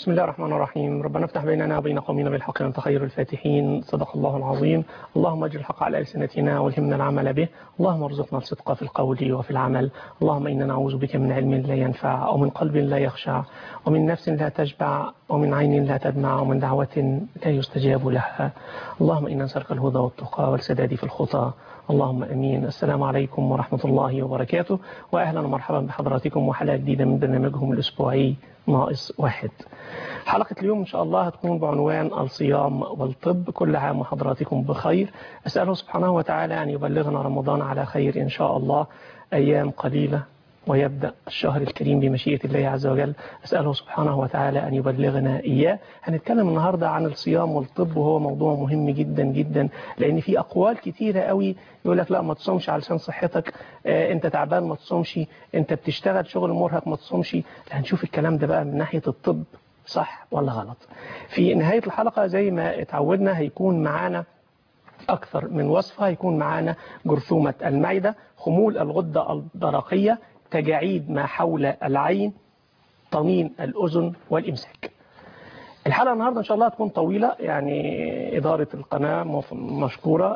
بسم الله الرحمن الرحيم. ربنا افتح بيننا وبين قومنا بالحق وانت خير الفاتحين. صدق الله العظيم. اللهم اجعل الحق على ألسنتنا والهمنا العمل به. اللهم ارزقنا الصدق في القول وفي العمل. اللهم إنا نعوذ بك من علم لا ينفع ومن قلب لا يخشع ومن نفس لا تشبع ومن عين لا تدمع ومن دعوة لا يستجاب لها. اللهم إنا نسألك الهدى والتقى والسداد في الخطى. اللهم امين. السلام عليكم ورحمه الله وبركاته، واهلا ومرحبا بحضراتكم وحلقه جديده من برنامجهم الاسبوعي ناقص واحد. حلقه اليوم ان شاء الله هتكون بعنوان الصيام والطب. كل عام وحضراتكم بخير. اساله سبحانه وتعالى ان يبلغنا رمضان على خير ان شاء الله. ايام قليله ويبدأ الشهر الكريم بمشيئة الله عز وجل. أسأله سبحانه وتعالى أن يبلغنا إياه. هنتكلم النهاردة عن الصيام والطب، وهو موضوع مهم جدا جدا، لأن في أقوال كتيرة قوي يقول لك لا ما تصومش علشان صحتك، أنت تعبان ما تصومش، أنت بتشتغل شغل مرهق ما تصومش. هنشوف الكلام ده بقى من ناحية الطب صح ولا غلط. في نهاية الحلقة زي ما اتعودنا هيكون معانا أكثر من وصفة. هيكون معانا جرثومة المعدة، خمول الغدة الدرقية، تجاعيد ما حول العين، طنين الأذن والإمساك. الحلقة النهاردة إن شاء الله هتكون طويلة، يعني إدارة القناة مشكورة،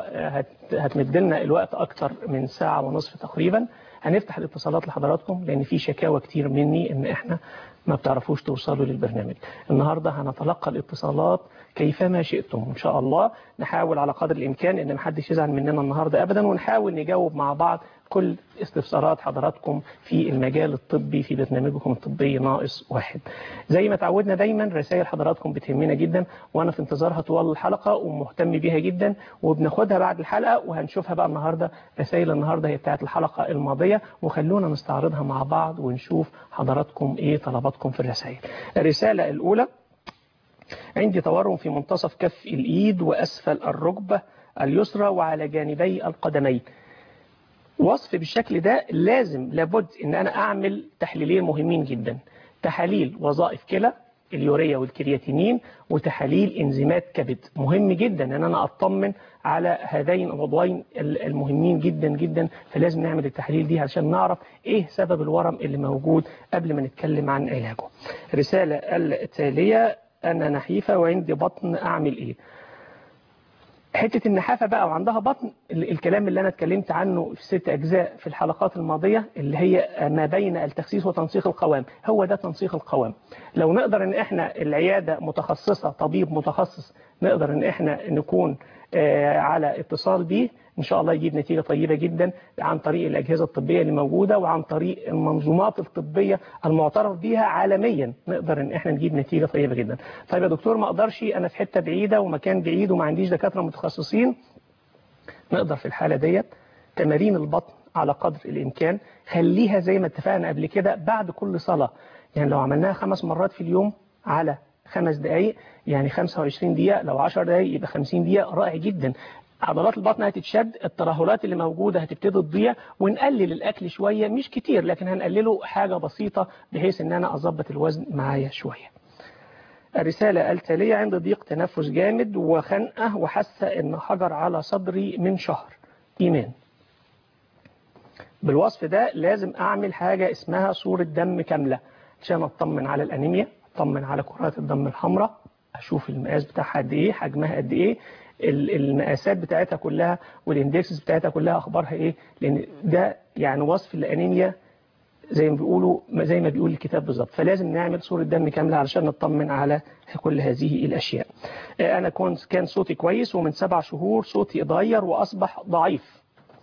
هتمدلنا الوقت أكثر من ساعة ونصف تقريبا. هنفتح الاتصالات لحضراتكم لأن في شكاوى كتير مني إن إحنا ما بتعرفوش توصلوا للبرنامج. النهاردة هنتلقى الاتصالات كيفما شئتم إن شاء الله. نحاول على قدر الإمكان إن محدش يزعل مننا النهاردة أبدا، ونحاول نجاوب مع بعض كل استفسارات حضراتكم في المجال الطبي في برنامجكم الطبي ناقص واحد. زي ما تعودنا دايما رسائل حضراتكم بتهمنا جدا، وانا في انتظارها طوال الحلقة ومهتم بيها جدا، وبناخدها بعد الحلقة وهنشوفها بقى النهاردة. رسائل النهاردة هي بتاعت الحلقة الماضية، وخلونا نستعرضها مع بعض ونشوف حضراتكم ايه طلباتكم في الرسائل. الرسالة الأولى: عندي تورم في منتصف كف الإيد وأسفل الركبة اليسرى وعلى جانبي القدمين. وصف بالشكل ده لازم لابد ان انا اعمل تحليلين مهمين جدا: تحاليل وظائف كلى اليوريا والكرياتينين، وتحاليل انزيمات كبد. مهم جدا ان انا اطمن على هذين العضوين المهمين جدا جدا، فلازم نعمل التحاليل دي عشان نعرف ايه سبب الورم اللي موجود قبل ما نتكلم عن علاجه. الرسالة التالية: انا نحيفة وعندي بطن، اعمل ايه؟ حتة النحافة بقى وعندها بطن، الكلام اللي أنا اتكلمت عنه في 6 أجزاء في الحلقات الماضية، اللي هي ما بين التخسيس وتنسيق القوام. هو ده تنسيق القوام. لو نقدر ان احنا العيادة متخصصة، طبيب متخصص نقدر ان احنا نكون على اتصال به، ان شاء الله يجيب نتيجة طيبة جدا عن طريق الأجهزة الطبية اللي موجودة وعن طريق المنظومات الطبية المعترف بها عالميا. نقدر ان احنا نجيب نتيجة طيبة جدا. طيب يا دكتور ما اقدرش، انا في حتة بعيدة ومكان بعيد وما عنديش دكاترة متخصصين. نقدر في الحالة ديت تمارين البطن على قدر الإمكان خليها زي ما اتفقنا قبل كده بعد كل صلاة. يعني لو عملناها 5 مرات في اليوم على 5 دقايق يعني 25 دقيقة، لو 10 دقايق يبقى 50 دقيقة. رائع جدا. عضلات البطن هتتشد، الترهلات اللي موجودة هتبتدي تضيع، ونقلل الأكل شوية، مش كتير لكن هنقلله حاجة بسيطة بحيث ان انا اظبط الوزن معايا شوية. الرسالة التالية: عندي ضيق تنفس جامد وخنقة وحاسة ان حجر على صدري من شهر. إيمان. بالوصف ده لازم أعمل حاجة اسمها صورة دم كاملة عشان أطمن على الأنيميا، أطمن على كرات الدم الحمراء، أشوف المقاس بتاعها قد إيه، حجمها قد إيه، المقاسات بتاعتها كلها والاندكسز بتاعتها كلها أخبارها إيه، لأن ده يعني وصف الأنيميا زي ما بيقول الكتاب بالظبط. فلازم نعمل صورة دم كاملة علشان نطمن على كل هذه الأشياء. أنا كان صوتي كويس، ومن 7 شهور صوتي اتغير وأصبح ضعيف،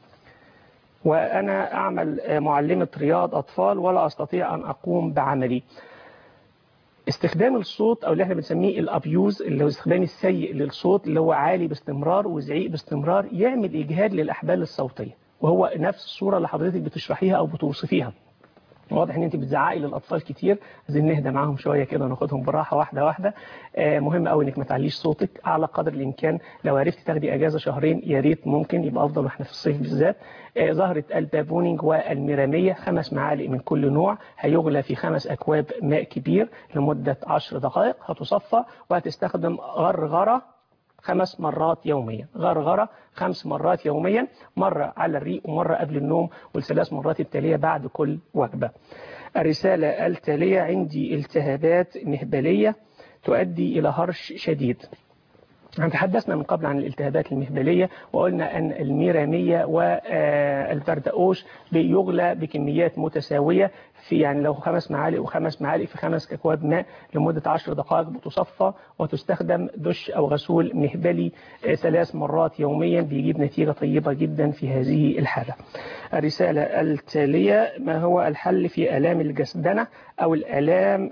وأنا أعمل معلمة رياض أطفال ولا أستطيع أن أقوم بعملي. استخدام الصوت أو اللي احنا بنسميه الأبيوز، اللي هو الاستخدام السيء للصوت، اللي هو عالي باستمرار وزعيق باستمرار، يعمل إجهاد للأحبال الصوتية، وهو نفس الصورة اللي حضرتك بتشرحيها أو بتوصفيها. واضح ان انت بتزعقي للاطفال كتير، عايزين نهدى معاهم شويه كده وناخدهم براحه واحده واحده. مهم قوي انك ما تعليش صوتك على قدر الامكان. لو عرفتي تاخدي اجازه شهرين يا ريت، ممكن يبقى افضل واحنا في الصيف بالذات. زهره البابونينج والميراميه 5 معالق من كل نوع، هيغلى في 5 أكواب ماء كبير لمده 10 دقائق، هتصفى وهتستخدم غرغره 5 مرات يوميا. غرغرة 5 مرات يوميا، مرة على الريق ومرة قبل النوم، وال3 مرات التالية بعد كل وجبة. الرسالة التالية: عندي التهابات مهبلية تؤدي إلى هرش شديد. تحدثنا من قبل عن الالتهابات المهبلية، وقلنا أن الميرامية والبردقوش بيغلى بكميات متساوية، في يعني لو 5 معالق و5 معالق في 5 أكواب ماء لمدة 10 دقائق بتصفى وتستخدم دش أو غسول مهبلي 3 مرات يوميا، بيجيب نتيجة طيبة جدا في هذه الحالة. الرسالة التالية: ما هو الحل في آلام الجسدنة أو الآلام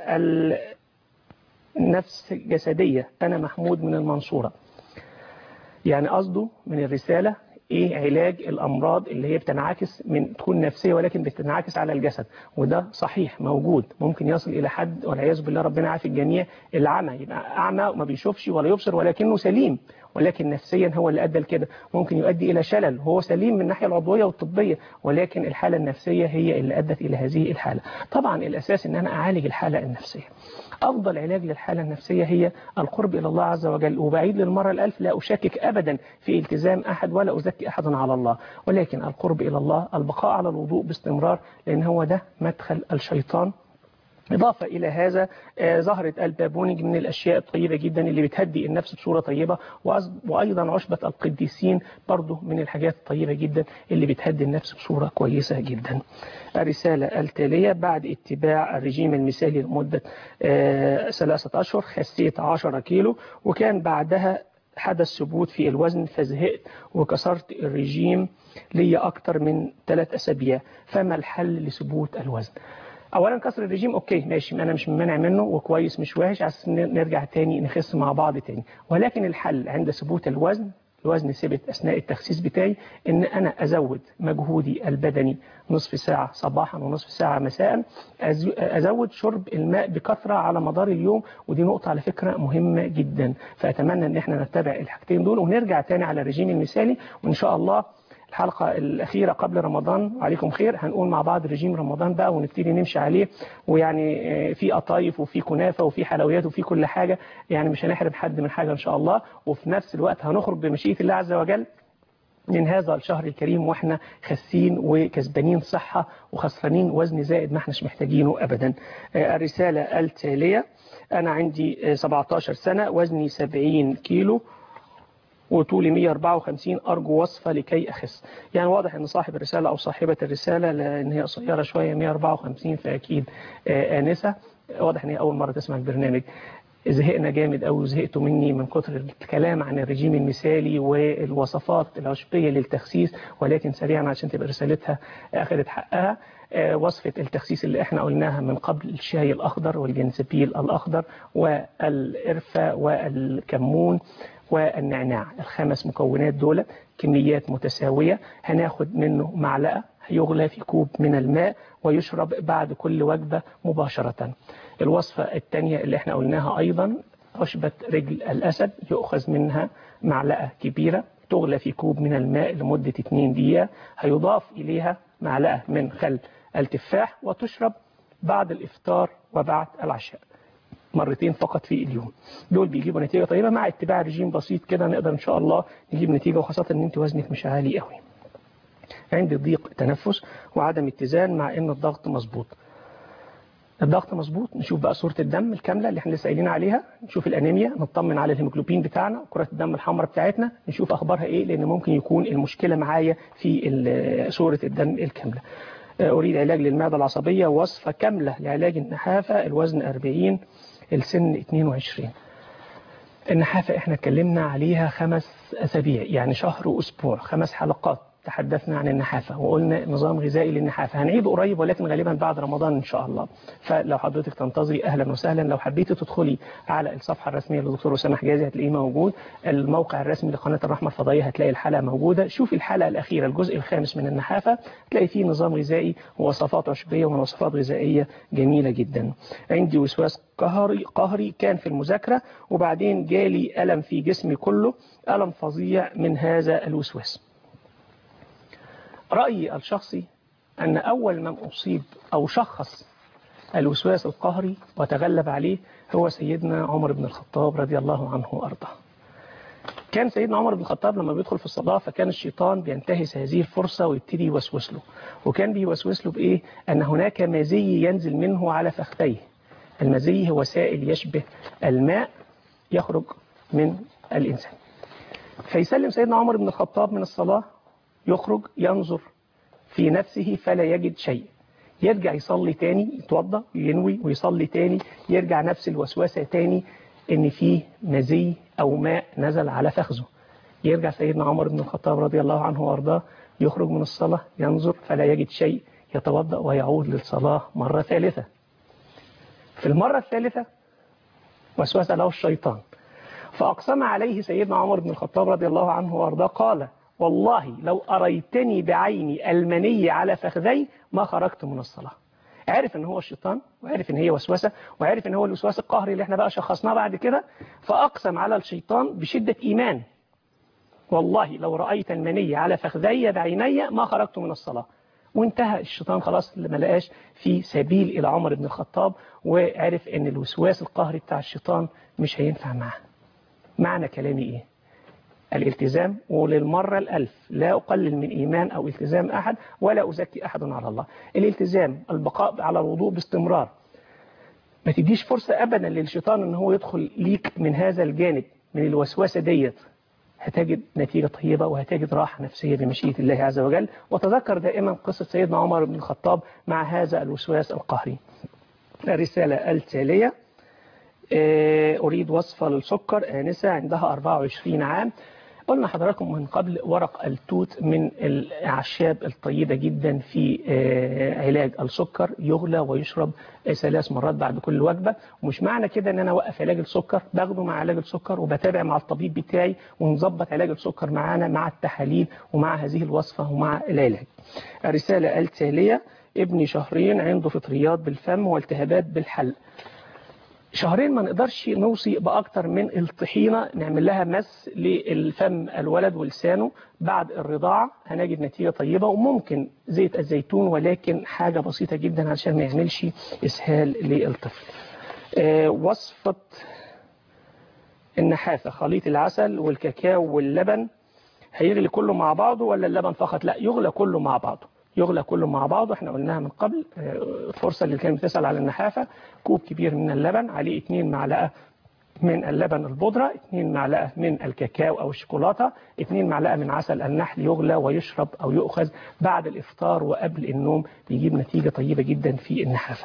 نفس جسدية؟ أنا محمود من المنصورة. يعني قصده من الرسالة إيه علاج الأمراض اللي هي بتنعكس من تكون نفسية ولكن بتنعكس على الجسد، وده صحيح موجود، ممكن يصل إلى حد والعياذ بالله ربنا يعافي الجميع العمى، يبقى أعمى وما بيشوفش ولا يبصر ولكنه سليم، ولكن نفسيا هو اللي أدى لكده. ممكن يؤدي إلى شلل، هو سليم من الناحية العضوية والطبية ولكن الحالة النفسية هي اللي أدت إلى هذه الحالة. طبعا الأساس إن أنا أعالج الحالة النفسية. أفضل علاج للحالة النفسية هي القرب إلى الله عز وجل، وبعيد للمرة الألف لا أشكك أبدا في التزام أحد ولا أزكي أحدا على الله، ولكن القرب إلى الله، البقاء على الوضوء باستمرار، لأن هو ده مدخل الشيطان. إضافة إلى هذا زهرة البابونج من الأشياء الطيبة جدا اللي بتهدي النفس بصورة طيبة، وأيضا عشبة القديسين برضو من الحاجات الطيبة جدا اللي بتهدي النفس بصورة كويسة جدا. الرسالة التالية: بعد اتباع الرجيم المثالي لمدة 3 أشهر خسيت 10 كيلو، وكان بعدها حدث ثبوت في الوزن فزهقت وكسرت الرجيم لي أكتر من 3 أسابيع، فما الحل لثبوت الوزن؟ اولا كسر الرجيم اوكي ماشي، انا مش ممنع منه وكويس مش وحش، عشان نرجع تاني نخس مع بعض تاني، ولكن الحل عند ثبوت الوزن ثبت اثناء التخسيس بتاعي، ان انا ازود مجهودي البدني نصف ساعة صباحا ونصف ساعة مساء، ازود شرب الماء بكثرة على مدار اليوم، ودي نقطة على فكرة مهمة جدا. فاتمنى ان احنا نتبع الحاجتين دول ونرجع تاني على الرجيم المثالي، وان شاء الله الحلقة الأخيرة قبل رمضان عليكم خير هنقول مع بعض رجيم رمضان بقى ونبتدي نمشي عليه، ويعني في قطايف وفي كنافة وفي حلويات وفي كل حاجة، يعني مش هنحرم حد من حاجة إن شاء الله، وفي نفس الوقت هنخرج بمشيئة الله عز وجل من هذا الشهر الكريم واحنا خاسين وكسبانين صحة وخسرانين وزن زائد ما احناش محتاجينه أبدا. الرسالة التالية: أنا عندي 17 سنة، وزني 70 كيلو وطولي 154، أرجو وصفة لكي أخس. يعني واضح أن صاحب الرسالة أو صاحبة الرسالة لأن هي قصيرة شوية 154 فأكيد آنسة، واضح أن هي أول مرة تسمع البرنامج. زهقنا جامد أو زهقتوا مني من كتر الكلام عن الرجيم المثالي والوصفات العشبية للتخسيس، ولكن سريعا عشان تبقى رسالتها أخذت حقها. وصفة التخسيس اللي احنا قلناها من قبل: الشاي الأخضر والجنزبيل الأخضر والقرفة والكمون والنعناع، ال5 مكونات دول كميات متساوية، هناخد منه معلقة، هيغلى في كوب من الماء ويشرب بعد كل وجبة مباشرة. الوصفة الثانية اللي احنا قلناها أيضا: عشبة رجل الأسد، يؤخذ منها معلقة كبيرة تغلى في كوب من الماء لمدة 2 دقيقة، هيضاف إليها معلقة من خل التفاح وتشرب بعد الإفطار وبعد العشاء، مرتين فقط في اليوم. دول بيجيبوا نتيجة طيبة، مع اتباع رجيم بسيط كده نقدر إن شاء الله نجيب نتيجة، وخاصة إن أنت وزنك مش عالي قوي. عندي ضيق تنفس وعدم اتزان مع إن الضغط مظبوط. الضغط مظبوط، نشوف بقى صورة الدم الكاملة اللي احنا لسه قايلين عليها، نشوف الأنيميا، نطمن على الهيموجلوبين بتاعنا، كرة الدم الحمراء بتاعتنا نشوف أخبارها إيه، لأن ممكن يكون المشكلة معايا في صورة الدم الكاملة. أريد علاج للمعدة العصبية، وصفة كاملة لعلاج النحافة، الوزن 40، السن 22. النحافة احنا اتكلمنا عليها 5 أسابيع، يعني شهر وأسبوع، 5 حلقات تحدثنا عن النحافة وقلنا نظام غذائي للنحافة، هنعيده قريب ولكن غالبا بعد رمضان إن شاء الله. فلو حضرتك تنتظري أهلا وسهلا. لو حبيتي تدخلي على الصفحة الرسمية للدكتور أسامة حجازي هتلاقيه موجود، الموقع الرسمي لقناة الرحمة الفضائية هتلاقي الحلقة موجودة، شوفي الحلقة الأخيرة الجزء ال5 من النحافة، تلاقي فيه نظام غذائي ووصفات عشبية ووصفات غذائية جميلة جدا. عندي وسواس قهري كان في المذاكرة، وبعدين جالي ألم في جسمي كله، ألم فظيع من هذا الوسواس. رأيي الشخصي أن أول من أصيب أو شخص الوسواس القهري وتغلب عليه هو سيدنا عمر بن الخطاب رضي الله عنه وأرضاه. كان سيدنا عمر بن الخطاب لما بيدخل في الصلاة فكان الشيطان بينتهز هذه الفرصة ويبتدي يوسوس له، وكان بيوسوس له بإيه؟ أن هناك مزي ينزل منه على فخذيه، المزي هو سائل يشبه الماء يخرج من الإنسان. فيسلم سيدنا عمر بن الخطاب من الصلاة، يخرج ينظر في نفسه فلا يجد شيء، يرجع يصلي تاني، يتوضأ ينوي ويصلي تاني، يرجع نفس الوسوسة تاني إن فيه مزي أو ماء نزل على فخذه. يرجع سيدنا عمر بن الخطاب رضي الله عنه وارضاه، يخرج من الصلاة ينظر فلا يجد شيء، يتوضأ ويعود للصلاة مرة ثالثة. في المرة الثالثة وسوس له الشيطان، فأقسم عليه سيدنا عمر بن الخطاب رضي الله عنه وارضاه، قال: والله لو أريتني بعيني المني على فخذي ما خرجت من الصلاة. عارف ان هو الشيطان، وعارف ان هي وسوسة، وعارف ان هو الوسواس القهري اللي احنا بقى شخصناه بعد كده، فأقسم على الشيطان بشدة إيمان: والله لو رأيت المني على فخذي بعيني ما خرجت من الصلاة. وانتهى الشيطان خلاص، ما لقاش في سبيل إلى عمر بن الخطاب، وعرف ان الوسواس القهري بتاع الشيطان مش هينفع معه. معنى كلامي ايه؟ الالتزام، وللمرة الألف لا أقلل من إيمان أو التزام أحد ولا أزكي أحد على الله. الالتزام، البقاء على الوضوء باستمرار، ما تديش فرصة أبدا للشيطان أن هو يدخل ليك من هذا الجانب من الوسوسة ديت. هتجد نتيجة طيبة وهتجد راحة نفسية بمشيئة الله عز وجل. وتذكر دائما قصة سيدنا عمر بن الخطاب مع هذا الوسواس القهري. الرسالة التالية: أريد وصفة للسكر. آنسة عندها 24 عام. قلنا حضراتكم من قبل ورق التوت من الأعشاب الطيبة جدا في علاج السكر، يغلى ويشرب 3 مرات بعد كل وجبة. ومش معنى كده ان انا اوقف علاج السكر، باخده مع علاج السكر وبتابع مع الطبيب بتاعي ونظبط علاج السكر معانا مع التحاليل ومع هذه الوصفة ومع العلاج. الرسالة التالية: ابني 2 شهر عنده فطريات بالفم والتهابات بالحلق. 2 شهر ما نقدرش نوصي بأكتر من الطحينة، نعمل لها مس للفم الولد ولسانه بعد الرضاعة، هنجد نتيجة طيبة. وممكن زيت الزيتون، ولكن حاجة بسيطة جدا عشان ما يعملش إسهال للطفل. وصفة النحافة: خليط العسل والكاكاو واللبن. هيغلي كله مع بعضه ولا اللبن فقط؟ لا، يغلى كله مع بعضه، يغلى كله مع بعضه. احنا قلناها من قبل. فرصة اللي كانت بتسأل على النحافة: كوب كبير من اللبن، عليه 2 معلقة من اللبن البودرة، 2 معلقة من الكاكاو أو الشوكولاتة، 2 معلقة من عسل النحل. يغلى ويشرب أو يؤخذ بعد الإفطار وقبل النوم، بيجيب نتيجة طيبة جدا في النحافة.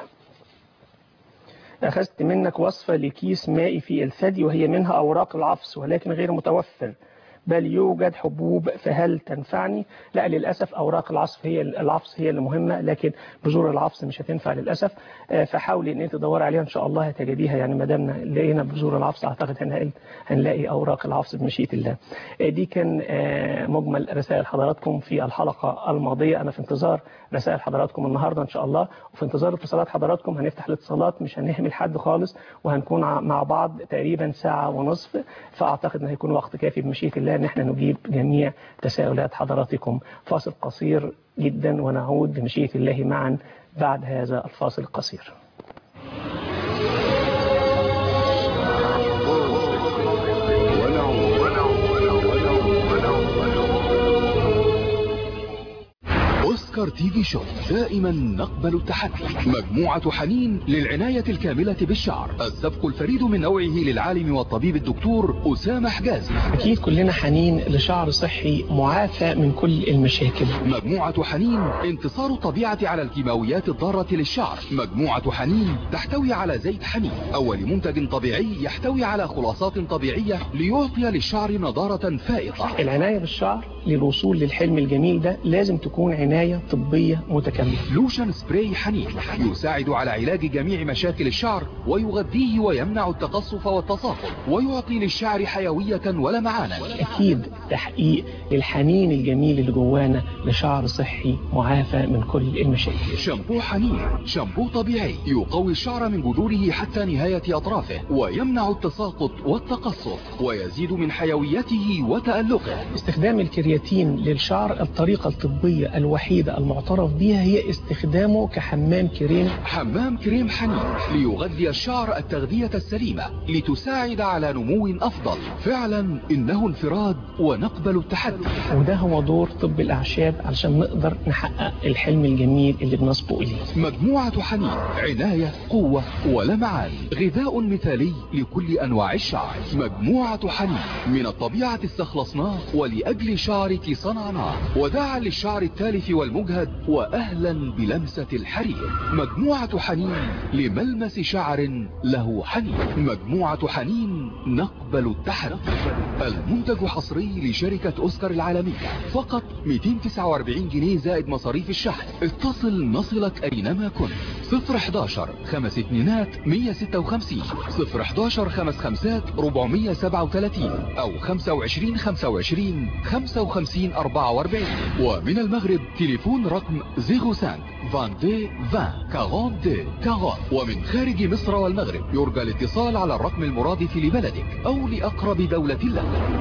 أخذت منك وصفة لكيس مائي في الثدي وهي منها أوراق العفص ولكن غير متوفر، بل يوجد حبوب، فهل تنفعني؟ لا، للأسف أوراق العفص هي اللي مهمة، لكن بذور العفص مش هتنفع للأسف. فحاولي ان انت تدوري عليها، ان شاء الله هتجديها. يعني ما دامنا لقينا بذور العفص، اعتقد هنلاقي أوراق العفص بمشيئة الله. دي كان مجمل رسائل حضراتكم في الحلقة الماضية. أنا في انتظار رسائل حضراتكم النهاردة إن شاء الله، وفي انتظار اتصالات حضراتكم. هنفتح الاتصالات، مش هنهمل حد خالص، وهنكون مع بعض تقريبا 1.5 ساعة. فأعتقد أن هيكون وقت كافي بمشيئة الله ان احنا نجيب جميع تساؤلات حضراتكم. فاصل قصير جدا ونعود بمشيئة الله معا بعد هذا الفاصل القصير. أوسكار تي في شو، دائما نقبل التحدي. مجموعة حنين للعناية الكاملة بالشعر، السبق الفريد من نوعه للعالم والطبيب الدكتور أسامة حجازي. أكيد كلنا حنين لشعر صحي معافى من كل المشاكل. مجموعة حنين انتصار الطبيعة على الكيماويات الضارة للشعر. مجموعة حنين تحتوي على زيت حنين، أول منتج طبيعي يحتوي على خلاصات طبيعية ليعطي للشعر نضارة فائقة. العناية بالشعر للوصول للحلم الجميل ده لازم تكون عناية طبية متكاملة. لوشن سبراي حنين يساعد على علاج جميع مشاكل الشعر ويغذيه ويمنع التقصف والتصاقل ويعطي للشعر حيوية ولمعانا. أكيد تحقيق للحنين الجميل اللي جوانا لشعر صحي معافى من كل المشاكل. شامبو حنين، شامبو طبيعي يقوي الشعر من جذوره حتى نهاية أطرافه ويمنع التساقط والتقصف ويزيد من حيويته وتألقه. استخدام الكرياتين للشعر الطريقة الطبية الوحيدة المعترف بها هي استخدامه كحمام كريم. حمام كريم حنين ليغذي الشعر التغذية السليمة لتساعد على نمو أفضل. فعلا إنه انفراد ونقبل التحدي. وده هو دور طب الأعشاب علشان نقدر نحقق الحلم الجميل اللي بنسبق إليه. مجموعة حنين، عناية، قوة ولمعان، غذاء مثالي لكل أنواع الشعر. مجموعة حنين، من الطبيعة استخلصناه ولأجل شعرك صنعناه، وداعا للشعر التالف والمجهد، وأهلا بلمسة الحرير. مجموعة حنين، لملمس شعر له حنين. مجموعة حنين، نقبل التحدي. المنتج حصري لشركة أوسكار العالمية، فقط 249 جنيه زائد مصاريف الشحن. اتصل نصلك أينما كنت. 011 5 2 156 011 5 5 437 أو 25 25 55 44. ومن المغرب تليفون رقم 05 22 20 42 40. ومن خارج مصر والمغرب يرجى الاتصال على الرقم المرادف لبلدك أو لأقرب دولة لك.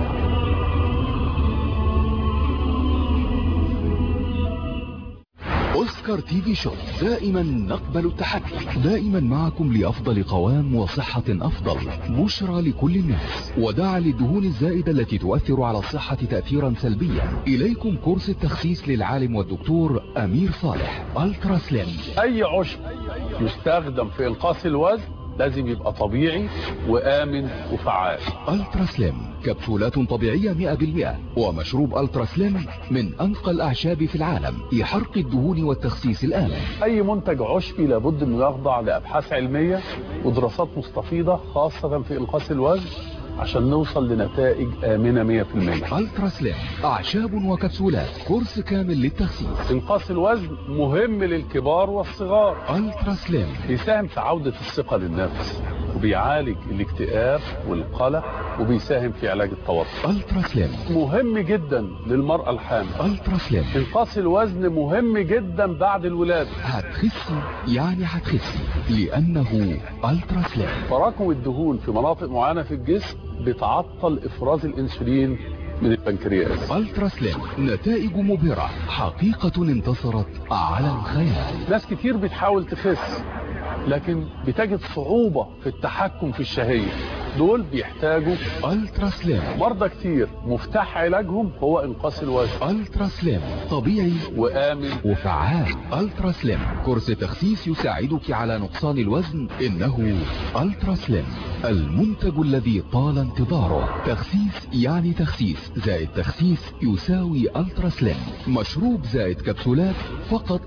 أوسكار تي في شوب، دائما نقبل التحدي، دائما معكم لأفضل قوام وصحة أفضل. بشرى لكل الناس، وداعا للدهون الزائدة التي تؤثر على الصحة تأثيرا سلبيا. إليكم كورس التخسيس للعالم والدكتور أمير صالح. ألترا سليم. أي عشب يستخدم في إنقاص الوزن لازم يبقى طبيعي وآمن وفعال. ألترا سليم، كبسولات طبيعية 100%، ومشروب ألترا سليم من أنقى الأعشاب في العالم لحرق الدهون والتخسيس الآمن. أي منتج عشبي لابد أنه يخضع لأبحاث علمية ودراسات مستفيضة، خاصة في إنقاص الوزن، عشان نوصل لنتائج آمنة 100%. ألترا سليم، أعشاب وكبسولات، كورس كامل للتخسيس. إنقاص الوزن مهم للكبار والصغار. ألترا سليم بيساهم في عودة الثقة للنفس، وبيعالج الاكتئاب والقلق، وبيساهم في علاج التوتر. ألترا سليم مهم جدا للمرأة الحامل. ألترا سليم. إنقاص الوزن مهم جدا بعد الولادة. هتخسي يعني هتخسي، لأنه ألترا سليم. تراكم الدهون في مناطق معينة في الجسم بتعطل إفراز الأنسولين من البنكرياس. ألترا سليم، نتائج مبهرة، حقيقة انتصرت على الخيال. ناس كتير بتحاول تخس لكن بتجد صعوبة في التحكم في الشهية، دول بيحتاجوا ألترا سليم. مرضى كتير مفتاح علاجهم هو إنقاص الوزن. ألترا سليم، طبيعي وآمن وفعال. ألترا سليم، كورس تخسيس يساعدك على نقصان الوزن. إنه ألترا سليم، المنتج الذي طال انتظاره. تخسيس يعني تخسيس زائد تخسيس يساوي ألترا سليم. مشروب زائد كبسولات، فقط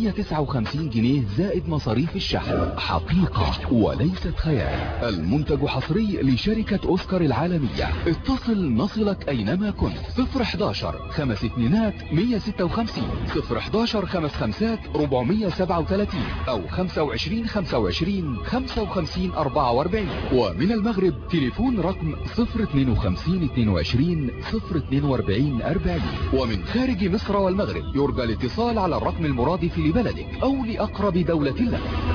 159 جنيه زائد مصاريف الشحن. حقيقة وليست خيال. المنتج حصري لشركة أوسكار العالمية. اتصل نصلك أينما كنت. 011 5 2 156 011 5 5 437 أو 25 25 55 44. ومن المغرب تليفون رقم 052 22 042 40. ومن خارج مصر والمغرب يرجى الاتصال على الرقم المرادف لبلدك أو لأقرب دولة لك.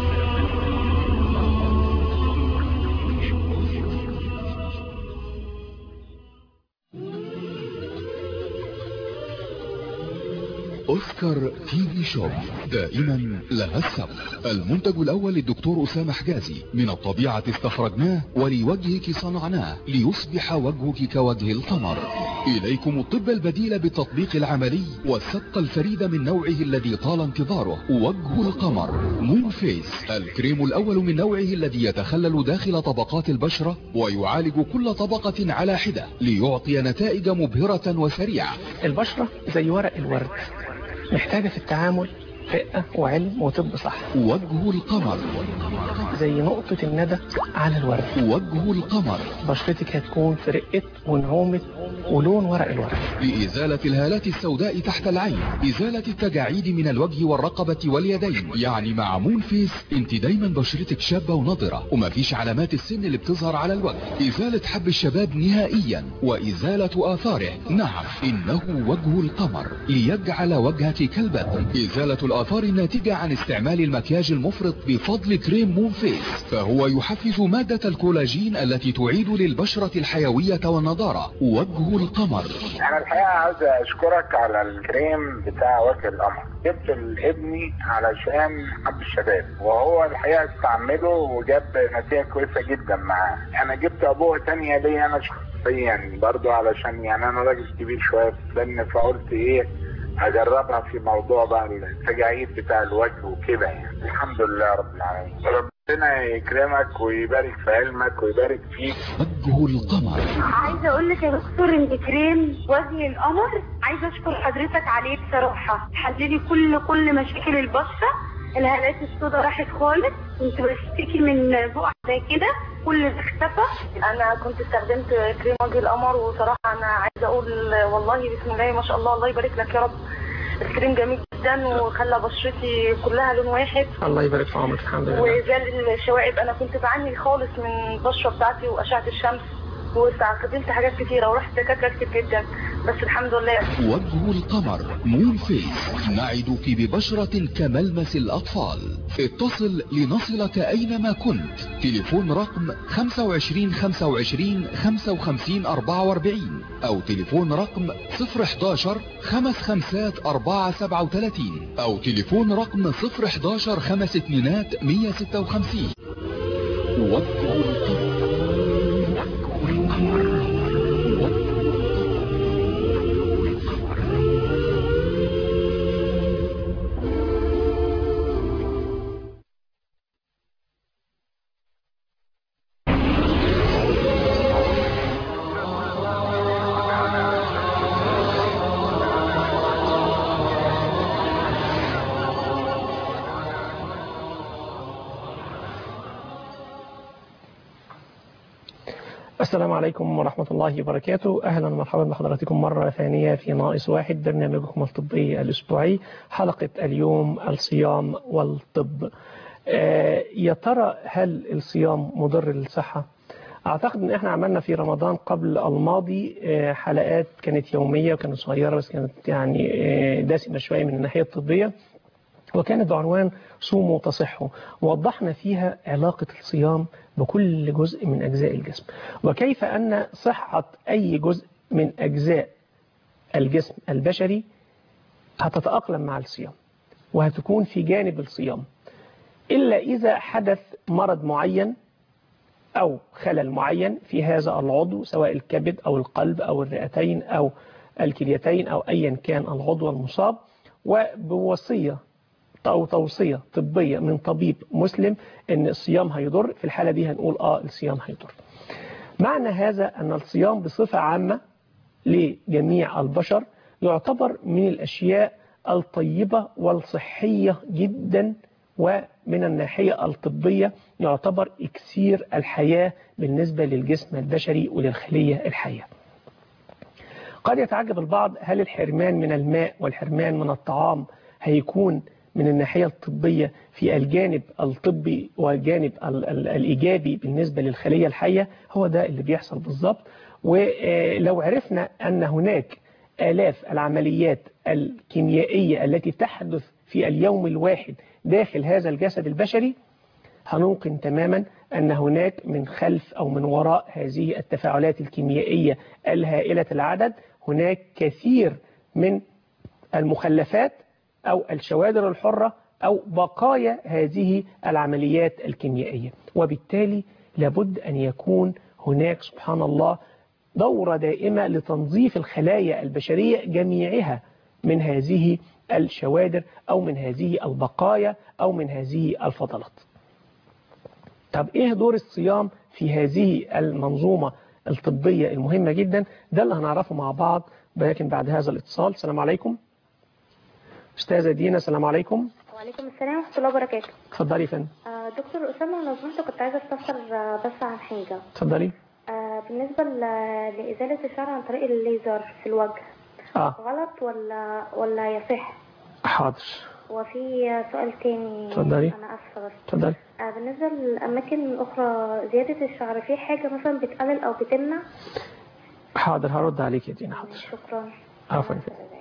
أوسكار تي في شوب، دائما لها السبق. المنتج الأول للدكتور أسامة حجازي، من الطبيعة استخرجناه ولوجهك صنعناه ليصبح وجهك كوجه القمر. إليكم الطب البديل بالتطبيق العملي والسبق الفريد من نوعه الذي طال انتظاره. وجه القمر مون فيس، الكريم الأول من نوعه الذي يتخلل داخل طبقات البشرة ويعالج كل طبقة على حدة ليعطي نتائج مبهرة وسريعة. البشرة زي ورق الورد، محتاجة في التعامل رقة وعلم وطب صح. وجه القمر زي نقطة الندى على الورد. وجه القمر، بشرتك هتكون في رقة ونعومة ولون ورق الورد. لإزالة الهالات السوداء تحت العين، إزالة التجاعيد من الوجه والرقبة واليدين. يعني مع مون فيس انت دايما بشرتك شابة ونضرة ومفيش علامات السن اللي بتظهر على الوجه. إزالة حب الشباب نهائيا وإزالة آثاره. نعم، إنه وجه القمر ليجعل وجهك كالبدر. إزالة الآثار الناتجة عن استعمال المكياج المفرط بفضل كريم مون فيس، فهو يحفز مادة الكولاجين التي تعيد للبشرة الحيوية والنضارة. وجه القمر. أنا الحقيقة عاوز أشكرك على الكريم بتاع وجه القمر. جبت لابني علشان حب الشباب، وهو الحقيقة استعمله وجاب نتيجة كويسة جدا معاه. أنا جبت أبوه تانية ليا أنا شخصيا برضو، علشان يعني انا راجل كبير شويه في السن، فقلت ايه اجربها في موضوع بقى التجاعيد بتاع الوجه وكده يعني. الحمد لله رب العالمين. ربنا يكرمك ويبارك في علمك ويبارك فيك. وجه القمر. عايزه اقول لك يا دكتور ان كريم وجه القمر عايزه اشكر حضرتك عليه بصراحه، حللي كل مشاكل البشره، الهالات السوداء راحت خالص، كنت بشتكي من بقع زي كده كل ده اختفى. انا كنت استخدمت كريم وجه القمر وصراحه انا عايزه اقول والله بسم الله ما شاء الله، الله يبارك لك يا رب. الكريم جميل جدا وخلى بشرتي كلها لون واحد. الله يبارك في عمرك. الحمد لله. وزال الشوائب، انا كنت بعاني خالص من البشره بتاعتي واشعه الشمس، واستخدمت حاجات كتيره ورحت دكاتره كتير جدا، بس الحمد لله. وجه القمر مون فيس، نعدك ببشرة كملمس الأطفال. اتصل لنصلك أينما كنت. تليفون رقم 25 25 55 44 أو تليفون رقم 011 55 437 أو تليفون رقم 011 52 156. وجه القمر. السلام عليكم ورحمة الله وبركاته. أهلا ومرحبا بحضراتكم مرة ثانية في ناقص واحد، برنامجكم الطبي الأسبوعي، حلقة اليوم الصيام والطب. يا ترى هل الصيام مضر للصحة؟ أعتقد أن احنا عملنا في رمضان قبل الماضي حلقات كانت يومية وكانت صغيرة، بس كانت يعني دسمة شوية من الناحية الطبية، وكانت بعنوان صوموا تصحوا. ووضحنا فيها علاقة الصيام بكل جزء من أجزاء الجسم، وكيف أن صحة أي جزء من أجزاء الجسم البشري هتتأقلم مع الصيام وهتكون في جانب الصيام، إلا إذا حدث مرض معين أو خلل معين في هذا العضو، سواء الكبد أو القلب أو الرئتين أو الكليتين أو أيا كان العضو المصاب، وبوصية أو توصية طبية من طبيب مسلم أن الصيام هيضر. في الحالة دي هنقول الصيام هيضر. معنى هذا أن الصيام بصفة عامة لجميع البشر يعتبر من الأشياء الطيبة والصحية جدا، ومن الناحية الطبية يعتبر إكسير الحياة بالنسبة للجسم البشري وللخلية الحية. قد يتعجب البعض، هل الحرمان من الماء والحرمان من الطعام هيكون من الناحية الطبية في الجانب الطبي والجانب الإيجابي بالنسبة للخلية الحية؟ هو ده اللي بيحصل بالضبط. ولو عرفنا أن هناك آلاف العمليات الكيميائية التي تحدث في اليوم الواحد داخل هذا الجسد البشري، هنوقن تماما أن هناك من خلف أو من وراء هذه التفاعلات الكيميائية الهائلة العدد هناك كثير من المخلفات أو الشوادر الحرة أو بقايا هذه العمليات الكيميائية، وبالتالي لابد أن يكون هناك سبحان الله دورة دائمة لتنظيف الخلايا البشرية جميعها من هذه الشوادر أو من هذه البقايا أو من هذه الفضلات. طب إيه دور الصيام في هذه المنظومة الطبية المهمة جدا؟ ده اللي هنعرفه مع بعض، ولكن بعد هذا الاتصال. السلام عليكم أستاذة دينا. السلام عليكم. وعليكم السلام ورحمة الله وبركاته. اتفضلي يا فندم. دكتور أسامة، لو سمحت كنت عايزة استفسر بس عن حاجة. اتفضلي. بالنسبة لإزالة الشعر عن طريق الليزر في الوجه، غلط ولا يصح؟ حاضر. وفي سؤال تاني. اتفضلي. أنا آسفة بس. اتفضلي. بالنسبة للأماكن الأخرى زيادة الشعر، في حاجة مثلا بتقلل أو بتمنع؟ حاضر هرد عليك يا دينا. حاضر. شكرا. عفوا.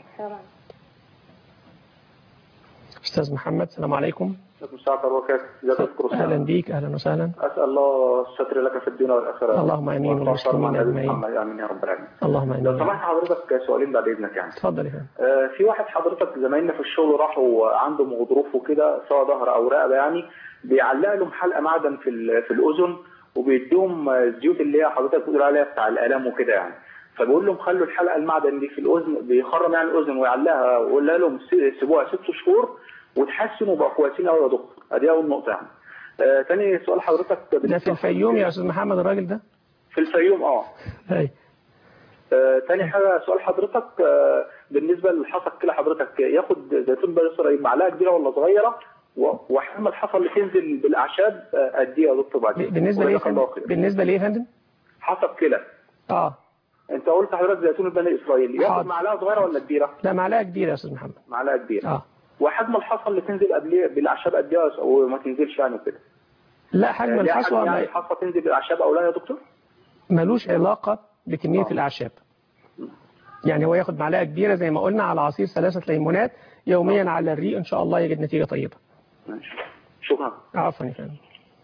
أستاذ محمد. السلام عليكم. أهلا بيك. أهلا وسهلا. أسأل الله الستر لك في الدنيا والآخرة. اللهم آمين والمسلمين أجمعين. آمين يا رب العالمين. اللهم آمين. لو سمحت حضرتك سؤالين بعد إذنك يعني. اتفضل يا فندم. في واحد حضرتك زمايلنا في الشغل راحوا عنده غضروف وكده، سواء ظهر أو رقبة يعني، بيعلق لهم حلقة معدن في الأذن، وبيدوهم الزيوت اللي هي حضرتك بتقول عليها بتاع الالام وكده يعني. فبقول لهم خلوا الحلقه المعدن دي في الاذن، بيخرم يعني الاذن ويعلقها، وقول لهم سيبوها 6 شهور وتحسنوا وبقوا كويسين قوي يا دكتور. ادي اول نقطه يعني. تاني سؤال حضرتك، ده في الفيوم يا استاذ محمد الراجل ده؟ في الفيوم اي. تاني حاجه سؤال حضرتك، بالنسبه للحصى الكلى حضرتك ياخد زيتون بيسر معلقه كبيره ولا صغيره؟ وحجم الحصى اللي تنزل بالاعشاب قد ايه يا دكتور بعدين؟ بالنسبه ليه يا فندم؟ حصى الكلى. انت قلت حضرتك زيتون البني اسرائيلي ياخد معلقه صغيره ولا كبيره؟ لا معلقه كبيره يا استاذ محمد. معلقه كبيره. وحجم الحصى اللي تنزل قبل بالاعشاب قد ايه وما تنزلش يعني كده؟ لا حجم الحصى يعني الحصى تنزل بالاعشاب او لا يا دكتور؟ ملوش علاقه بكميه الاعشاب. يعني هو ياخد معلقه كبيره زي ما قلنا على عصير 3 ليمونات يوميا على الريق، ان شاء الله يجد نتيجه طيبه. ماشي. شكرا. عفوا يا فندم.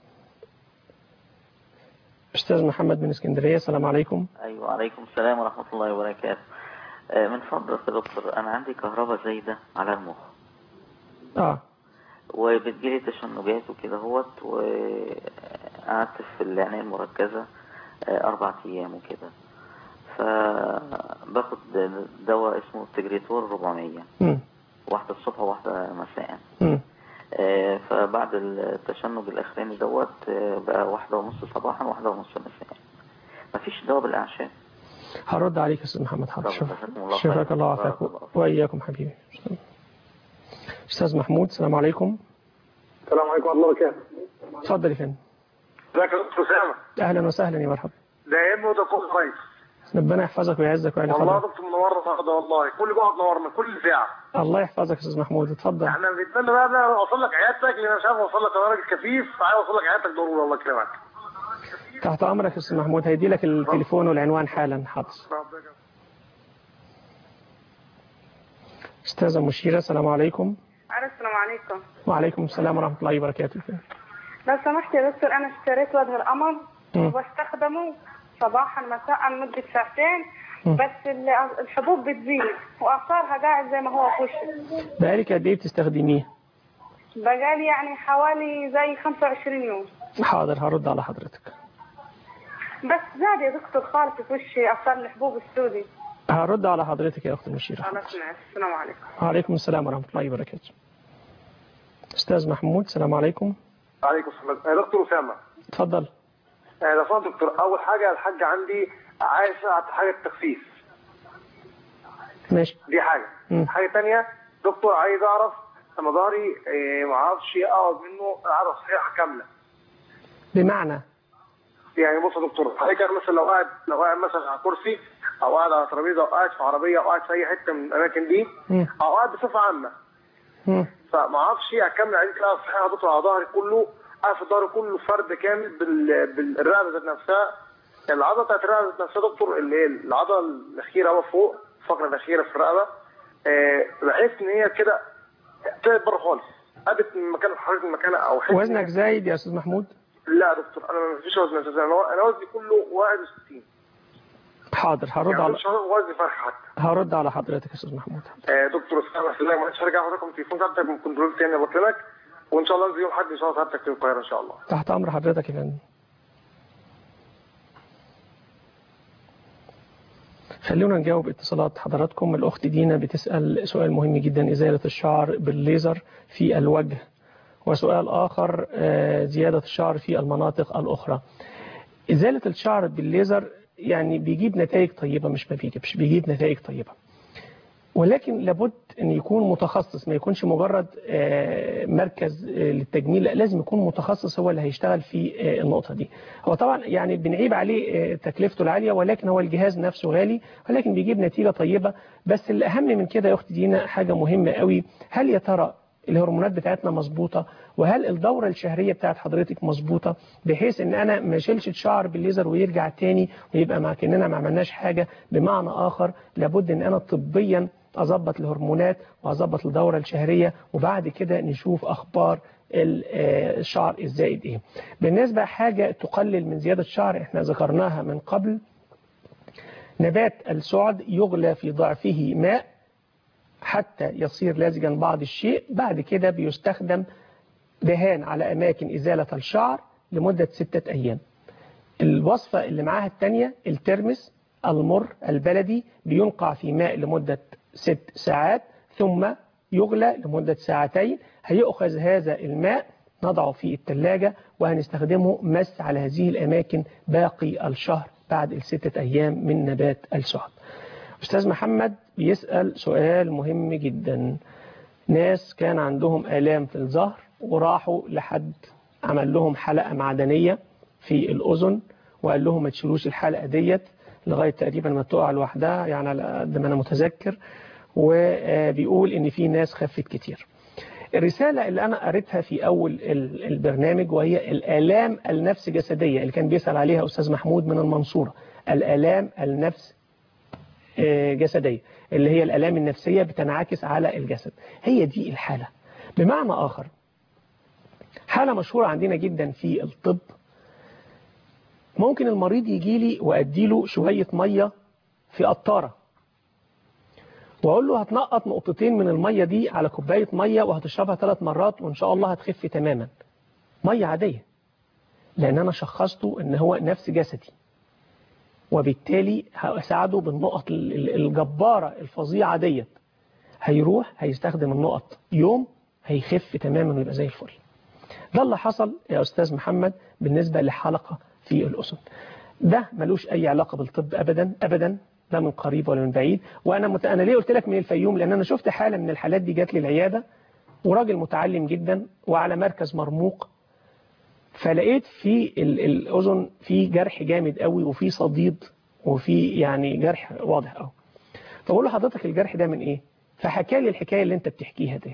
استاذ محمد من اسكندريه، السلام عليكم. ايوه وعليكم السلام ورحمه الله وبركاته. من فضلك يا دكتور، انا عندي كهرباء زايده على المخ. وبتجيلي تشنجات وكده اهوت، وقعدت في العنايه المركزه 4 ايام وكده، فباخد دواء اسمه تجريتور 400، واحده الصبح وواحده مساء. فبعد التشنج الاخراني دوت بقى 1:30 صباحا و1:30 مساء. مفيش دواء بالاعشاب. هرد عليك يا استاذ محمد. حاضر. شفاك الله وعافاك واياكم حبيبي. استاذ محمود، السلام عليكم. السلام عليكم ورحمه الله وبركاته. اتفضل يا فندم. ازيك يا دكتور اسامه؟ اهلا وسهلا يا مرحبا. دايما وتكون كويس. ربنا يحفظك ويعزك ويعلي قدرك. والله يا دكتور منورنا النهارده، والله كل جمعه تنورنا كل ساعه. الله يحفظك يا استاذ محمود، اتفضل. احنا بنتمنى بقى اوصل لك عيادتك، لان انا مش عارف اوصل لك، انا راجل كفيف، عايز اوصل لك عيادتك ضروري. الله يكرمك. تحت امرك يا استاذ محمود، هيدي لك التليفون والعنوان حالا. حاضر. استاذه مشيره، السلام عليكم. السلام عليكم. وعليكم السلام ورحمه الله وبركاته. لو سمحت يا دكتور، انا اشتريت وجه القمر وبستخدمه صباحا مساء لمده 2 ساعات، بس الحبوب بتزيد واثارها قاعد زي ما هو في وشي. بقالك قد ايه بتستخدميه؟ بقالي يعني حوالي زي 25 يوم. حاضر، هرد على حضرتك. بس زاد يا دكتور خالص في وشي، اثار الحبوب السوداء. هرد على حضرتك يا اخت مشيره. انا سمعت. السلام عليكم. وعليكم السلام ورحمه الله وبركاته. استاذ محمود، السلام عليكم. وعليكم السلام. يا دكتور اسامه. اتفضل. لو سمحت دكتور، اول حاجه الحاجه عندي عايشه حاجه تخسيس. ماشي. دي حاجه. حاجه ثانيه دكتور، عايز اعرف لما ظهري ما اعرفش اقعد منه اعرف صحيحه كامله. بمعنى يعني بص يا دكتور، حضرتك مثلا لو قاعد مثلا على كرسي، او قاعد على ترابيزه، او قاعد في عربيه، او قاعد في اي حته من الاماكن دي، او قاعد بصفه عامه، فما اعرفش اكمل عندي كده صحيحه يا دكتور على ظهري كله، قاعد في ظهري كله فرد كامل بالرقبه ذات نفسها. العضله بتاعت الرقبه ذات نفسها دكتور، اللي هي العضله الاخيره هو فوق، الفقره الاخيره في الرقبه، بحس ان هي كده طلعت بره خالص، قابت من مكان حضرتك من مكانها، او حس. وزنك زايد يا استاذ محمود؟ لا يا دكتور، انا ما فيش وزن اساسا، انا وزني كله 61. حاضر، هرد يعني على مش وزن فرخ حتى. هرد على حضرتك يا استاذ محمود. دكتور اسامه، معلش هرجع حضرتك التليفون بتاعتك من كنترول تاني بكلمك، وان شاء الله انزل يوم حد ان شاء الله ساعتك في القاهره ان شاء الله. تحت امر حضرتك يا فندم. خلونا نجاوب اتصالات حضراتكم. الاخت دينا بتسال سؤال مهم جدا، ازاله الشعر بالليزر في الوجه، وسؤال آخر زيادة الشعر في المناطق الأخرى. إزالة الشعر بالليزر يعني بيجيب نتائج طيبة، مش ما بيجيبش، بيجيب نتائج طيبة، ولكن لابد أن يكون متخصص، ما يكونش مجرد مركز للتجميل، لا لازم يكون متخصص هو اللي هيشتغل في النقطة دي. هو طبعا يعني بنعيب عليه تكلفته العالية، ولكن هو الجهاز نفسه غالي، ولكن بيجيب نتيجة طيبة. بس الأهم من كده يا أختي دينا حاجة مهمة قوي، هل يا ترى الهرمونات بتاعتنا مظبوطة، وهل الدورة الشهرية بتاعت حضرتك مظبوطة، بحيث ان انا ما اشيلش الشعر بالليزر ويرجع تاني ويبقى مع كأننا ما عملناش حاجة. بمعنى اخر لابد ان انا طبيا اظبط الهرمونات واظبط الدورة الشهرية، وبعد كده نشوف اخبار الشعر الزائد ايه. بالنسبة حاجة تقلل من زيادة الشعر احنا ذكرناها من قبل، نبات السعد يغلى في ضعفه ماء حتى يصير لازجا بعض الشيء، بعد كده بيستخدم دهان على أماكن إزالة الشعر لمدة 6 أيام. الوصفة اللي معاها الثانية الترمس المر البلدي بينقع في ماء لمدة 6 ساعات ثم يغلى لمدة 2 ساعتين. هيأخذ هذا الماء نضعه في الثلاجة وهنستخدمه مس على هذه الأماكن باقي الشهر بعد ال6 أيام من نبات الشهد. أستاذ محمد بيسأل سؤال مهم جدا. ناس كان عندهم آلام في الظهر وراحوا لحد عمل لهم حلقة معدنية في الأذن وقال لهم ما تشيلوش الحلقة ديت لغاية تقريبا ما تقع لوحدها، يعني على قد ما أنا متذكر، وبيقول إن في ناس خفت كتير. الرسالة اللي أنا قريتها في أول البرنامج وهي الآلام النفس جسدية اللي كان بيسأل عليها أستاذ محمود من المنصورة، الآلام النفس جسدية اللي هي الآلام النفسية بتنعكس على الجسد، هي دي الحالة. بمعنى آخر، حالة مشهورة عندنا جدا في الطب، ممكن المريض يجي لي وأديله شوية مية في قطارة وأقول له هتنقط نقطتين من المية دي على كوباية مية وهتشربها 3 مرات وإن شاء الله هتخف تماما. مية عادية، لأن أنا شخصته إن هو نفس جسدي، وبالتالي هساعده بالنقط الجبارة الفظيعة ديت. هيروح هيستخدم النقط يوم هيخف تماما ويبقى زي الفل. ده اللي حصل يا أستاذ محمد بالنسبة لحلقة في الأذن. ده ملوش أي علاقة بالطب أبدا أبدا، لا من قريب ولا من بعيد. وأنا ليه قلت لك من الفيوم؟ لأن أنا شفت حالة من الحالات دي جات لي العيادة، وراجل متعلم جدا وعلى مركز مرموق، فلقيت في الأذن في جرح جامد قوي وفي صديد وفي يعني جرح واضح قوي. فقول له حضرتك الجرح ده من إيه؟ فحكى لي الحكاية اللي أنت بتحكيها ديت،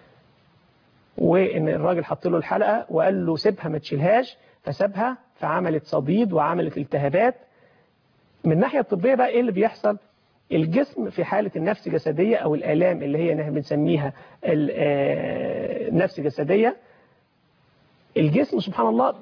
وإن الراجل حط له الحلقة وقال له سيبها ما تشيلهاش، فسابها فعملت صديد وعملت التهابات. من الناحية الطبية بقى إيه اللي بيحصل؟ الجسم في حالة النفس جسدية أو الآلام اللي هي نحن بنسميها النفس جسدية، الجسم سبحان الله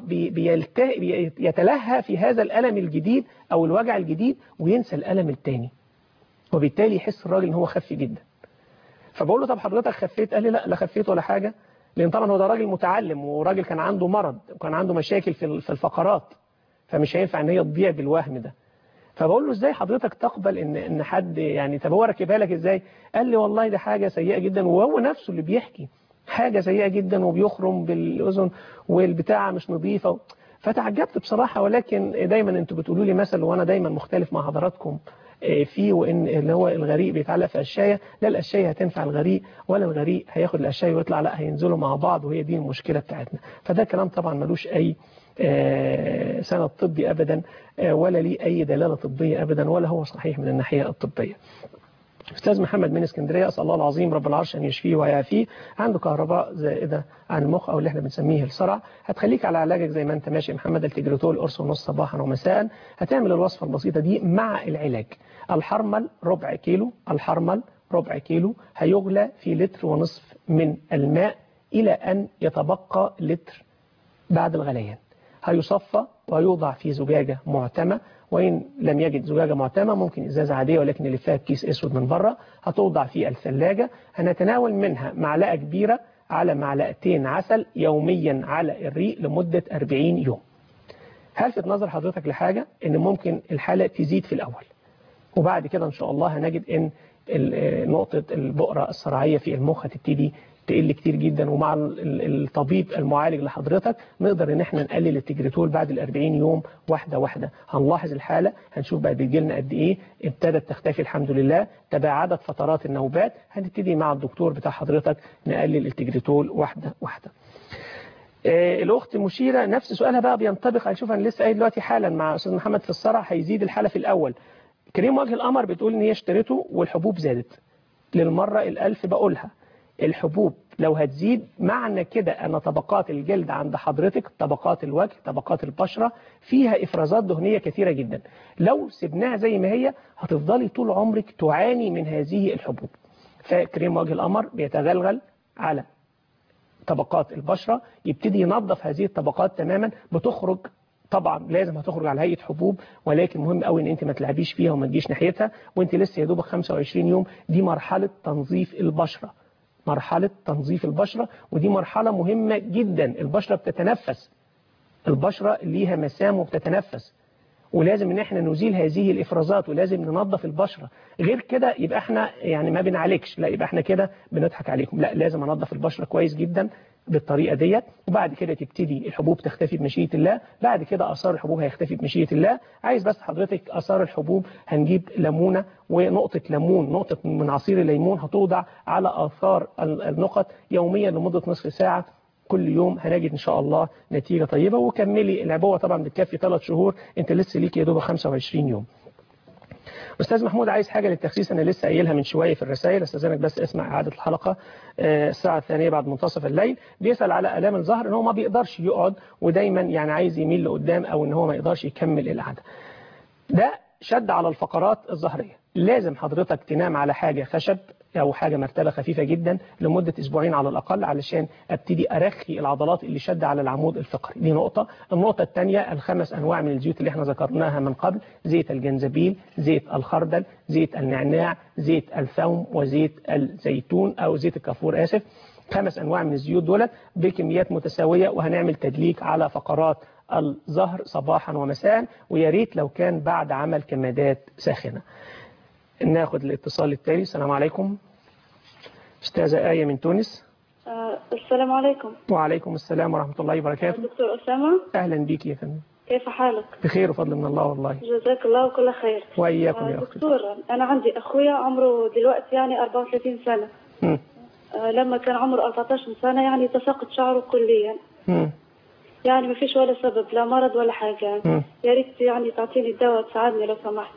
يتلهى في هذا الألم الجديد أو الوجع الجديد وينسى الألم التاني، وبالتالي يحس الراجل إن هو خف جدا. فبقول له طب حضرتك خفيت؟ قال لي لا خفيت ولا حاجة، لأن طبعا هو ده راجل متعلم وراجل كان عنده مرض وكان عنده مشاكل في الفقرات، فمش هينفع ان هي تضيع بالوهم ده. فبقول له ازاي حضرتك تقبل ان حد يعني طب هو راكبها لك ازاي؟ قال لي والله ده حاجة سيئة جدا، وهو نفسه اللي بيحكي حاجة سيئة جدا وبيخرم بالأذن والبتاعة مش نظيفة. فتعجبت بصراحة، ولكن دايما انتوا بتقولوا لي مثل وانا دايما مختلف مع حضراتكم فيه، وان اللي هو الغريق بيتعلق في قشاية، لا القشاية هتنفع الغريق ولا الغريق هياخد القشاية ويطلع، لا هينزلوا مع بعض، وهي دي المشكلة بتاعتنا. فده كلام طبعا ملوش اي سند طبي ابدا ولا ليه اي دلالة طبية ابدا، ولا هو صحيح من الناحية الطبية. أستاذ محمد من اسكندرية، أسأل الله العظيم رب العرش أن يشفيه ويعافيه، عنده كهرباء زائدة عن المخ أو اللي احنا بنسميه الصرع. هتخليك على علاجك زي ما أنت ماشي محمد، التجريتول قرص ونص صباحا ومساء. هتعمل الوصفة البسيطة دي مع العلاج. الحرمل ربع كيلو، الحرمل ربع كيلو هيغلى في 1.5 لتر من الماء إلى أن يتبقى لتر بعد الغليان. هيصفى ويوضع في زجاجة معتمة، وإن لم يجد زجاجة معتمة ممكن إزازة عادية ولكن اللي فيها كيس أسود من بره، هتوضع في الثلاجة. هنتناول منها معلقة كبيرة على معلقتين عسل يوميا على الريق لمدة 40 يوم. هلفت نظر حضرتك لحاجة، إن ممكن الحالة تزيد في الأول، وبعد كده إن شاء الله هنجد إن نقطة البؤرة الصرعية في المخ هتبتدي تقل كتير جدا، ومع الطبيب المعالج لحضرتك نقدر ان احنا نقلل التجريتول بعد ال40 يوم واحدة واحدة. هنلاحظ الحالة، هنشوف بقى بيجي لنا قد ايه، ابتدت تختفي الحمد لله، تباعدت فترات النوبات، هنبتدي مع الدكتور بتاع حضرتك نقلل التجريتول واحدة واحدة. الاخت مشيرة نفس سؤالها بقى بينطبق، هنشوف انا لسه قايل دلوقتي حالا مع استاذ محمد في الصرع هيزيد الحالة في الاول. كريم وجه القمر بتقول ان هي اشترته والحبوب زادت. للمرة الألف بقولها، الحبوب لو هتزيد معنى كده أن طبقات الجلد عند حضرتك، طبقات الوجه، طبقات البشرة فيها إفرازات دهنية كثيرة جدا. لو سبناها زي ما هي هتفضلي طول عمرك تعاني من هذه الحبوب. فكريم وجه القمر بيتغلغل على طبقات البشرة، يبتدي ينظف هذه الطبقات تماما، بتخرج طبعا لازم هتخرج على هيئة حبوب، ولكن مهم قوي ان انت ما تلعبيش فيها وما تجيش ناحيتها وانت لسه يا دوبك 25 يوم. دي مرحلة تنظيف البشرة، مرحلة تنظيف البشرة، ودي مرحلة مهمة جدا. البشرة بتتنفس البشرة ليها مسام وبتتنفس، ولازم ان احنا نزيل هذه الافرازات، ولازم ننظف البشرة. غير كده يبقى احنا يعني ما بنعالجش، لا يبقى احنا كده بنضحك عليكم. لا، لازم انظف البشرة كويس جدا بالطريقة ديت، وبعد كده تبتدي الحبوب تختفي بمشيئة الله. بعد كده اثار الحبوب هيختفي بمشيئة الله. عايز بس حضرتك اثار الحبوب، هنجيب ليمونة ونقطة ليمون، نقطة من عصير الليمون هتوضع على اثار النقط يوميا لمدة نصف ساعة كل يوم، هنجد ان شاء الله نتيجة طيبة. وكملي العبوة، طبعا بتكفي 3 شهور، انت لسه ليك يا دوب 25 يوم. أستاذ محمود عايز حاجة للتخسيس، أنا لسه قايلها من شوية في الرسائل، استاذنك بس اسمع إعادة الحلقة الساعة 2 بعد منتصف الليل. بيسأل على آلام الظهر، إن هو ما بيقدرش يقعد ودايما يعني عايز يميل لقدام، أو إن هو ما يقدرش يكمل القعدة. ده شد على الفقرات الظهرية. لازم حضرتك تنام على حاجة خشب أو حاجة مرتبة خفيفة جدا لمدة أسبوعين على الأقل، علشان أبتدي أرخي العضلات اللي شد على العمود الفقري. دي نقطة. النقطة الثانية، ال5 أنواع من الزيوت اللي احنا ذكرناها من قبل: زيت الجنزبيل، زيت الخردل، زيت النعناع، زيت الثوم، وزيت الزيتون أو زيت الكافور آسف. 5 أنواع من الزيوت دولت بكميات متساوية، وهنعمل تدليك على فقرات الظهر صباحا ومساء، ويا ريت لو كان بعد عمل كمادات ساخنة. ناخد الاتصال التالي. السلام عليكم. أستاذة آية من تونس. السلام عليكم. وعليكم السلام ورحمة الله وبركاته. دكتور أسامة. أهلا بيك يا فندم. كيف حالك؟ بخير وفضل من الله والله. جزاك الله كل خير. وإياكم يا أختي. دكتور، أنا عندي أخويا عمره دلوقتي يعني 34 سنة. لما كان عمره 14 سنة يعني تساقط شعره كليا. يعني ما فيش ولا سبب، لا مرض ولا حاجة. يا ريت يعني تعطيني الدواء تساعدني لو سمحت.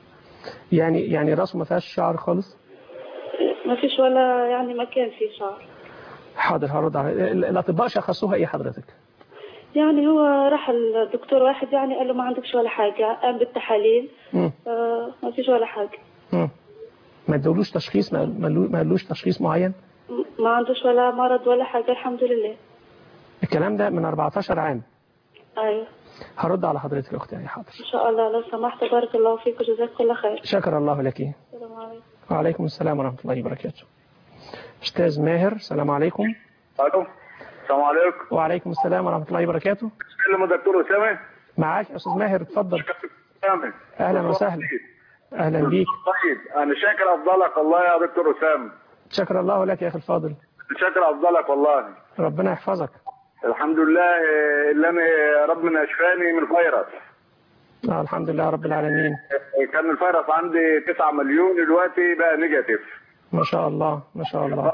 يعني راسه ما فيهاش شعر خالص؟ ما فيش ولا يعني مكان فيه شعر. حاضر، هرد على الأطباء. شخصوها إيه حضرتك؟ يعني هو راح الدكتور واحد يعني قال له ما عندكش ولا حاجة، قام بالتحاليل ما فيش ولا حاجة. ما ادولوش تشخيص؟ ما قالوش تشخيص معين؟ ما عندوش ولا مرض ولا حاجة الحمد لله. الكلام ده من 14 عام؟ أيوه. هرد على حضرتك يا أختي. حاضر إن شاء الله لو سمحت. بارك الله فيك وجزاك كل خير. شكر الله لك. السلام عليكم. وعليكم السلام ورحمة الله وبركاته. أستاذ ماهر. السلام عليكم. الو. السلام عليكم. وعليكم السلام ورحمة الله وبركاته. سلم دكتور أسامة. معاك يا أستاذ ماهر، اتفضل. أهلا وسهلا. أهلا بيك. طيب أنا شاكر أفضلك والله يا دكتور أسامة. شكر الله لك يا أخي الفاضل. شاكر أفضلك والله. ربنا يحفظك. الحمد لله اللي أنا ربنا شفاني من الفيروس. الحمد لله رب العالمين. كان الفيروس عندي 9 مليون، دلوقتي بقى نيجاتيف. ما شاء الله ما شاء الله.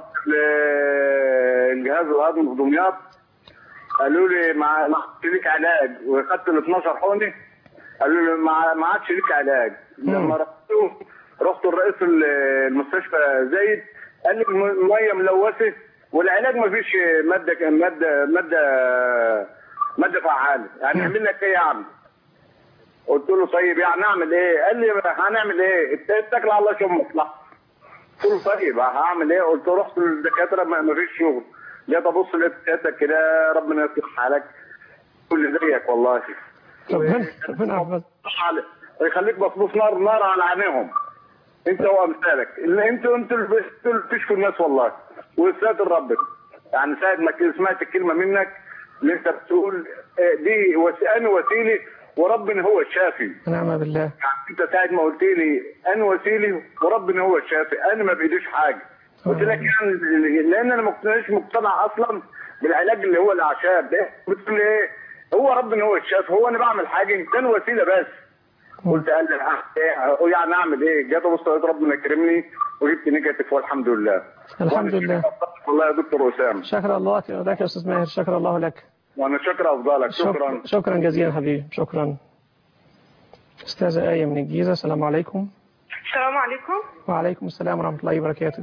الجهاز الهضمي في دمياط قالوا لي ما عادش ليك علاج، واخدت ال 12 حقنه قالوا لي ما عادش ليك علاج. لما رحت لرئيس المستشفى زايد قال لي الميه ملوثه والعلاج ما فيش ماده فعاله، يعني اعمل لك ايه يا عم؟ قلت له طيب يعني اعمل ايه؟ قال لي هنعمل ايه؟ اتكل على الله شوف مصلحتك. قلت له طيب هعمل ايه؟ قلت له رحت للدكاتره ما فيش شغل. جيت ابص لقيت سيادتك كده ربنا يصلح حالك كل زيك والله. ربنا يحفظك. يخليك مصروف نار على عينيهم انت وامثالك. انتوا اللي بتشفوا الناس والله، وساتر ربنا. يعني ساعه ما سمعت الكلمه منك اللي انت بتقول دي انا وسيلي وربنا هو الشافي. نعم بالله. يعني انت ساعه ما قلت لي انا وسيلي وربنا هو الشافي، انا ما بايديش حاجه. قلت لك يعني لان انا ما كنتش مقتنع اصلا بالعلاج اللي هو الاعشاب ده. بتقول ايه؟ هو ربنا هو الشافي، هو انا بعمل حاجه كان وسيله بس. قلت قال لي يعني اعمل ايه؟ جيت ابص لقيت ربنا كرمني وجبت نيجاتيف والحمد لله. الحمد لله. والله يا دكتور اسامه. شكر الله لك يا استاذ ماهر. شكر الله لك. وانا شكر افضلك. شكرا جزيلا حبيبي. شكرا. استاذه آية من الجيزه. السلام عليكم. السلام عليكم. وعليكم السلام ورحمه الله وبركاته.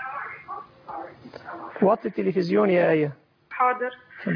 وطي التلفزيون يا آية. حاضر.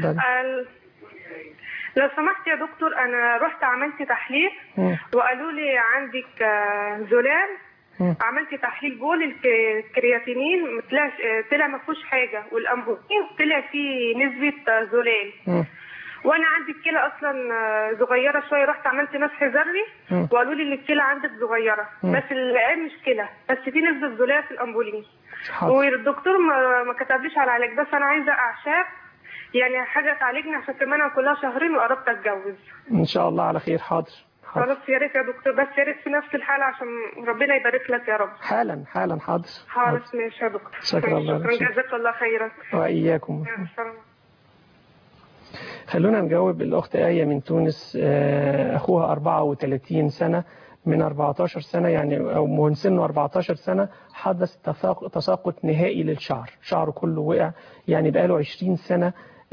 لو سمحت يا دكتور، انا رحت عملت تحليل وقالوا لي عندك زلال. عملت تحليل بول، الكرياتينين طلع ما فيهوش حاجه، والامبوتين طلع فيه نسبه زلال. وانا عندي الكلى اصلا صغيره شويه، رحت عملت مسح ذري وقالوا لي ان الكلى عندك صغيره بس العين مش كلى، بس في نسبه زلال في الامبولين. والدكتور ما كتبليش على علاج، بس انا عايزه اعشاب يعني حاجه تعالجني عشان كمان انا كلها شهرين وقربت اتجوز. ان شاء الله على خير. حاضر. خلاص يا ريت يا دكتور، بس يا ريت في نفس الحاله عشان ربنا يبارك لك يا رب. حالا حالا. حاضر. خلاص ماشي يا دكتور. شكرا جزاك الله خيرا. واياكم. خلونا نجاوب الأخت آية من تونس. أخوها 34 سنة، من 14 سنة يعني أو من سنه 14 سنة حدث تساقط نهائي للشعر، شعره كله وقع، يعني بقاله 20 سنة.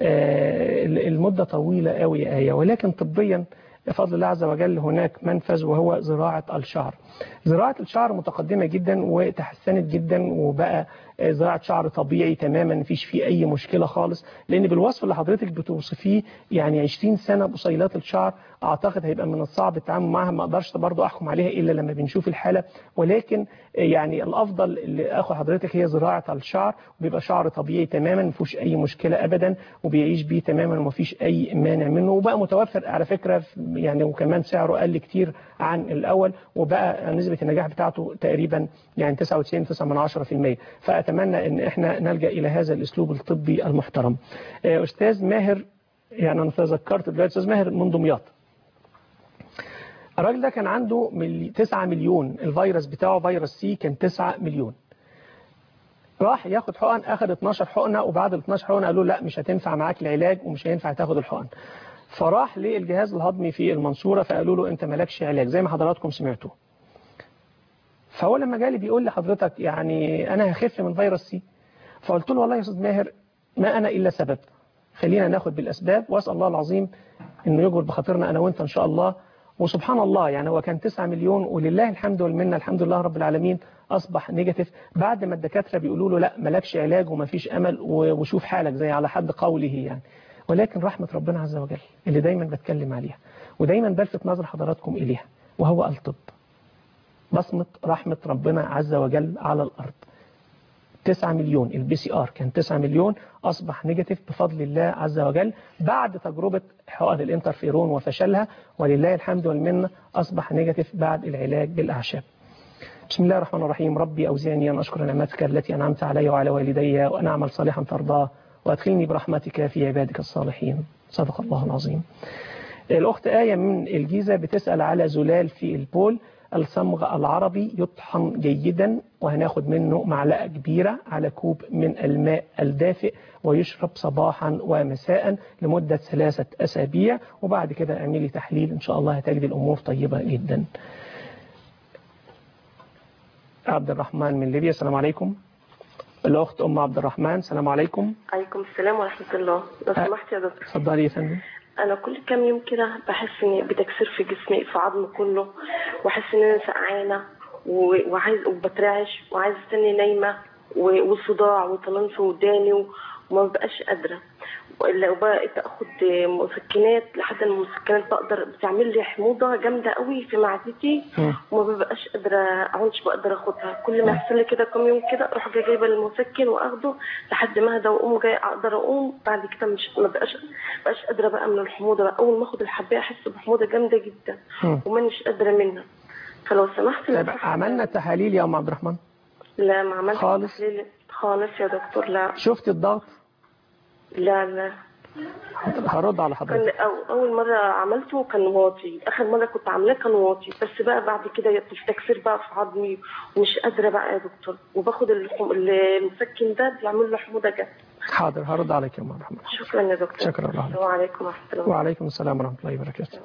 المدة طويلة قوي يا آية، ولكن طبيا بفضل الله عز وجل هناك منفذ وهو زراعة الشعر. زراعة الشعر متقدمة جدا وتحسنت جدا، وبقى زراعة شعر طبيعي تماما، مفيش فيه أي مشكلة خالص، لأن بالوصف اللي حضرتك بتوصفيه يعني 20 سنة بصيلات الشعر أعتقد هيبقى من الصعب التعامل معها. ما أقدرش برضو أحكم عليها إلا لما بنشوف الحالة، ولكن يعني الأفضل اللي أخو حضرتك هي زراعة الشعر، وبيبقى شعر طبيعي تماما مفيش أي مشكلة أبدا، وبيعيش بيه تماما ومفيش أي مانع منه، وبقى متوفر على فكرة يعني، وكمان سعره قل كتير عن الأول، وبقى نسبة النجاح بتاعته تقريبا يعني 99.9%. فأتمنى أن احنا نلجأ إلى هذا الأسلوب الطبي المحترم. أستاذ ماهر، يعني أنا تذكرت دلوقتي أستاذ ماهر من دمياط. الراجل ده كان عنده 9 مليون، الفيروس بتاعه فيروس سي كان 9 مليون. راح ياخد حقن، أخذ 12 حقنة، وبعد ال 12 حقنة قالوا لا مش هتنفع معاك العلاج ومش هينفع تاخد الحقن. فراح للجهاز الهضمي في المنصورة فقالوا له انت مالكش علاج زي ما حضراتكم سمعتوا. فهو لما جالي بيقول لي حضرتك يعني انا هخف من فيروس سي، فقلت له والله يا استاذ ماهر ما انا الا سبب، خلينا ناخد بالاسباب، واسال الله العظيم انه يجبر بخاطرنا انا وانت ان شاء الله. وسبحان الله يعني هو كان 9 مليون ولله الحمد والمنه، الحمد لله رب العالمين اصبح نيجاتيف، بعد ما الدكاتره بيقولوا له لا مالكش علاج ومفيش امل وشوف حالك زي على حد قوله يعني. ولكن رحمة ربنا عز وجل اللي دايما بتكلم عليها ودايما بلفت نظر حضراتكم إليها وهو الطب، بصمة رحمة ربنا عز وجل على الأرض. 9 مليون البي سي ار كان 9 مليون أصبح نيجاتيف بفضل الله عز وجل بعد تجربة حقن الانترفيرون وفشلها، ولله الحمد والمنة أصبح نيجاتيف بعد العلاج بالأعشاب. بسم الله الرحمن الرحيم. ربي أوزعني أن أشكر نعمتك التي أنعمت علي وعلى والدي وأن أعمل صالحا ترضاه وأدخلني برحمتك في عبادك الصالحين. صدق الله العظيم. الأخت آية من الجيزة بتسأل على زلال في البول. الصمغ العربي يطحن جيدا وهناخد منه معلقة كبيرة على كوب من الماء الدافئ ويشرب صباحا ومساء لمدة 3 أسابيع، وبعد كده اعملي تحليل إن شاء الله هتجد الأمور طيبة جدا. عبد الرحمن من ليبيا. السلام عليكم. الأخت أم عبد الرحمن. السلام عليكم. عليكم السلام ورحمة الله. لو سمحت يا دكتور. اتفضلي يا فندم. أنا كل كام يوم كده بحس إني بتكسير في جسمي في عظمي كله، وأحس إن أنا سقعانة وعايز وبترعش وعايز استني نايمة وصداع وطنان في وداني وما بقاش قادرة، لو بقيت اخد مسكنات لحد المسكنات بقدر بتعمل لي حموضه جامده قوي في معدتي وما ببقاش قادره اعونش بقدر اخدها. كل ما يحصل لي كده كم يوم كده اروح جايبه المسكن واخده لحد ما اهدى واقوم جاي اقدر اقوم، بعد كده ما بقاش قادره بقى من الحموضه بقى. اول ما اخد الحبايه احس بحموضه جامده جدا ومانيش قادره منها. فلو سمحت. طيب عملنا تحاليل يا ام عبد الرحمن؟ لا ما عملتش تحاليل خالص يا دكتور. لا. شفت الضغط؟ لا هرد على حضرتك. اول مره عملته كان واطي، اخر مره كنت عاملاه كان واطي، بس بقى بعد كده التكسير بقى في عظمي ومش قادره بقى يا دكتور، وباخد المسكن ده بيعمل له حموضه جامده. حاضر هرد عليك يا ام الرحمن. شكرا يا دكتور. شكرا الله. السلام عليكم ورحمه الله. وعليكم السلام ورحمه الله وبركاته.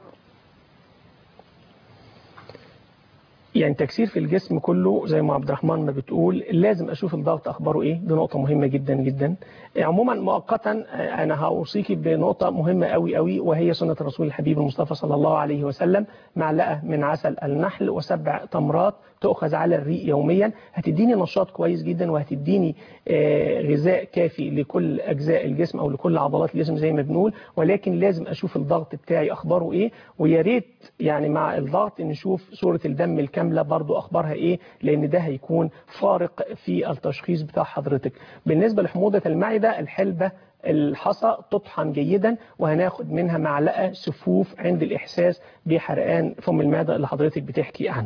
يعني تكسير في الجسم كله زي ما عبد الرحمن ما بتقول، لازم اشوف الضغط اخباره ايه، دي نقطه مهمه جدا جدا. عموما مؤقتا انا هوصيكي بنقطه مهمه قوي قوي، وهي سنه الرسول الحبيب المصطفى صلى الله عليه وسلم، معلقه من عسل النحل و7 تمرات تؤخذ على الريق يوميا، هتديني نشاط كويس جدا وهتديني غذاء كافي لكل اجزاء الجسم او لكل عضلات الجسم زي ما بنقول. ولكن لازم اشوف الضغط بتاعي اخباره ايه، ويا ريت يعني مع الضغط نشوف صوره الدم الكامله برضو اخبارها ايه، لان ده هيكون فارق في التشخيص بتاع حضرتك. بالنسبه لحموضه المعده، الحلبه الحصى تطحن جيدا وهناخد منها معلقه سفوف عند الاحساس بحرقان فم المعده اللي حضرتك بتحكي عنه.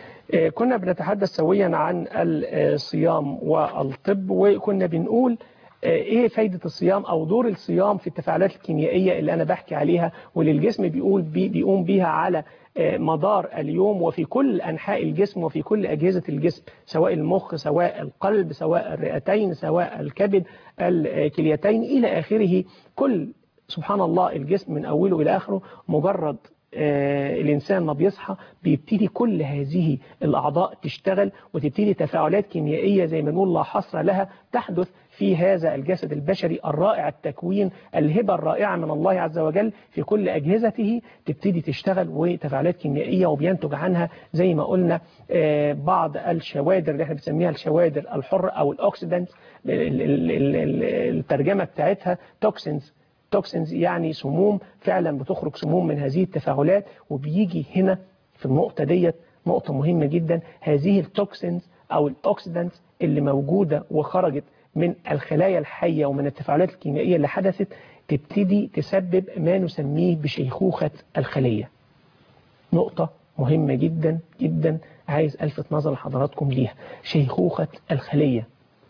كنا بنتحدث سويا عن الصيام والطب، وكنا بنقول ايه فايدة الصيام او دور الصيام في التفاعلات الكيميائية اللي انا بحكي عليها واللي الجسم بيقوم بيها على مدار اليوم وفي كل أنحاء الجسم وفي كل أجهزة الجسم، سواء المخ سواء القلب سواء الرئتين سواء الكبد الكليتين إلى آخره. كل سبحان الله الجسم من أوله إلى آخره مجرد الإنسان ما بيصحى بيبتدي كل هذه الأعضاء تشتغل وتبتدي تفاعلات كيميائية زي ما نقول لا حصر لها تحدث في هذا الجسد البشري الرائع التكوين، الهبة الرائعة من الله عز وجل في كل أجهزته تبتدي تشتغل وتفاعلات كيميائية وبينتج عنها زي ما قلنا بعض الشوادر اللي احنا بنسميها الشوادر الحرة أو الأوكسيدانت، الترجمة بتاعتها توكسينز يعني سموم، فعلا بتخرج سموم من هذه التفاعلات. وبيجي هنا في النقطة ديت نقطة مهمة جدا، هذه التوكسينز أو الأوكسيدانتس اللي موجودة وخرجت من الخلايا الحية ومن التفاعلات الكيميائية اللي حدثت تبتدي تسبب ما نسميه بشيخوخة الخلية. نقطة مهمة جدا جدا عايز ألفت نظر لحضراتكم ليها، شيخوخة الخلية.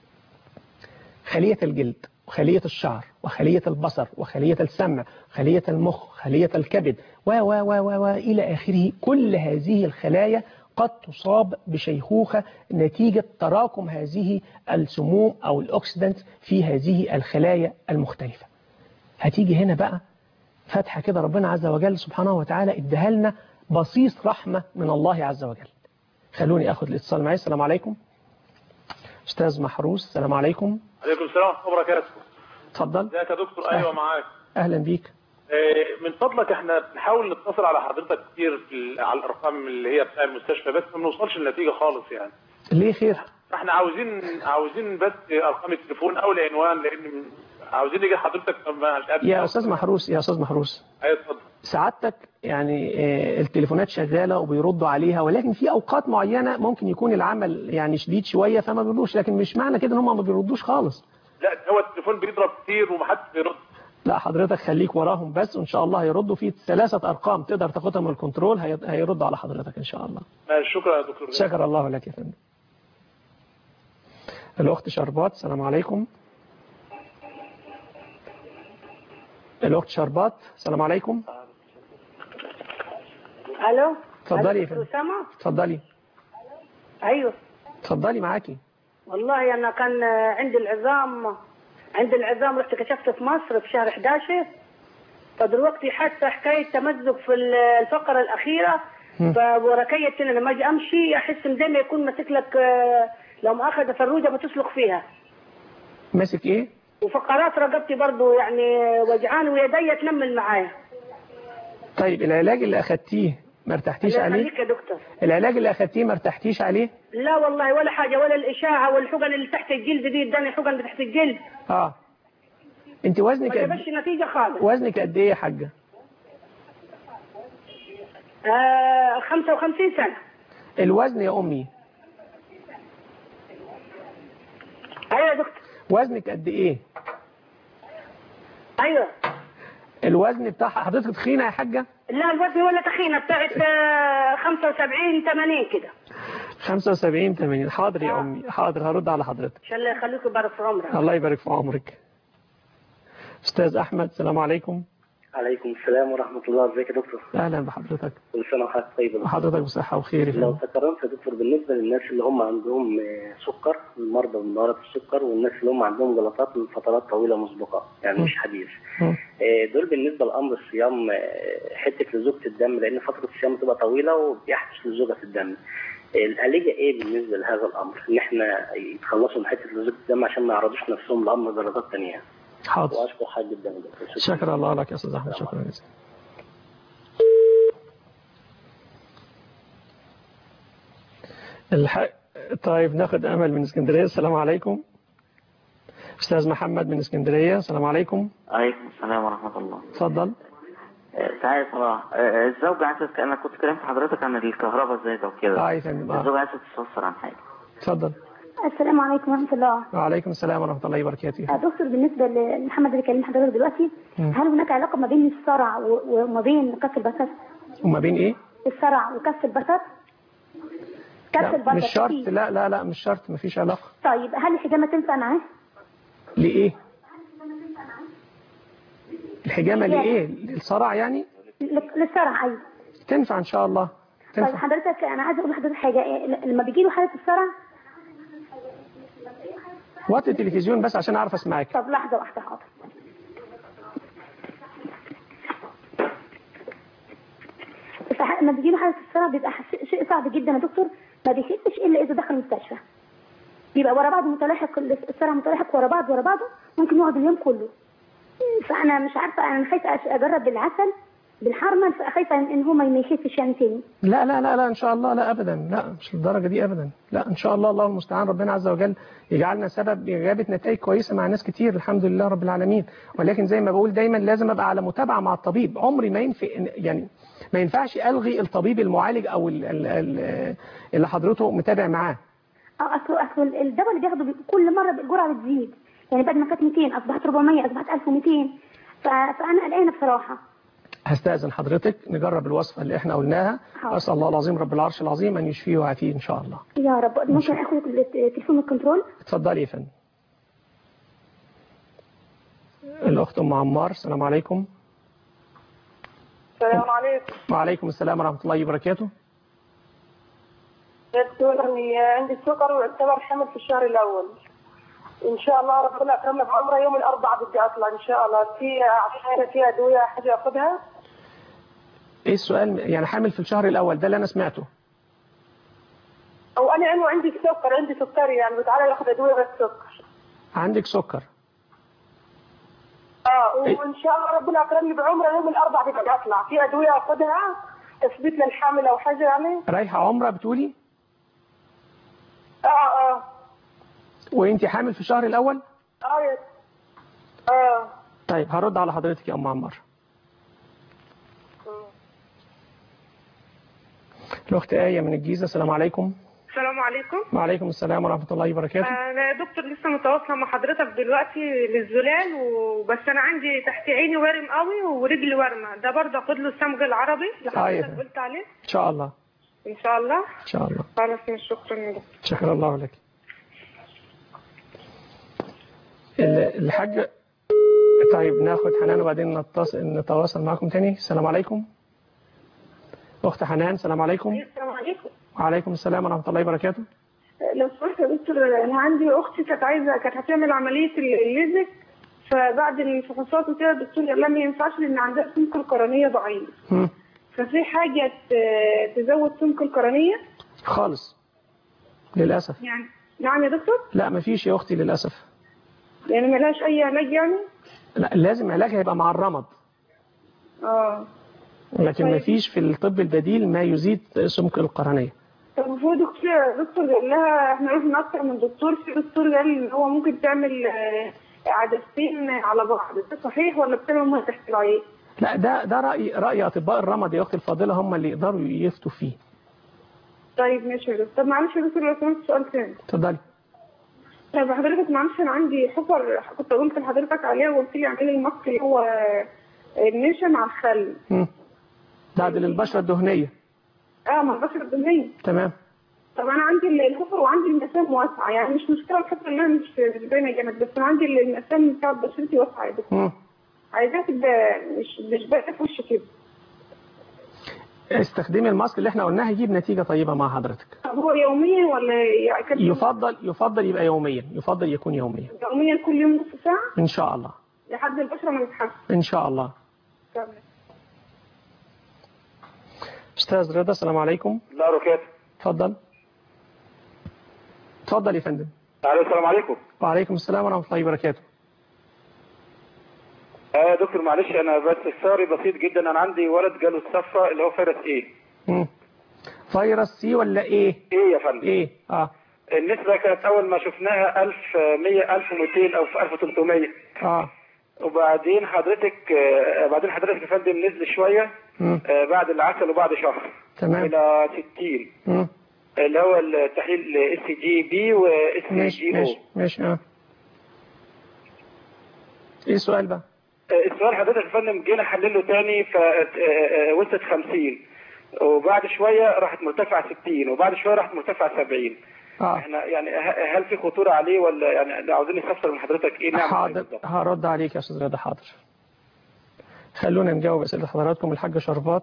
خلية الجلد وخلية الشعر وخلية البصر وخلية السمع وخلية المخ وخلية الكبد إلى آخره، كل هذه الخلايا قد تصاب بشيخوخة نتيجة تراكم هذه السموم أو الأوكسيدانت في هذه الخلايا المختلفة. هتيجي هنا بقى فتحة كده ربنا عز وجل سبحانه وتعالى ادها لنا بصيص رحمة من الله عز وجل. خلوني أخذ الاتصال معي. السلام عليكم أستاذ محروس. السلام عليكم. عليكم السلام ورحمة الله وبركاته. اتفضل. ازيك يا دكتور؟ ايوه معاك. اهلا بيك. من فضلك احنا بنحاول نتصل على حضرتك كتير على الارقام اللي هي بتاع المستشفى بس ما بنوصلش لنتيجه خالص يعني. ليه خير؟ احنا عاوزين بس ارقام التليفون او العنوان لان عاوزين نيجي لحضرتك. يا استاذ محروس ايوه اتفضل. سعادتك يعني التليفونات شغاله وبيردوا عليها، ولكن في اوقات معينه ممكن يكون العمل يعني شديد شويه فما بيردوش، لكن مش معنى كده ان هم ما بيردوش خالص. لا هو التليفون بيضرب كتير ومحدش بيرد. لا حضرتك خليك وراهم بس وان شاء الله هيردوا. في 3 أرقام تقدر تاخدها من الكنترول هيردوا على حضرتك ان شاء الله. شكرا يا دكتور. شكر الله لك يا فندم. الاخت شربات. السلام عليكم. الاخت شربات. السلام عليكم. الو. اتفضلي يا فندم. اتفضلي. ايوه اتفضلي معاكي. والله انا كان عندي العظام رحت كشفت في مصر في شهر 11، فدلوقتي حاسه حكايه تمزق في الفقره الاخيره، فوركيت لما اجي امشي احس ان زي ما يكون ماسك لك لو مؤاخذه فروجه بتسلق فيها. ماسك ايه؟ وفقرات رقبتي برضو يعني وجعان ويدي تنمل معايا. طيب العلاج اللي اخدتيه ما ارتحتيش عليه؟ يا دكتور. العلاج اللي اخدتيه ما ارتحتيش عليه؟ لا والله ولا حاجه، ولا الاشاعه والحقن اللي تحت الجلد دي اداني حقن تحت الجلد. انت وزنك ما جابش نتيجه خالص. وزنك قد ايه يا حاجه؟ 55 سنه. الوزن يا امي؟ ايوه يا دكتور. وزنك قد ايه؟ ايوه. الوزن بتاع حضرتك تخينه يا حاجه؟ لا الوزن ولا تخينه، بتاعت 75 80 كده. 75 80. حاضر يا امي حاضر، هرد على حضرتك. ان شاء الله يخليك ويبارك في عمرك. الله يبارك في عمرك. استاذ احمد. السلام عليكم. عليكم السلام ورحمه الله. ازيك يا دكتور؟ اهلا بحضرتك. كل سنه وحضرتك طيب. وحضرتك بصحه وخير. لو تكرمت يا دكتور بالنسبه للناس اللي هم عندهم سكر، المرضى من مرض السكر، والناس اللي هم عندهم جلطات من فترات طويله مسبقه يعني مش حديث، دول بالنسبه لامر الصيام حته لزوجه الدم، لان فتره الصيام بتبقى طويله وبيحدث لزوجه الدم. الآلية ايه بالنسبه لهذا الامر؟ ان احنا يتخلصوا من حته لزوجه الدم عشان ما يعرضوش نفسهم لامر درجات ثانيه. حاضر. واشكر حاجه جدا. شكرا الله لك يا استاذ احمد. شكرا جزيلا. طيب ناخد امل من اسكندريه. السلام عليكم. استاذ محمد من اسكندريه. السلام عليكم. عليكم السلام ورحمه الله. اتفضل. تعالى صلاح. الزوجه عايزه، انا كنت كلمت حضرتك عن الكهرباء الزايده وكده. يا فندم. الزوجه عايزه تستفسر عن حاجه. اتفضل. السلام عليكم ورحمه الله. وعليكم السلام ورحمه الله وبركاته. دكتور بالنسبه لمحمد اللي كلم حضرتك دلوقتي، هل هناك علاقه ما بين الصرع وما بين كف البصر؟ وما بين ايه؟ الصرع وكف البصر؟ مش شرط. لا مش شرط، مفيش علاقه. طيب هل الحجامه تنفع معاه؟ لإيه؟ الحجامة لإيه؟ للصرع يعني؟ للصرع أيوة. تنفع إن شاء الله. تنفع. طيب حضرتك أنا عايزة أقول لحضرتك حاجة، لما بيجي له حالة الصرع وطي التلفزيون بس عشان أعرف أسمعك. طب لحظة واحدة حاضر. لما بيجي له حالة الصرع بيبقى شيء صعب جدا يا دكتور، ما بيخفش إلا إذا دخل المستشفى. بيبقى ورا بعض متلاحق، الصرع متلاحق ورا بعضه، ممكن يقعد اليوم كله. فأنا مش عارفة، أنا خايفة أجرب بالعسل بالحرمل، فخايفة إن هو ما يخفش يعني تاني. لا لا لا لا إن شاء الله، لا أبدا، لا مش للدرجة دي أبدا، لا إن شاء الله. الله المستعان، ربنا عز وجل يجعلنا سبب إجابة نتائج كويسة مع ناس كتير الحمد لله رب العالمين. ولكن زي ما بقول دايما لازم أبقى على متابعة مع الطبيب. عمري ما ينفع يعني ما ينفعش ألغي الطبيب المعالج أو اللي حضرته متابع معاه. أصل الدواء اللي بياخده كل مرة الجرعة بتزيد، يعني بعد ما كانت 200 أصبحت 400 أصبحت 1200، فأنا قلقانة بصراحة. هستأذن حضرتك نجرب الوصفة اللي احنا قلناها. أسأل الله العظيم رب العرش العظيم أن يشفيه ويعافيه إن شاء الله. يا رب. ممكن أخذ تليفون الكنترول؟ اتفضلي يا فندم. الأخت أم عمار، السلام عليكم. السلام عليكم. وعليكم السلام ورحمة الله وبركاته. عندي السكر واعتبر حمل في الشهر الأول. إن شاء الله ربنا أكرمنا بعمره يوم الأربعاء بدي أطلع إن شاء الله. في أدوية حاجة أخذها؟ إيه السؤال؟ يعني حامل في الشهر الأول ده اللي أنا سمعته. أو أنا عندي سكر، عندي سكري يعني بتعالى أخذ أدوية بس سكر. عندك سكر؟ وإن شاء الله ربنا أكرمني بعمره يوم الأربعاء بدي أطلع. في أدوية أخذها تثبيت للحامل أو حاجة يعني؟ رايحة عمرة بتقولي؟ وانت حامل في الشهر الاول؟ طيب هرد على حضرتك يا ام عمار. الاخت آية من الجيزة، السلام عليكم. السلام عليكم. وعليكم السلام ورحمة الله وبركاته. انا يا دكتور لسه متواصلة مع حضرتك دلوقتي للزلال، وبس انا عندي تحت عيني ورم قوي ورجلي ورمة، ده برضه اخد له الصمغ العربي اللي حضرتك قلت عليه؟ ان شاء الله. ان شاء الله. ان شاء الله. خلاص شكرا يا دكتور. شكرا الله لك. الحاج. طيب ناخد حنان وبعدين نتواصل معكم تاني. السلام عليكم. اخت حنان، السلام عليكم. السلام عليكم. وعليكم السلام ورحمة الله وبركاته. لو سمحت يا دكتور، انا عندي اختي كانت هتعمل عملية الليزك، فبعد الفحوصات وكده الدكتور قال لها ما ينفعش لان عندها سمك القرنية ضعيف. ففي حاجة تزود سمك القرنية؟ خالص للأسف. يعني نعم يا دكتور؟ لا مفيش يا اختي للأسف. يعني ملهاش اي علاج يعني؟ لا لازم علاجها يبقى مع الرمد. لكن طيب. مفيش في الطب البديل ما يزيد سمك القرنية. طب هو دكتور قال لها احنا رحنا اكتر من دكتور، في دكتور قال ان هو ممكن تعمل عدستين على بعض، ده صحيح ولا بتعمل تحت العين؟ لا ده رأي اطباء الرمد يا اختي الفاضلة، هم اللي يقدروا يفتوا فيه. طيب ماشي يا دكتور. طب معلش يا دكتور لو سمحت سؤال ثاني. اتفضلي. طيب حضرتك معلش انا عندي حفر كنت قلت لحضرتك عليها وقلت لي اعملي الماسك اللي هو النشا مع الخل. بعد للبشرة الدهنية. مع البشرة الدهنية. تمام. طب انا عندي الحفر وعندي المسام واسعة، يعني مش مشكلة الحفر اللي انا مش باينة جامد، بس انا عندي المسام بتاعت بشرتي واسعة يا دكتور. عايزاها تبقى مش باينة في وشي كده. استخدمي الماسك اللي احنا قلناه هيجيب نتيجة طيبة مع حضرتك. طب هو يوميا ولا يفضل يبقى يوميا، يفضل يكون يوميا. يوميا كل يوم نص ساعة؟ ان شاء الله. لحد البشرة ما تتحسن. ان شاء الله. تمام. استاذ رضا، السلام عليكم. لا ركات. اتفضل يا فندم. السلام عليكم. وعليكم السلام ورحمة الله وبركاته. يا دكتور معلش انا بس استفساري بسيط جدا، انا عندي ولد جاله الصفة اللي هو فيروس ايه. فيروس سي ولا ايه؟ ايه يا فندم. ايه النسبة كانت اول ما شفناها 1100 1200 او في 1300. وبعدين حضرتك يا فندم نزل شوية بعد العسل وبعد شهر. تمام. الى 60. اللي هو التحليل SGB و SGO. ماشي. ايه السؤال بقى؟ السؤال حضرتك يا فندم جينا حلله تاني وصلت 50 وبعد شوية راحت مرتفعة 60 وبعد شوية راحت مرتفعة 70. احنا يعني هل في خطوره عليه ولا يعني عاوزين نفسر من حضرتك ايه نعمل؟ حاضر، هرد عليك يا استاذ رضا. حاضر، خلونا نجاوب اسئله حضراتكم. الحاجه شربات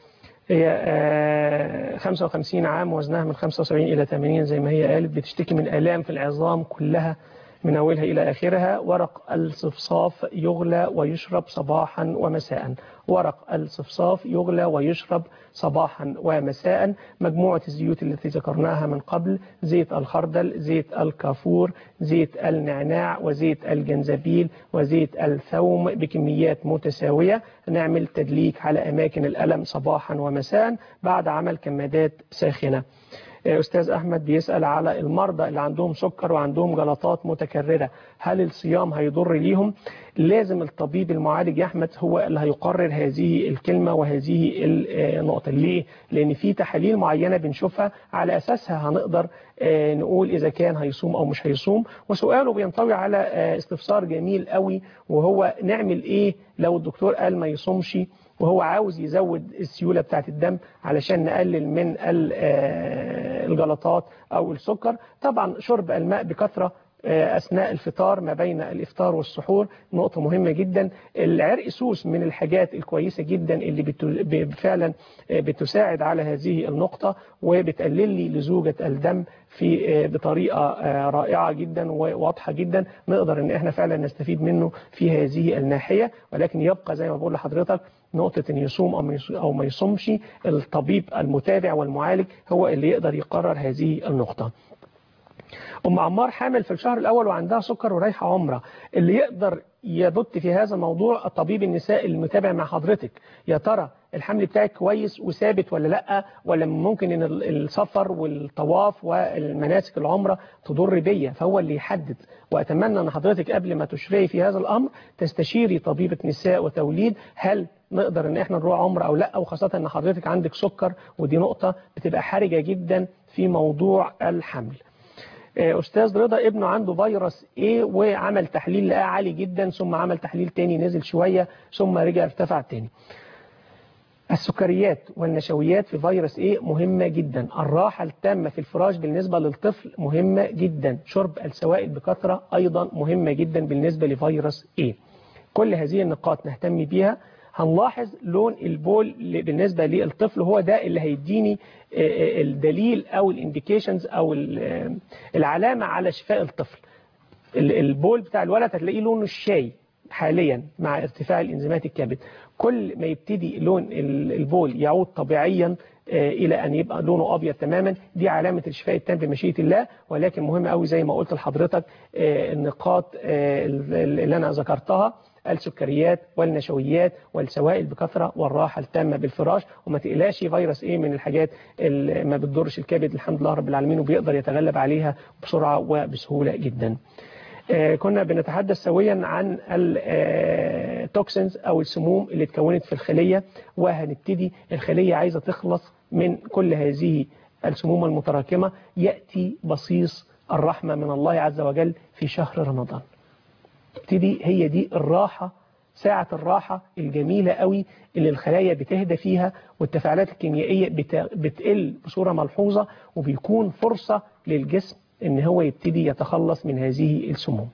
هي 55 عام، وزنها من 75 إلى 80 زي ما هي قالت، بتشتكي من آلام في العظام كلها من أولها إلى آخرها. ورق الصفصاف يغلى ويشرب صباحا ومساء. ورق الصفصاف يغلى ويشرب صباحا ومساء. مجموعة الزيوت التي ذكرناها من قبل: زيت الخردل، زيت الكافور، زيت النعناع، وزيت الجنزبيل، وزيت الثوم بكميات متساوية. نعمل تدليك على أماكن الألم صباحا ومساء بعد عمل كمادات ساخنة. أستاذ أحمد بيسأل على المرضى اللي عندهم سكر وعندهم جلطات متكررة، هل الصيام هيضر ليهم؟ لازم الطبيب المعالج يا أحمد هو اللي هيقرر هذه الكلمة وهذه النقطة. ليه؟ لأن في تحاليل معينة بنشوفها على أساسها هنقدر نقول إذا كان هيصوم أو مش هيصوم. وسؤاله بينطوي على استفسار جميل قوي، وهو نعمل إيه لو الدكتور قال ما يصومش وهو عاوز يزود السيولة بتاعة الدم علشان نقلل من الجلطات أو السكر؟ طبعا شرب الماء بكثرة أثناء الفطار، ما بين الإفطار والسحور، نقطة مهمة جدا. العرق سوس من الحاجات الكويسة جدا اللي فعلا بتساعد على هذه النقطة وبتقلل لي لزوجة الدم بطريقة رائعة جدا وواضحة جدا، نقدر ان احنا فعلا نستفيد منه في هذه الناحية. ولكن يبقى زي ما بقول لحضرتك نقطة ان يصوم او ما يصومش، الطبيب المتابع والمعالج هو اللي يقدر يقرر هذه النقطة. أم عمار حامل في الشهر الأول وعندها سكر ورايحة عمرة، اللي يقدر يبت في هذا الموضوع الطبيب النساء المتابع مع حضرتك. يا ترى الحمل بتاعك كويس وثابت ولا لأ، ولا ممكن ان السفر والطواف والمناسك العمرة تضر بيا؟ فهو اللي يحدد. وأتمنى أن حضرتك قبل ما تشرعي في هذا الأمر تستشيري طبيبة نساء وتوليد هل نقدر ان احنا نروح عمرة او لا، وخاصة ان حضرتك عندك سكر، ودي نقطة بتبقى حرجة جدا في موضوع الحمل. أستاذ رضا ابنه عنده فيروس A وعمل تحليل لقاه عالي جدا، ثم عمل تحليل تاني نزل شوية، ثم رجع ارتفع تاني. السكريات والنشويات في فيروس A مهمة جدا. الراحة التامة في الفراش بالنسبة للطفل مهمة جدا. شرب السوائل بكثرة أيضا مهمة جدا بالنسبة لفيروس A. كل هذه النقاط نهتم بيها. هنلاحظ لون البول بالنسبة للطفل، هو ده اللي هيديني الدليل أو الانديكيشنز أو العلامة على شفاء الطفل. البول بتاع الولد هتلاقيه لونه الشاي حاليا مع ارتفاع الانزيمات الكبد. كل ما يبتدي لون البول يعود طبيعيا إلى أن يبقى لونه أبيض تماما، دي علامة الشفاء التام بمشيئة الله. ولكن مهم قوي زي ما قلت لحضرتك النقاط اللي أنا ذكرتها: السكريات والنشويات والسوائل بكثرة والراحة التامة بالفراش. وما تقلاش فيروس A من الحاجات اللي ما بتضرش الكبد، الحمد لله رب العالمين، وبيقدر يتغلب عليها بسرعة وبسهولة جدا. كنا بنتحدث سويا عن التوكسينز أو السموم اللي اتكونت في الخلية، وهنبتدي الخلية عايزة تخلص من كل هذه السموم المتراكمة. يأتي بصيص الرحمة من الله عز وجل في شهر رمضان. تبتدي هي دي الراحة، ساعة الراحة الجميلة قوي اللي الخلايا بتهدى فيها، والتفاعلات الكيميائية بتقل بصورة ملحوظة، وبيكون فرصة للجسم ان هو يبتدي يتخلص من هذه السموم،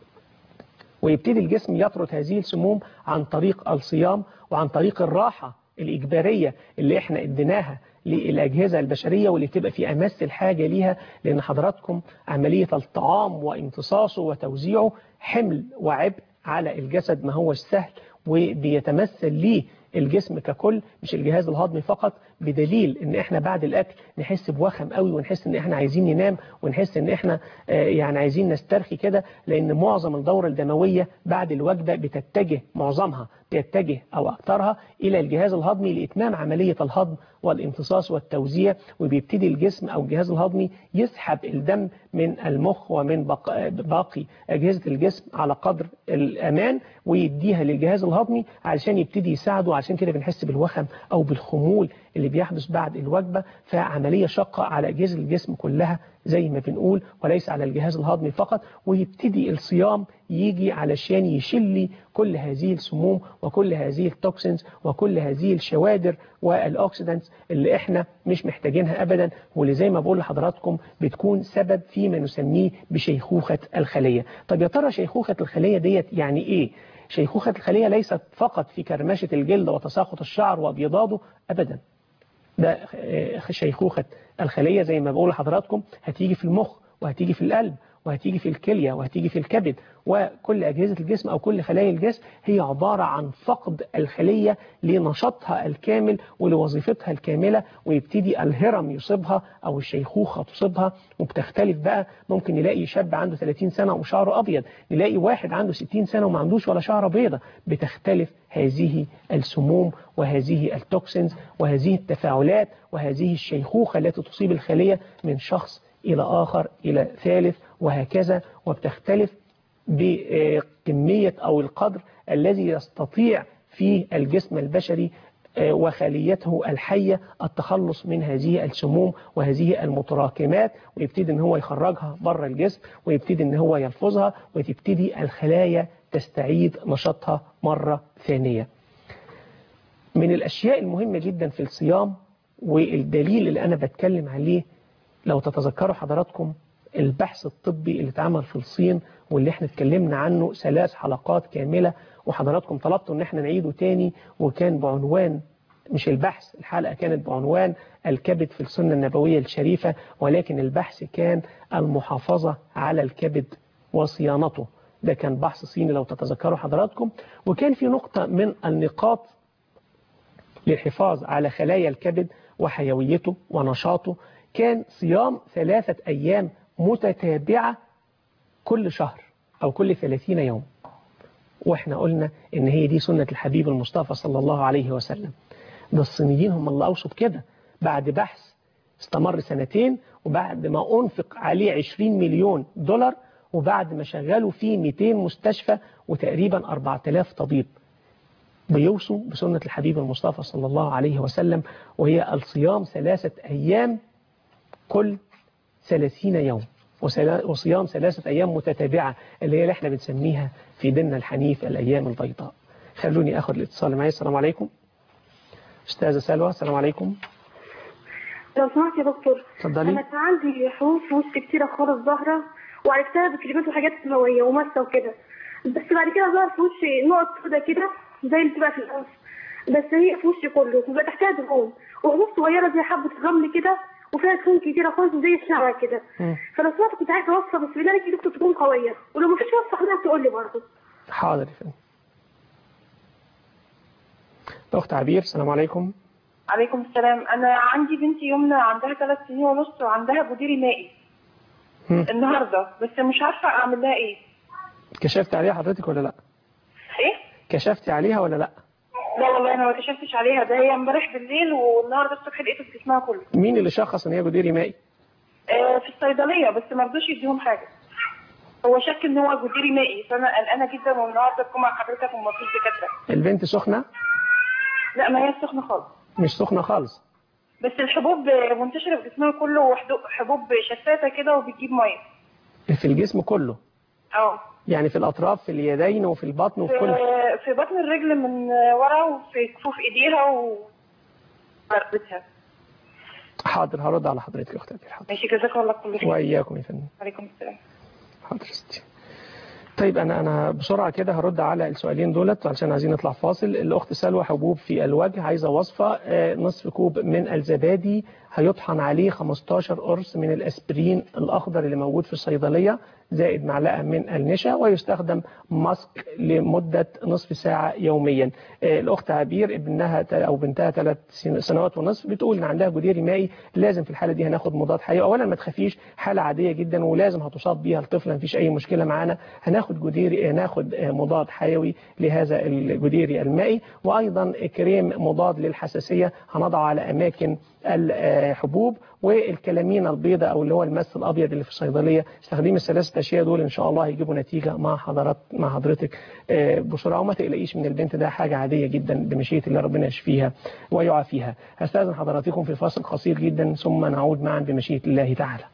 ويبتدي الجسم يطرد هذه السموم عن طريق الصيام وعن طريق الراحة الإجبارية اللي احنا اديناها للأجهزة البشرية واللي بتبقى في أمس الحاجة ليها. لأن حضراتكم عملية الطعام وامتصاصه وتوزيعه حمل وعبء على الجسد ما هو سهل، وبيتمثل ليه الجسم ككل مش الجهاز الهضمي فقط، بدليل ان احنا بعد الاكل نحس بوخم قوي، ونحس ان احنا عايزين ننام، ونحس ان احنا يعني عايزين نسترخي كده، لان معظم الدورة الدموية بعد الوجبة بتتجه، معظمها بيتجه او اكثرها الى الجهاز الهضمي لاتمام عملية الهضم والامتصاص والتوزيع. وبيبتدي الجسم او الجهاز الهضمي يسحب الدم من المخ ومن باقي اجهزة الجسم على قدر الامان، ويديها للجهاز الهضمي علشان يبتدي يساعده عشان كده بنحس بالوخم أو بالخمول اللي بيحدث بعد الوجبة. فعملية شاقة على أجهزة الجسم كلها زي ما بنقول، وليس على الجهاز الهضمي فقط. ويبتدي الصيام يجي علشان يشل كل هذه السموم وكل هذه التوكسينز وكل هذه الشوادر والأوكسيدانتس اللي احنا مش محتاجينها أبدا، واللي زي ما بقول لحضراتكم بتكون سبب فيما نسميه بشيخوخة الخلية. طب يا ترى شيخوخة الخلية ديت يعني إيه؟ شيخوخة الخلية ليست فقط في كرمشة الجلد وتساقط الشعر وابيضاده أبدا. ده شيخوخة الخلية زي ما بقول لحضراتكم هتيجي في المخ وهتيجي في القلب وهتيجي في الكلية وهتيجي في الكبد، وكل أجهزة الجسم أو كل خلايا الجسم هي عبارة عن فقد الخلية لنشاطها الكامل ولوظيفتها الكاملة، ويبتدي الهرم يصيبها أو الشيخوخة تصيبها. وبتختلف بقى، ممكن نلاقي شاب عنده 30 سنة وشعره أبيض، نلاقي واحد عنده 60 سنة وما عندوش ولا شعر بيضة. بتختلف هذه السموم وهذه التوكسينز وهذه التفاعلات وهذه الشيخوخة التي تصيب الخلية من شخص إلى آخر إلى ثالث وهكذا، وبتختلف بكمية أو القدر الذي يستطيع فيه الجسم البشري وخليته الحية التخلص من هذه السموم وهذه المتراكمات، ويبتدي ان هو يخرجها بره الجسم ويبتدي ان هو يلفظها وتبتدي الخلايا تستعيد نشاطها مرة ثانية. من الأشياء المهمة جدا في الصيام والدليل اللي أنا بتكلم عليه، لو تتذكروا حضراتكم البحث الطبي اللي اتعمل في الصين واللي احنا اتكلمنا عنه 3 حلقات كاملة، وحضراتكم طلبتوا ان احنا نعيده تاني، وكان بعنوان، مش البحث، الحلقة كانت بعنوان الكبد في السنة النبوية الشريفة، ولكن البحث كان المحافظة على الكبد وصيانته. ده كان بحث صيني لو تتذكروا حضراتكم، وكان في نقطة من النقاط للحفاظ على خلايا الكبد وحيويته ونشاطه، كان صيام 3 أيام متتابعة كل شهر أو كل 30 يوم. وإحنا قلنا إن هي دي سنة الحبيب المصطفى صلى الله عليه وسلم. ده الصينيين هم اللي أوصوا بكده بعد بحث استمر 2 وبعد ما أنفق عليه 20 مليون دولار وبعد ما شغلوا فيه 200 مستشفى وتقريبا 4000 طبيب، بيوصوا بسنة الحبيب المصطفى صلى الله عليه وسلم، وهي الصيام 3 أيام كل 30 يوم، وصيام 3 أيام متتابعة اللي هي اللي احنا بنسميها في ديننا الحنيف الأيام البيضاء. خلوني أخذ الاتصال معي. السلام عليكم أستاذة سلوى. السلام عليكم. لو سمحت يا دكتور، اتفضلي. أنا كان عندي حبوب في وسط كتيرة خالص ظاهرة، وعرفتها بكريمات وحاجات سماوية ومسة وكده، بس بعد كده ظهر في وشي نقط سودا كده زي اللي بتبقى في الأنف، بس هي في وشي كله وبقى تحتها دهون وحبوب صغيرة زي حبة الرمل كده وفيها دهون كتيرة خالص زي الشعر كده. فلو سمحت كنت عايزة وصفة، بس بالله عليك يا دكتور تكون قوية، ولو مفيش وصفة حضرتك تقول لي برضه. حاضر يا فندم. أخت عبير. السلام عليكم. عليكم السلام. أنا عندي بنتي يمنى عندها 3 سنين ونص وعندها جديري مائي النهارده، بس مش عارفة أعمل لها إيه. كشفت عليها حضرتك ولا لأ؟ إيه؟ كشفتي عليها ولا لأ؟ لا والله أنا ما كشفتش عليها، ده هي امبارح بالليل والنهارده الصبح لقيته في جسمها كله. مين اللي شخص إن هي جديري مائي؟ في الصيدلية، بس ما رضوش يديهم حاجة. هو شك إن هو جديري مائي، فأنا قلقانة جدا، والنهارده الجمعة حضرتك وما فيش دكاترة. البنت سخنة؟ لا ما هي سخنة خالص. مش سخنة خالص. بس الحبوب منتشرة في جسمها كله، وحبوب شفافة كده وبتجيب مية. في الجسم كله؟ يعني في الأطراف، في اليدين وفي البطن وفي كل؟ في بطن الرجل من ورا، وفي كفوف إيديها ورقبتها. حاضر، هرد على حضرتك يا أختي. حاضر. ماشي، جزاك الله كل خير. وإياكم يا فندم. عليكم السلام. حاضر ستي. طيب أنا بسرعة كده هرد على السؤالين دولت علشان عايزين نطلع فاصل. الأخت سلوى، حبوب في الوجه، عايزة وصفة. نصف كوب من الزبادي هيطحن عليه 15 قرص من الأسبرين الأخضر اللي موجود في الصيدلية، زائد معلقة من النشا، ويستخدم ماسك لمدة نصف ساعة يوميا. الأخت عبير ابنها أو بنتها 3 سنوات ونصف، بتقول إن عندها جديري مائي، لازم في الحالة دي هناخد مضاد حيوي. أولا ما تخافيش، حالة عادية جدا ولازم هتصاب بيها الطفلة، مفيش أي مشكلة معانا. هناخد مضاد حيوي لهذا الجديري المائي، وأيضا كريم مضاد للحساسية هنضعه على أماكن حبوب، والكلامين البيضاء او اللي هو المس الابيض اللي في الصيدليه. استخدمي الثلاث اشياء دول ان شاء الله هيجيبوا نتيجه مع حضرتك بسرعه. وما تقلقيش من البنت، ده حاجه عاديه جدا بمشيئه الله، ربنا يشفيها ويعافيها. هستاذن حضراتكم في فاصل قصير جدا ثم نعود معا بمشيئه الله تعالى.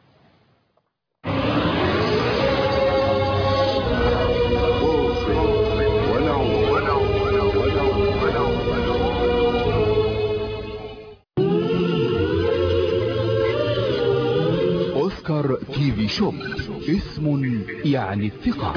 أوسكار تي في شوب، اسم يعني الثقة.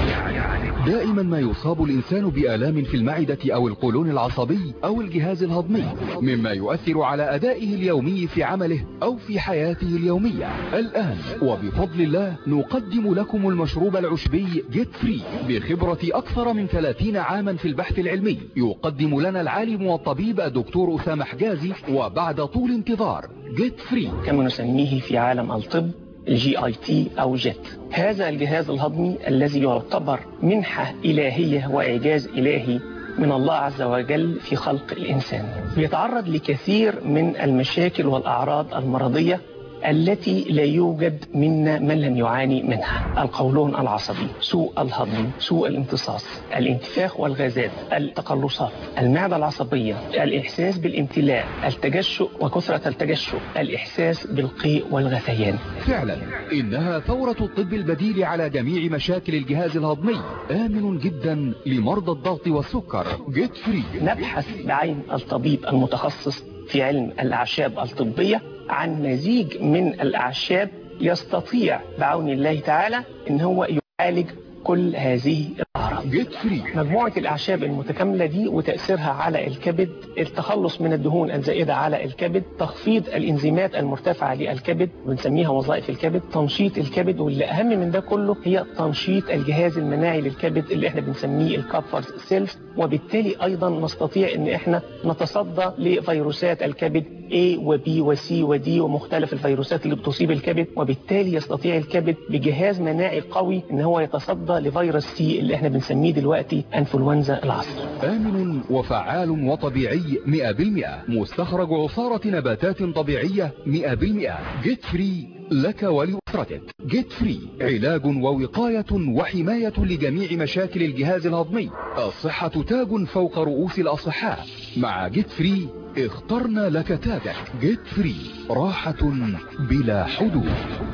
دائما ما يصاب الإنسان بآلام في المعدة أو القولون العصبي أو الجهاز الهضمي، مما يؤثر على أدائه اليومي في عمله أو في حياته اليومية. الآن وبفضل الله نقدم لكم المشروب العشبي جيت فري بخبرة أكثر من 30 عاما في البحث العلمي. يقدم لنا العالم والطبيب الدكتور أسامة حجازي، وبعد طول انتظار جيت فري كما نسميه في عالم الطب GIT أو جيت. هذا الجهاز الهضمي الذي يعتبر منحة إلهية وإعجاز إلهي من الله عز وجل في خلق الإنسان، بيتعرض لكثير من المشاكل والأعراض المرضية التي لا يوجد منا من لم يعاني منها: القولون العصبي، سوء الهضم، سوء الامتصاص، الانتفاخ والغازات، التقلصات، المعدة العصبية، الإحساس بالامتلاء، التجشؤ وكثرة التجشؤ، الإحساس بالقيء والغثيان. فعلا إنها ثورة الطب البديل على جميع مشاكل الجهاز الهضمي، آمن جدا لمرضى الضغط والسكر. جيت فري. نبحث بعين الطبيب المتخصص في علم الأعشاب الطبية عن مزيج من الأعشاب يستطيع بعون الله تعالى ان هو يعالج كل هذه الأعراض. جيت فري. مجموعة الأعشاب المتكاملة دي وتأثيرها على الكبد، التخلص من الدهون الزائدة على الكبد، تخفيض الإنزيمات المرتفعة للكبد بنسميها وظائف الكبد، تنشيط الكبد، واللي أهم من ده كله هي تنشيط الجهاز المناعي للكبد اللي احنا بنسميه الكابفرز سيلز، وبالتالي أيضا نستطيع ان احنا نتصدى لفيروسات الكبد A و B و C و D ومختلف الفيروسات اللي بتصيب الكبد، وبالتالي يستطيع الكبد بجهاز مناعي قوي ان هو يتصدى لفيروس سي اللي احنا بنسميه دلوقتي انفلونزا العصر. آمن وفعال وطبيعي 100%، مستخرج عصارة نباتات طبيعية 100%. جيت فري لك ولأسرتك. جيت فري علاج ووقاية وحماية لجميع مشاكل الجهاز الهضمي. الصحة تاج فوق رؤوس الأصحاء. مع جيت فري اخترنا لك تاجك. جيت فري راحة بلا حدود.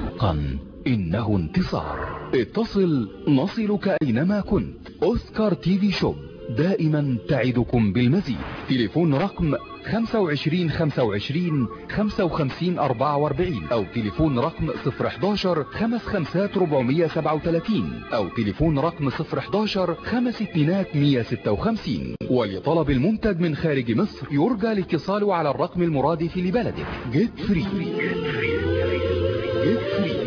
إنه انتصار. اتصل نصلك أينما كنت. أوسكار تي في شوب دائما تعدكم بالمزيد. تليفون رقم 25 25 55 44 أو تليفون رقم 011 55 437 أو تليفون رقم 011 52 156. ولطلب المنتج من خارج مصر يرجى الاتصال على الرقم المرادف لبلدك. جيت فري. جيت فري.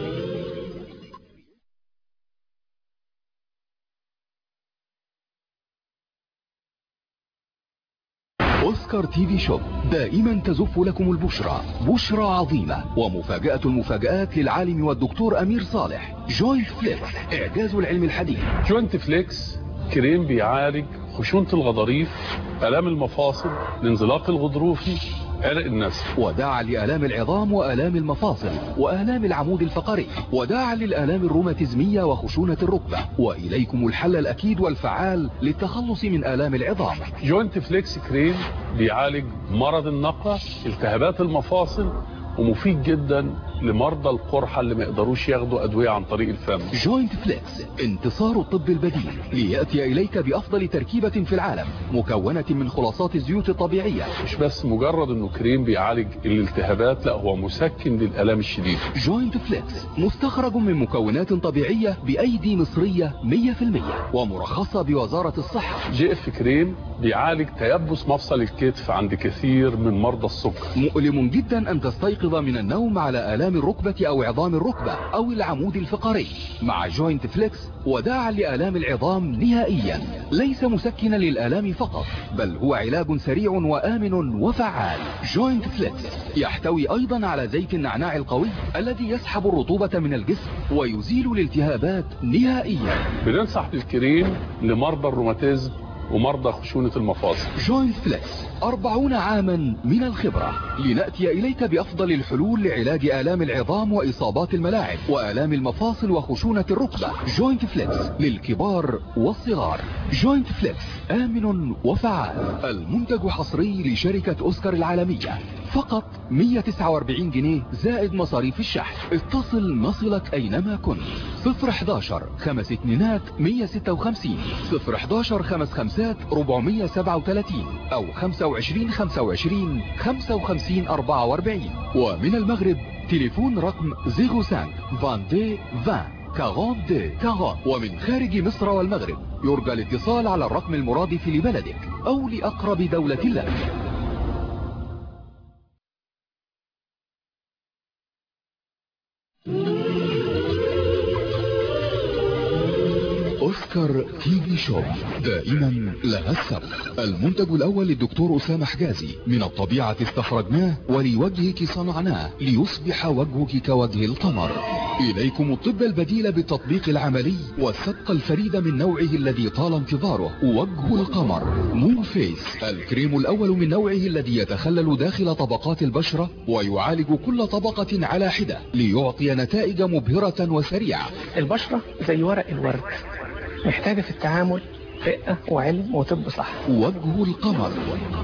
أوسكار تي في شوب دائما تزف لكم البشرى، بشرى عظيمة ومفاجأة المفاجآت للعالم والدكتور أمير صالح. جوينت فليكس، إعجاز العلم الحديث. جوينت فليكس كريم بيعالج خشونة الغضاريف، آلام المفاصل، الانزلاق الغضروفي، عرق النسل، وداعا لآلام العظام وآلام المفاصل وآلام العمود الفقري، وداعا للآلام الروماتيزمية وخشونة الركبة. وإليكم الحل الأكيد والفعال للتخلص من آلام العظام. جوينت فليكس كريم بيعالج مرض النقع، التهابات المفاصل، ومفيد جدا لمرضى القرحة اللي ما يقدروش ياخدوا أدوية عن طريق الفم. جوينت فليكس انتصار الطب البديل ليأتي إليك بأفضل تركيبة في العالم، مكونة من خلاصات الزيوت الطبيعية. مش بس مجرد انه كريم بيعالج الالتهابات، لا هو مسكن للآلام الشديدة. جوينت فليكس مستخرج من مكونات طبيعية بأيدي مصرية 100% ومرخصة بوزارة الصحة. GF كريم بيعالج تيبس مفصل الكتف عند كثير من مرضى السكر. مؤلم جدا أن تستيقظ من النوم على آلام الركبة أو عظام الركبة أو العمود الفقري. مع جوينت فليكس وداعا لآلام العظام نهائيا، ليس مسكنا للآلام فقط، بل هو علاج سريع وآمن وفعال. جوينت فليكس يحتوي أيضا على زيت النعناع القوي الذي يسحب الرطوبة من الجسم ويزيل الالتهابات نهائيا. بننصح بالكريم لمرضى الروماتيزم ومرضى خشونة المفاصل. جوينت فليكس 40 عاما من الخبرة، لنأتي إليك بأفضل الحلول لعلاج آلام العظام وإصابات الملاعب وآلام المفاصل وخشونة الركبة. جوينت فليكس للكبار والصغار. جوينت فليكس آمن وفعال. المنتج حصري لشركة أوسكار العالمية، فقط 149 جنيه زائد مصاريف الشحن. اتصل نصلك أينما كنت. 011 5 2 156 011 5 5 437 أو 25 25 55 44. ومن المغرب تليفون رقم 05 22 20 42 40. ومن خارج مصر والمغرب يرجى الاتصال على الرقم المرادف لبلدك أو لأقرب دولة لك. أوسكار تي في شو، دائما لها السبق. المنتج الأول للدكتور أسامة حجازي، من الطبيعة استخرجناه ولوجهك صنعناه ليصبح وجهك كوجه القمر. إليكم الطب البديل بالتطبيق العملي والسبق الفريد من نوعه الذي طال انتظاره، وجه القمر مون فيس، الكريم الأول من نوعه الذي يتخلل داخل طبقات البشرة ويعالج كل طبقة على حدة ليعطي نتائج مبهرة وسريعة. البشرة زي ورق الورد، محتاجة في التعامل رقة وعلم وطب صح. وجه القمر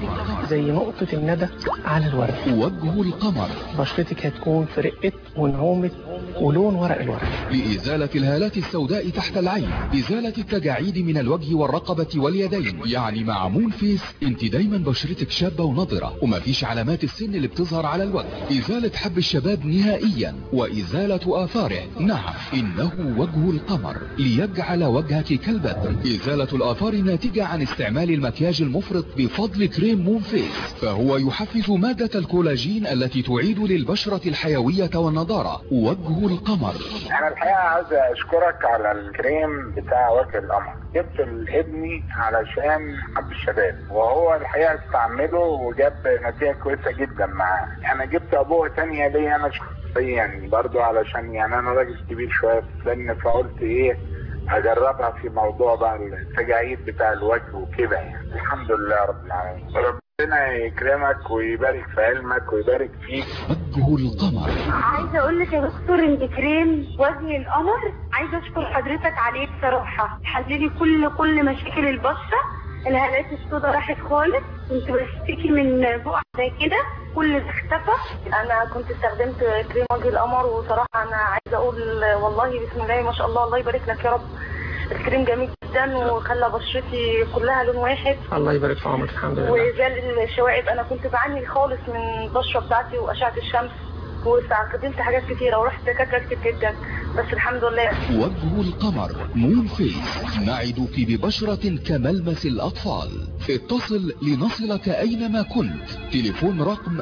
زي نقطة الندى على الورد. وجه القمر بشرتك هتكون في رقة ونعومة ولون ورق الورد. لإزالة الهالات السوداء تحت العين، إزالة التجاعيد من الوجه والرقبة واليدين. يعني مع مون فيس انت دايما بشرتك شابة ونضرة ومفيش علامات السن اللي بتظهر على الوجه. إزالة حب الشباب نهائيا وإزالة آثاره. نعم، إنه وجه القمر ليجعل وجهك كالبدر. إزالة الآثار الناتجة عن استعمال المكياج المفرط بفضل كريم مون فيس، فهو يحفز مادة الكولاجين التي تعيد للبشرة الحيوية والنضارة. وجه القمر. انا الحقيقه عايز اشكرك على الكريم بتاع وجه القمر. جبت لابني علشان حب الشباب، وهو الحقيقه استعمله وجاب نتيجه كويسه جدا معاه. انا جبت ابوه تانية ليا انا شخصيا برضو، علشان يعني انا راجل كبير شويه في السن، فقلت ايه اجربها في موضوع بقى التجاعيد بتاع الوجه وكده. يعني الحمد لله رب العالمين. ربنا يكرمك ويبارك في علمك ويبارك فيك. وجه القمر. عايزه اقول لك يا دكتور ان كريم وجه القمر عايزه اشكر حضرتك عليه بصراحه. حللي كل مشاكل البشره، الهالات السوداء راحت خالص، كنت بشتكي من بقع زي كده كل ده اختفى. انا كنت استخدمت كريم وجه القمر، وصراحه انا عايزه اقول والله بسم الله ما شاء الله، الله يبارك لك يا رب. الكريم جميل جدا وخلى بشرتي كلها لون واحد. الله يبارك في عمرك. الحمد لله. وزال الشوائب، انا كنت بعاني خالص من البشره بتاعتي واشعه الشمس، واستخدمت حاجات كتيره ورحت دكاتره كتير جدا، بس الحمد لله. وجه القمر مون فيس، نعدك ببشرة كملمس الأطفال. اتصل لنصلك أينما كنت. تليفون رقم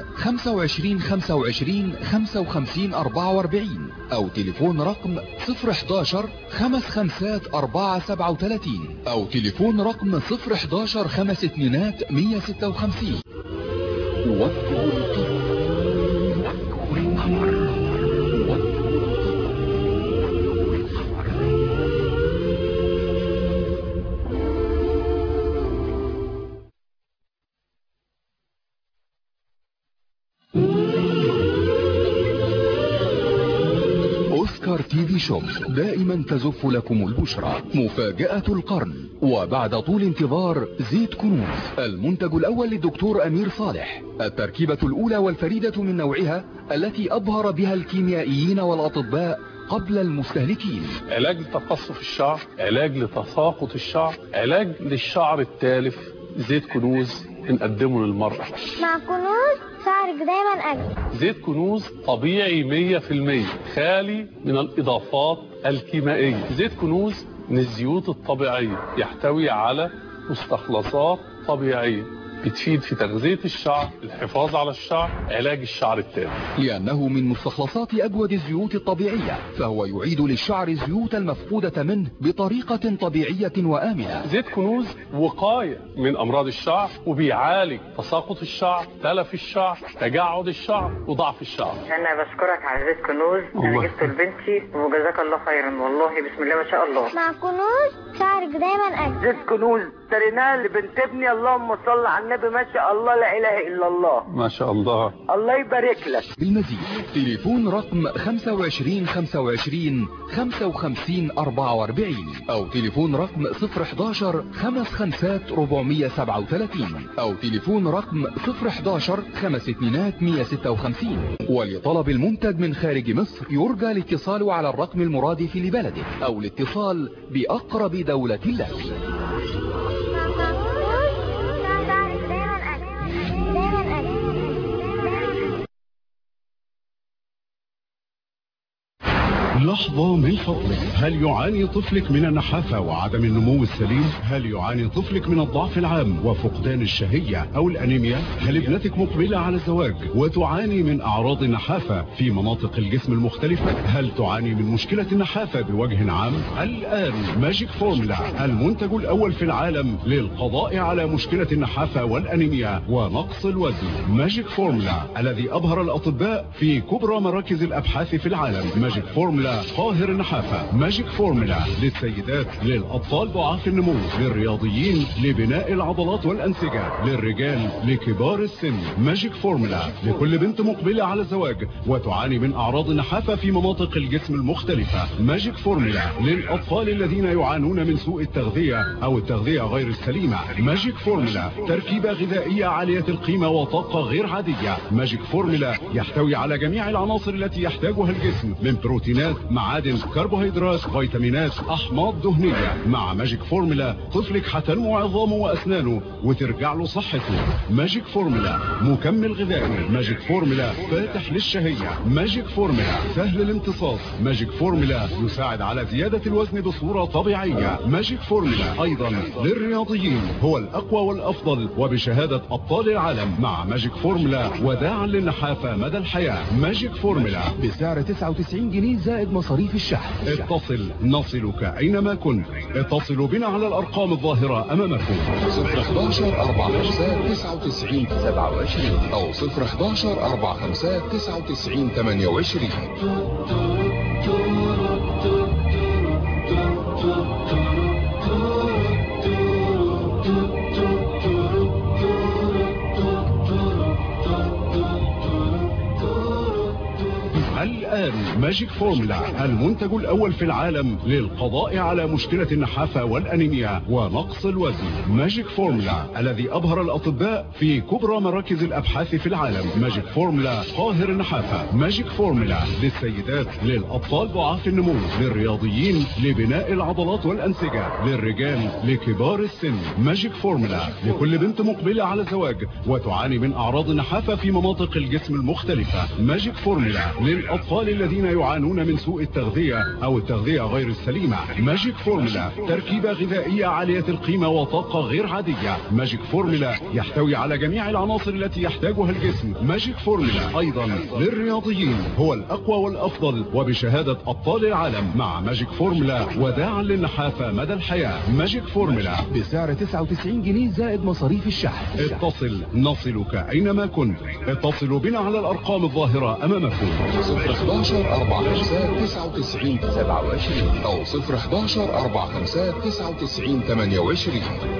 25 25 55 44 أو تليفون رقم 011 5 5 4 37 أو تليفون رقم 011 5 2 156. وجه القمر. أوسكار تي في شو دائما تزف لكم البشرى. مفاجأة القرن، وبعد طول انتظار زيت كنوز، المنتج الأول للدكتور أمير صالح، التركيبة الأولى والفريدة من نوعها التي أبهر بها الكيميائيين والأطباء قبل المستهلكين. علاج لتقصف الشعر، علاج لتساقط الشعر، علاج للشعر التالف. زيت كنوز نقدمه للمرأة. مع كنوز شعرك دايما أجمل. زيت كنوز طبيعي 100%، خالي من الإضافات الكيميائية. زيت كنوز من الزيوت الطبيعية، يحتوي على مستخلصات طبيعية بتفيد في تغذية الشعر، الحفاظ على الشعر، علاج الشعر التالف. لأنه من مستخلصات أجود الزيوت الطبيعية، فهو يعيد للشعر الزيوت المفقودة منه بطريقة طبيعية وآمنة. زيت كنوز وقاية من أمراض الشعر، وبيعالج تساقط الشعر، تلف الشعر، تجعد الشعر، وضعف الشعر. أنا بشكرك على زيت كنوز، أنا جبته لبنتي وجزاك الله خيرا، والله بسم الله ما شاء الله. مع كنوز شعرك دايما أجمل. زيت كنوز اشتريناه لبنت ابني، اللهم صل على النبي، ما شاء الله لا اله الا الله. ما شاء الله. الله يبارك لك. بالمزيد تليفون رقم 25 25 55 44 او تليفون رقم 011 55 437 او تليفون رقم 011 52 156. ولطلب المنتج من خارج مصر يرجى الاتصال على الرقم المرادف لبلدك او الاتصال بأقرب دولة لك. لحظة من فضلك، هل يعاني طفلك من النحافة وعدم النمو السليم؟ هل يعاني طفلك من الضعف العام وفقدان الشهية أو الأنيميا؟ هل ابنتك مقبلة على الزواج وتعاني من أعراض النحافة في مناطق الجسم المختلفة؟ هل تعاني من مشكلة النحافة بوجه عام؟ الآن ماجيك فورمولا، المنتج الأول في العالم للقضاء على مشكلة النحافة والأنيميا ونقص الوزن. ماجيك فورمولا الذي أبهر الأطباء في كبرى مراكز الأبحاث في العالم. ماجيك فورمولا قاهر النحافة. ماجيك فورمولا للسيدات، للأطفال ضعاف النمو، للرياضيين، لبناء العضلات والأنسجة، للرجال، لكبار السن. ماجيك فورمولا لكل بنت مقبلة على الزواج وتعاني من أعراض النحافة في مناطق الجسم المختلفة. ماجيك فورمولا للأطفال الذين يعانون من سوء التغذية أو التغذية غير السليمة. ماجيك فورمولا تركيبة غذائية عالية القيمة وطاقة غير عادية. ماجيك فورمولا يحتوي على جميع العناصر التي يحتاجها الجسم من بروتينات، معادن، كربوهيدرات، فيتامينات، احماض دهنيه. مع ماجيك فورمولا طفلك هتنمو عظامه واسنانه وترجع له صحته. ماجيك فورمولا مكمل غذائي. ماجيك فورمولا فاتح للشهيه. ماجيك فورمولا سهل الامتصاص. ماجيك فورمولا يساعد على زياده الوزن بصوره طبيعيه. ماجيك فورمولا ايضا للرياضيين هو الاقوى والافضل وبشهاده ابطال العالم. مع ماجيك فورمولا وداعا للنحافه مدى الحياه. ماجيك فورمولا بسعر 99 جنيه زائد مصاريف الشحن. اتصل نصلك اينما كنت. اتصلوا بنا على الارقام الظاهرة امامكم 011 45 99 27 او 011 45 99 28. الآن ماجيك فورمولا المنتج الأول في العالم للقضاء على مشكلة النحافة والأنيميا ونقص الوزن. ماجيك فورمولا الذي أبهر الأطباء في كبرى مراكز الأبحاث في العالم. ماجيك فورمولا قاهر النحافة. ماجيك فورمولا للسيدات، للأطفال ضعاف النمو، للرياضيين، لبناء العضلات والأنسجة، للرجال، لكبار السن. ماجيك فورمولا لكل بنت مقبلة على الزواج وتعاني من أعراض النحافة في مناطق الجسم المختلفة. ماجيك فورمولا للأطفال الذين يعانون من سوء التغذية أو التغذية غير السليمة. ماجيك فورمولا تركيبة غذائية عالية القيمة وطاقة غير عادية. ماجيك فورمولا يحتوي على جميع العناصر التي يحتاجها الجسم. ماجيك فورمولا أيضا للرياضيين هو الأقوى والأفضل وبشهادة أبطال العالم. مع ماجيك فورمولا وداعا للنحافة مدى الحياة. ماجيك فورمولا بسعر 99 جنيه زائد مصاريف الشحن. اتصل نصلك أينما كنت. اتصلوا بنا على الأرقام الظاهرة أمامكم 011 45 99 27 او 011 45 99 28.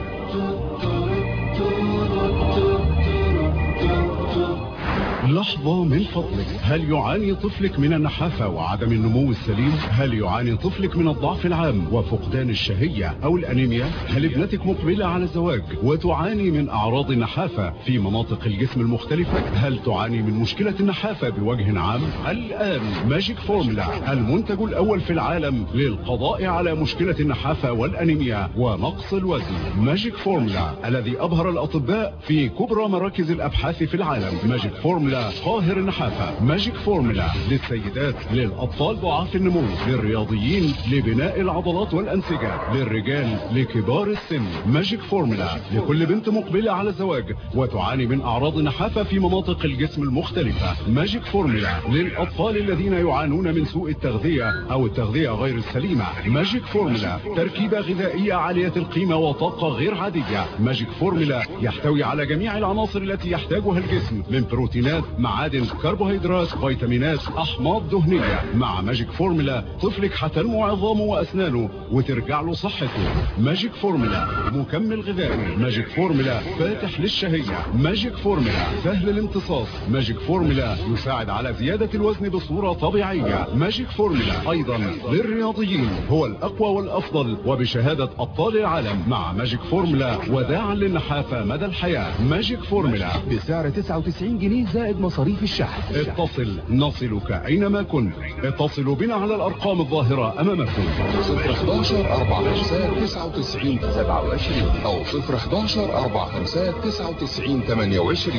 لحظة من فضلك، هل يعاني طفلك من النحافة وعدم النمو السليم؟ هل يعاني طفلك من الضعف العام وفقدان الشهية أو الأنيميا؟ هل ابنتك مقبلة على الزواج وتعاني من أعراض النحافة في مناطق الجسم المختلفة؟ هل تعاني من مشكلة النحافة بوجه عام؟ الآن ماجيك فورمولا المنتج الأول في العالم للقضاء على مشكلة النحافة والأنيميا ونقص الوزن. ماجيك فورمولا الذي أبهر الأطباء في كبرى مراكز الأبحاث في العالم. ماجيك فورمولا فورمولا قاهر النحافة. ماجيك فورمولا للسيدات، للأطفال ضعاف النمو، للرياضيين، لبناء العضلات والأنسجة، للرجال، لكبار السن. ماجيك فورمولا لكل بنت مقبلة على الزواج وتعاني من أعراض النحافة في مناطق الجسم المختلفة. ماجيك فورمولا للأطفال الذين يعانون من سوء التغذية أو التغذية غير السليمة. ماجيك فورمولا تركيبة غذائية عالية القيمة وطاقة غير عادية. ماجيك فورمولا يحتوي على جميع العناصر التي يحتاجها الجسم من بروتينات، معادن، كربوهيدرات، فيتامينات، أحماض دهنية. مع ماجيك فورمولا طفلك هتنمو عظامه وأسنانه وترجع له صحته. ماجيك فورمولا مكمل غذائي. ماجيك فورمولا فاتح للشهية. ماجيك فورمولا سهل الامتصاص. ماجيك فورمولا يساعد على زيادة الوزن بصورة طبيعية. ماجيك فورمولا أيضا للرياضيين هو الأقوى والأفضل وبشهادة أبطال العالم. مع ماجيك فورمولا وداعا للنحافة مدى الحياة. ماجيك فورمولا بسعر 99 جنيه زائد مصاريف الشحن. اتصل نصلك أينما كنت. اتصلوا بنا على الأرقام الظاهرة أمامكم 011 45 99 27 أو 011 45 99 28.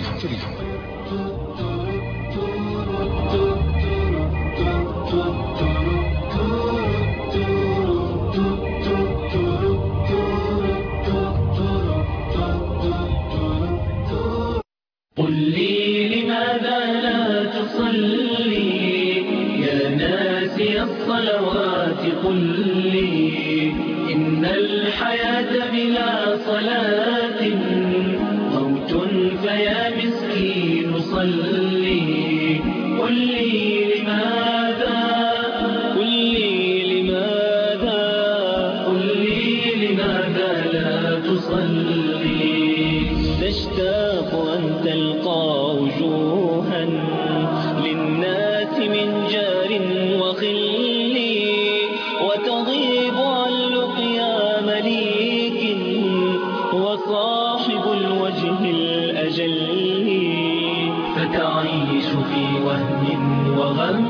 قل لي لماذا لا تصلي يا ناسي الصلوات؟ قل لي إن الحياة بلا صلاة موت، فيا مسكين صلي. قل لي لماذا، قل لي لماذا، قل لي لماذا لا تصلي؟ تشتاق أن تلقى وجوها للناس من جار وخل، وتغيب عن لقيا مليك وصاحب الوجه الأجل، فتعيش في وهم وغم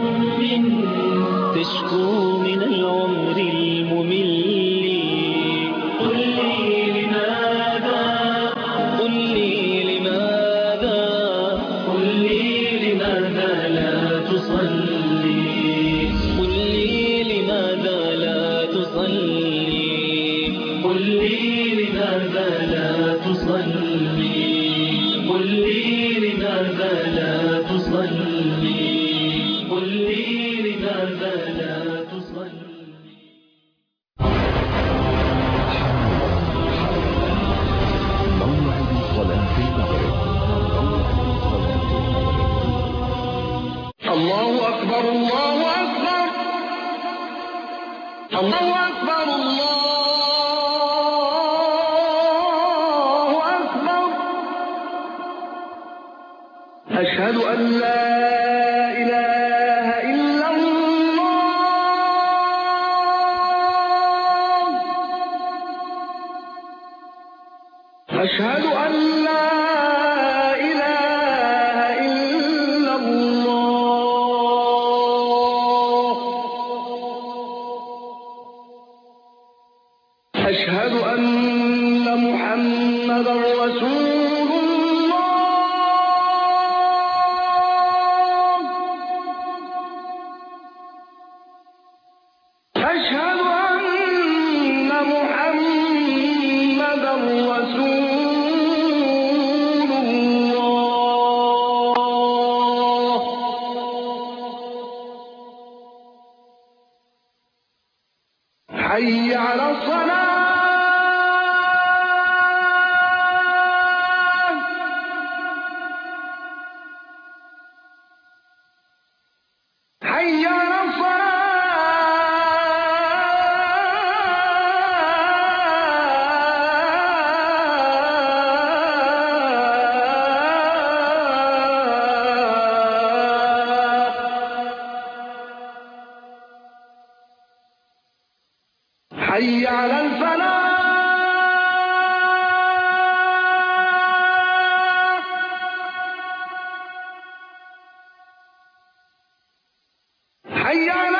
تشكو من العمر الممل. قل لي لماذا، قل لي لماذا، قل لي لماذا لا تصلي؟ قل لي لماذا لا تصلي؟ قل لي لماذا لا تصلي؟ قل لي لماذا لا تصلي؟ قل لي لماذا لا تصلي؟ موعد صلاة المغرب. الله أكبر، الله أكبر، الله أكبر، الله أكبر. أشهد أن لا إله إلا الله. أشهد أن لا إله إلا الله. أشهد أن محمدا رسول الله. أشهد أن محمدا رسول الله. حي على الصلاة. حي على حي على الفلاح. حي على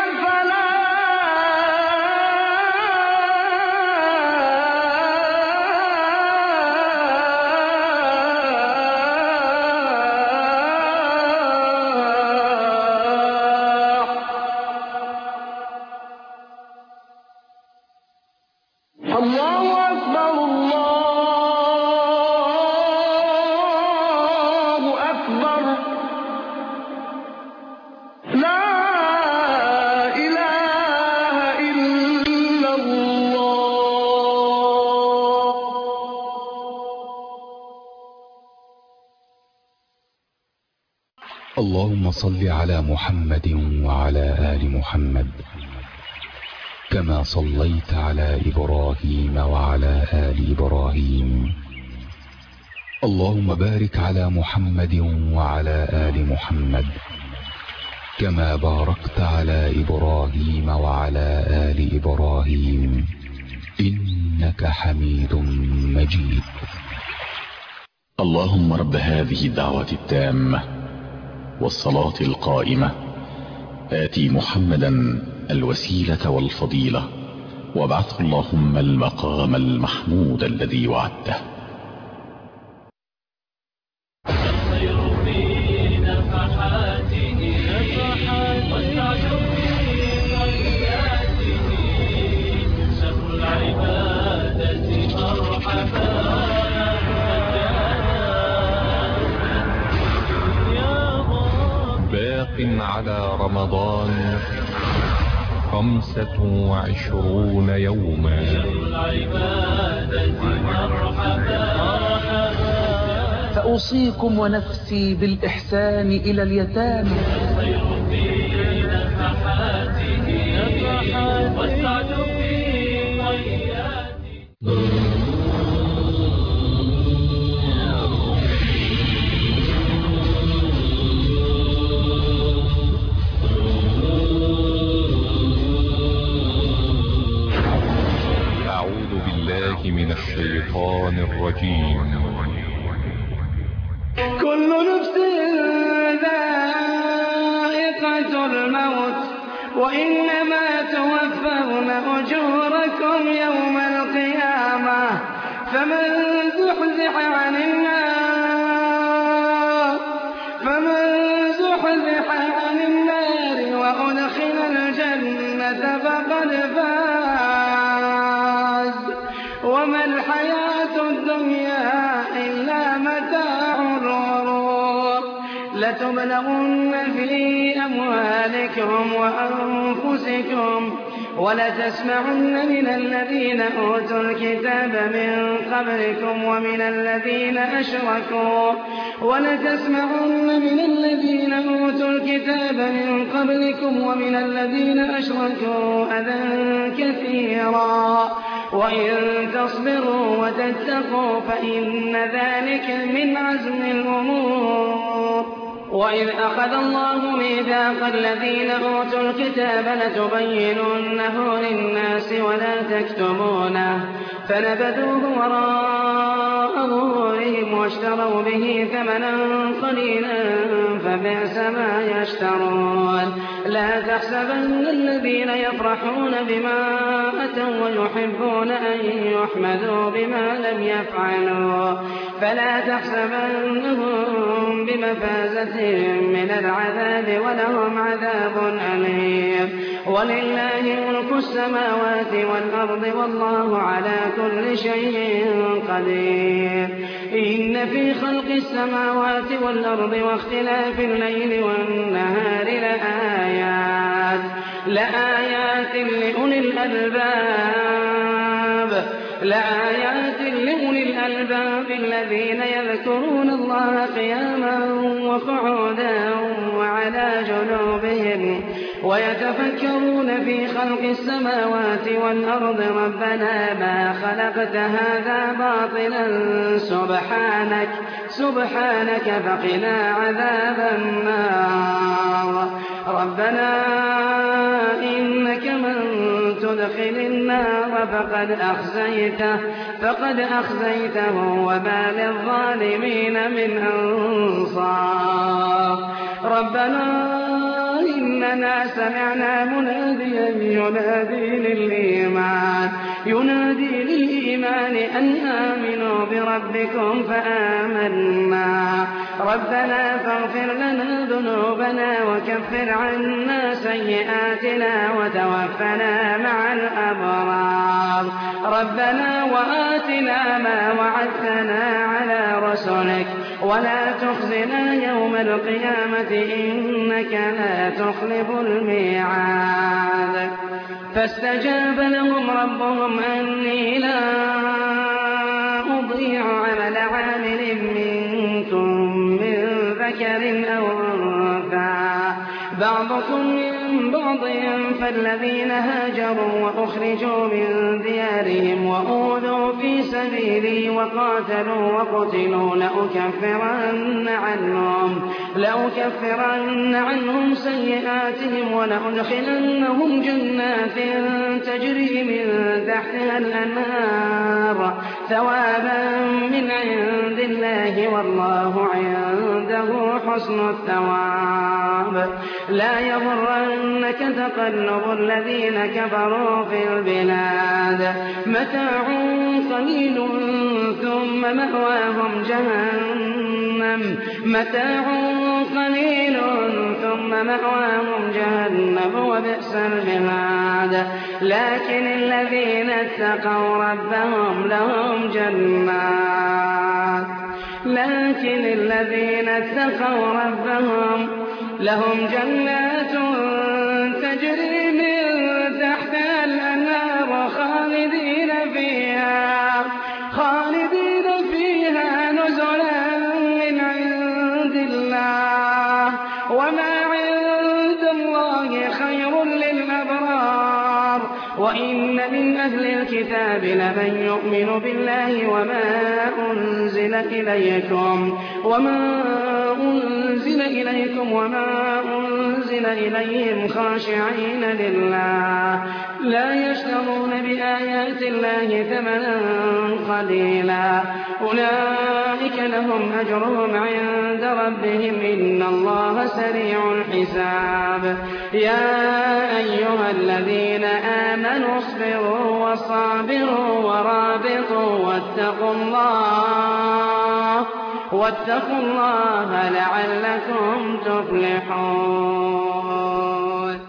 الفلاح. الله أكبر الله أكبر لا إله إلا الله. اللهم صل على محمد وعلى آل محمد كما صليت على إبراهيم وعلى آل إبراهيم. اللهم بارك على محمد وعلى آل محمد كما باركت على إبراهيم وعلى آل إبراهيم إنك حميد مجيد. اللهم رب هذه الدعوة التامة والصلاة القائمة آتي محمدا الوسيلة والفضيلة وابعثه اللهم المقام المحمود الذي وعدته. باق على رمضان 25 يوما. فأوصيكم ونفسي بالإحسان إلى اليتامى. من الشيطان الرجيم. كل نفس ذائقة الموت وإنما توفون أجوركم يوم القيامة فمن زحزح عن النار وأدخل الجنة فقد فاز وما الحياة الدنيا إلا متاع الغرور. لتبلغن في أموالكم وأنفسكم ولتسمعن من الذين أوتوا الكتاب من قبلكم ومن الذين أشركوا أذى كثيرا وإن تصبروا وتتقوا فإن ذلك من عزم الأمور. وإذ أخذ الله ميثاق الذين أوتوا الكتاب لتبيننه للناس ولا تكتمونه فنبذوه وراء ظهورهم واشتروا به ثمنا قليلا فبئس ما يشترون. لا تحسبن الذين يفرحون بما أتوا ويحبون أن يحمدوا بما لم يفعلوا فلا تحسبنهم بمفازة من العذاب ولهم عذاب أليم. ولله ملك السماوات والأرض والله على كل شيء قدير. إن في خلق السماوات والأرض واختلاف الليل والنهار لآيات لأولي الألباب الذين يذكرون الله قياما وقعودا وعلى جنوبهم ويتفكرون في خلق السماوات والأرض ربنا ما خلقت هذا باطلا سبحانك فقنا عذاب النار. ربنا إنك من تدخل النار فقد أخزيته وما للظالمين من أنصار. ربنا إنك إننا سمعنا مناديا ينادي للإيمان أن آمنوا بربكم فآمنا ربنا فاغفر لنا ذنوبنا وكفر عنا سيئاتنا وتوفنا مع الأبرار ربنا وآتنا ما وعدتنا على رسلك ولا تخزنا يوم القيامة إنك لا تخلف الميعاد فاستجاب لهم ربهم أني لا أضيع عمل عامل منكم من ذكر أو أنثى بعضكم من بعض فالذين هاجروا وأخرجوا من ديارهم وأوذوا في سبيلي وقاتلوا وقتلوا لأكفرن عنهم سيئاتهم ولأدخلنهم جنات تجري من تحتها الأنهار ثوابا من عند الله والله عنده حسن الثواب لا يغرنك تقلب الذين كفروا في البلاد متاع قليل ثم مأواهم جهنم وبئس المهاد لكن الذين اتقوا ربهم لهم جنات تجري من تحتها الأنهار خالدين فيها نزلا من عند الله وما عند الله خير للأبرار وإن من أهل الكتاب لمن يؤمن بالله وما أنزل إليكم وما أنزل إليهم خاشعين لله لا يشترون بآيات الله ثمنا قليلا أولئك لهم أجرهم عند ربهم إن الله سريع الحساب يا أيها الذين آمنوا اصبروا وصابروا ورابطوا واتقوا الله لعلكم تفلحون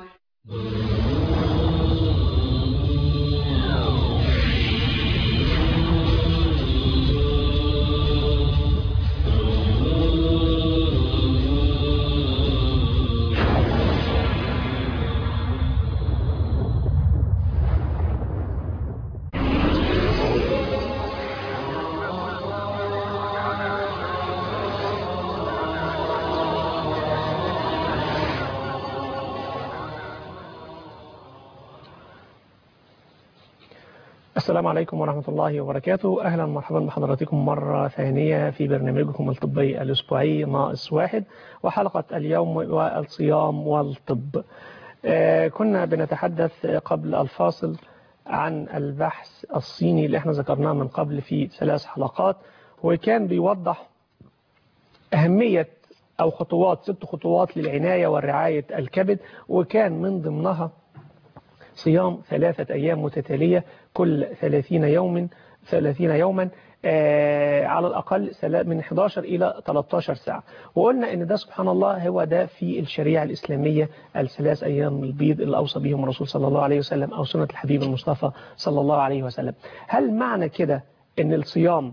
السلام عليكم ورحمة الله وبركاته. أهلا ومرحبا بحضراتكم مرة ثانية في برنامجكم الطبي الأسبوعي ناقص واحد وحلقة اليوم والصيام والطب. كنا بنتحدث قبل الفاصل عن البحث الصيني اللي احنا ذكرناه من قبل في 3 حلقات وكان بيوضح أهمية أو خطوات 6 خطوات للعناية والرعاية الكبد وكان من ضمنها صيام 3 أيام متتالية كل 30 يوما على الأقل من 11 إلى 13 ساعة وقلنا إن ده سبحان الله هو ده في الشريعة الإسلامية ال3 أيام البيض اللي أوصى بهم الرسول صلى الله عليه وسلم أو سنة الحبيب المصطفى صلى الله عليه وسلم. هل معنى كده إن الصيام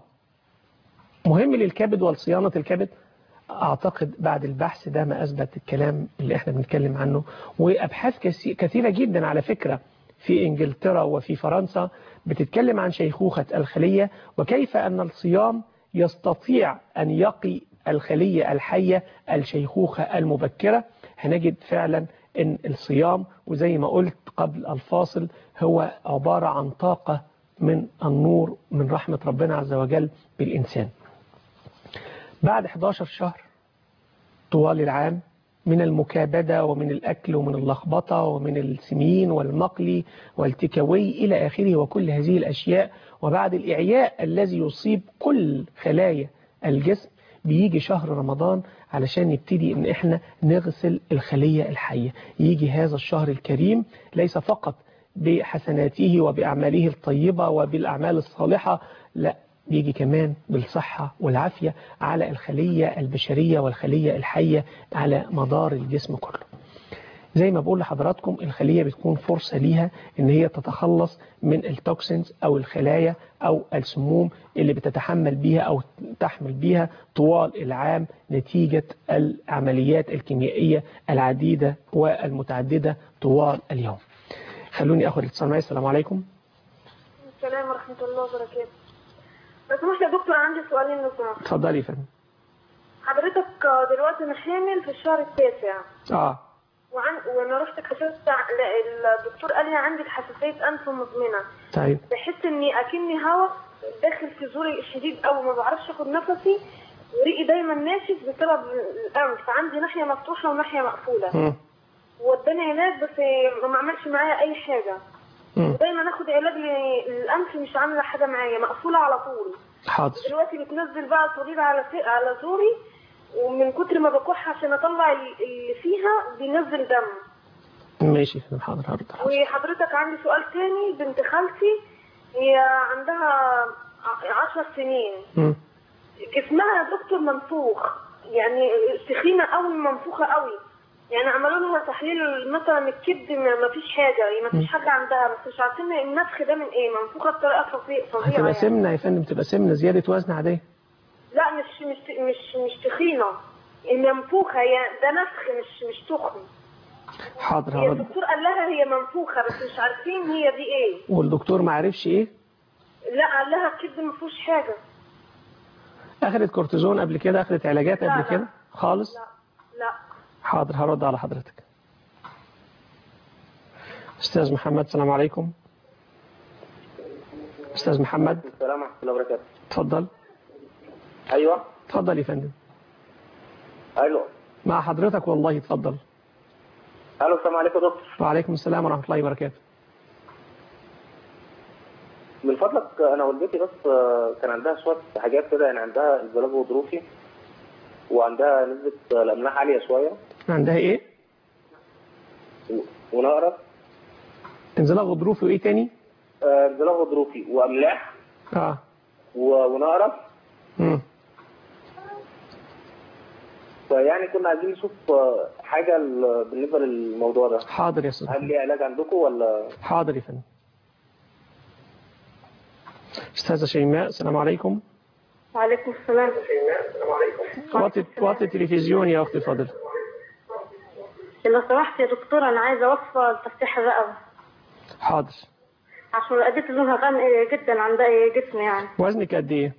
مهم للكبد والصيانة الكبد؟ أعتقد بعد البحث ده ما أثبت الكلام اللي احنا بنتكلم عنه وأبحاث كثيرة جدا على فكرة في إنجلترا وفي فرنسا بتتكلم عن شيخوخة الخلية وكيف أن الصيام يستطيع أن يقي الخلية الحية الشيخوخة المبكرة. هنجد فعلا أن الصيام وزي ما قلت قبل الفاصل هو عبارة عن طاقة من النور من رحمة ربنا عز وجل بالإنسان. بعد 11 شهر طوال العام من المكابدة ومن الأكل ومن اللخبطة ومن السمين والمقلي والتكوي إلى آخره وكل هذه الأشياء وبعد الإعياء الذي يصيب كل خلايا الجسم بيجي شهر رمضان علشان نبتدي ان احنا نغسل الخلية الحية. يجي هذا الشهر الكريم ليس فقط بحسناته وبأعماله الطيبة وبالأعمال الصالحة، لا، بيجي كمان بالصحة والعافية على الخلية البشرية والخلية الحية على مدار الجسم كله. زي ما بقول لحضراتكم، الخلية بتكون فرصة ليها ان هي تتخلص من التوكسينز او الخلايا او السموم اللي بتتحمل بيها او تحمل بيها طوال العام نتيجة العمليات الكيميائية العديدة والمتعددة طوال اليوم. خلوني اخد الاتصال معي. السلام عليكم. السلام ورحمة الله وبركاته. بس مش يا دكتور، عندي سؤالين لو سمحت. اتفضلي يا فندم. حضرتك دلوقتي انا حامل في الشهر التاسع. وانا رحت كشفت، الدكتور قال لي عندك حساسيه انف مزمنه. طيب. بحس اني اكني هواء داخل في زوري الشديد قوي، ما بعرفش اخد نفسي، وريقي دايما ناشف بسبب الانف، عندي ناحيه مفتوحه وناحيه مقفوله. وداني هناك بس ما عملش معايا اي حاجه. ودايما اخد علاج للانف مش عامله حاجه معايا، مقفوله على طول. حاضر. دلوقتي بتنزل بقى صليب على زوري، ومن كتر ما بكح عشان اطلع اللي فيها بينزل دم. ماشي. حاضر. وحضرتك عندي سؤال تاني. بنت خالتي هي عندها 10 سنين. جسمها يا دكتور منفوخ، يعني سخينه قوي، منفوخه قوي، يعني عملوا لها تحليل مثلا الكبد ما فيش حاجه، ما فيش حاجه عندها، بس مش عارفين النفخ ده من ايه، منفوخه بطريقه فظيعه. هتبقى سمنه يا فندم، بتبقى سمنه، زياده وزن عاديه. لا مش تخينه، منفوخه، هي ده نفخ مش تخن. حاضر. هي الدكتور قال لها هي منفوخه بس مش عارفين هي دي ايه. والدكتور ما عرفش ايه؟ لا قال لها الكبد ما فيهوش حاجه. اخذت كورتيزون قبل كده؟ اخذت علاجات قبل كده خالص؟ لا. حاضر، هرد على حضرتك. استاذ محمد، السلام عليكم. استاذ محمد. السلام ورحمه الله وبركاته. اتفضل. ايوه. اتفضل يا فندم. الو. مع حضرتك والله، اتفضل. الو، السلام عليكم يا دكتور. وعليكم السلام ورحمه الله وبركاته. من فضلك، انا والدتي بس كان عندها شويه حاجات كده، يعني عندها انزلاق غضروفي وعندها نسبه الاملاح عاليه شويه. عندها ايه؟ ونقرس. انزلاق غضروفي وايه تاني؟ انزلاق غضروفي واملاح. ونقرس. فيعني كنا عايزين نشوف حاجه بالنسبه للموضوع ده. حاضر يا استاذ. هل ليه علاج عندكم ولا؟ حاضر يا فندم. استاذه شيماء، السلام عليكم. وعليكم السلام. وطي التلفزيون يا اختي فاضل. لو سمحت يا دكتور، انا عايزه اوصفه لتفتيح الرقبه. حاضر. عشان رقبتي لونها غامق جدا عند جسمي يعني. وزنك قد ايه؟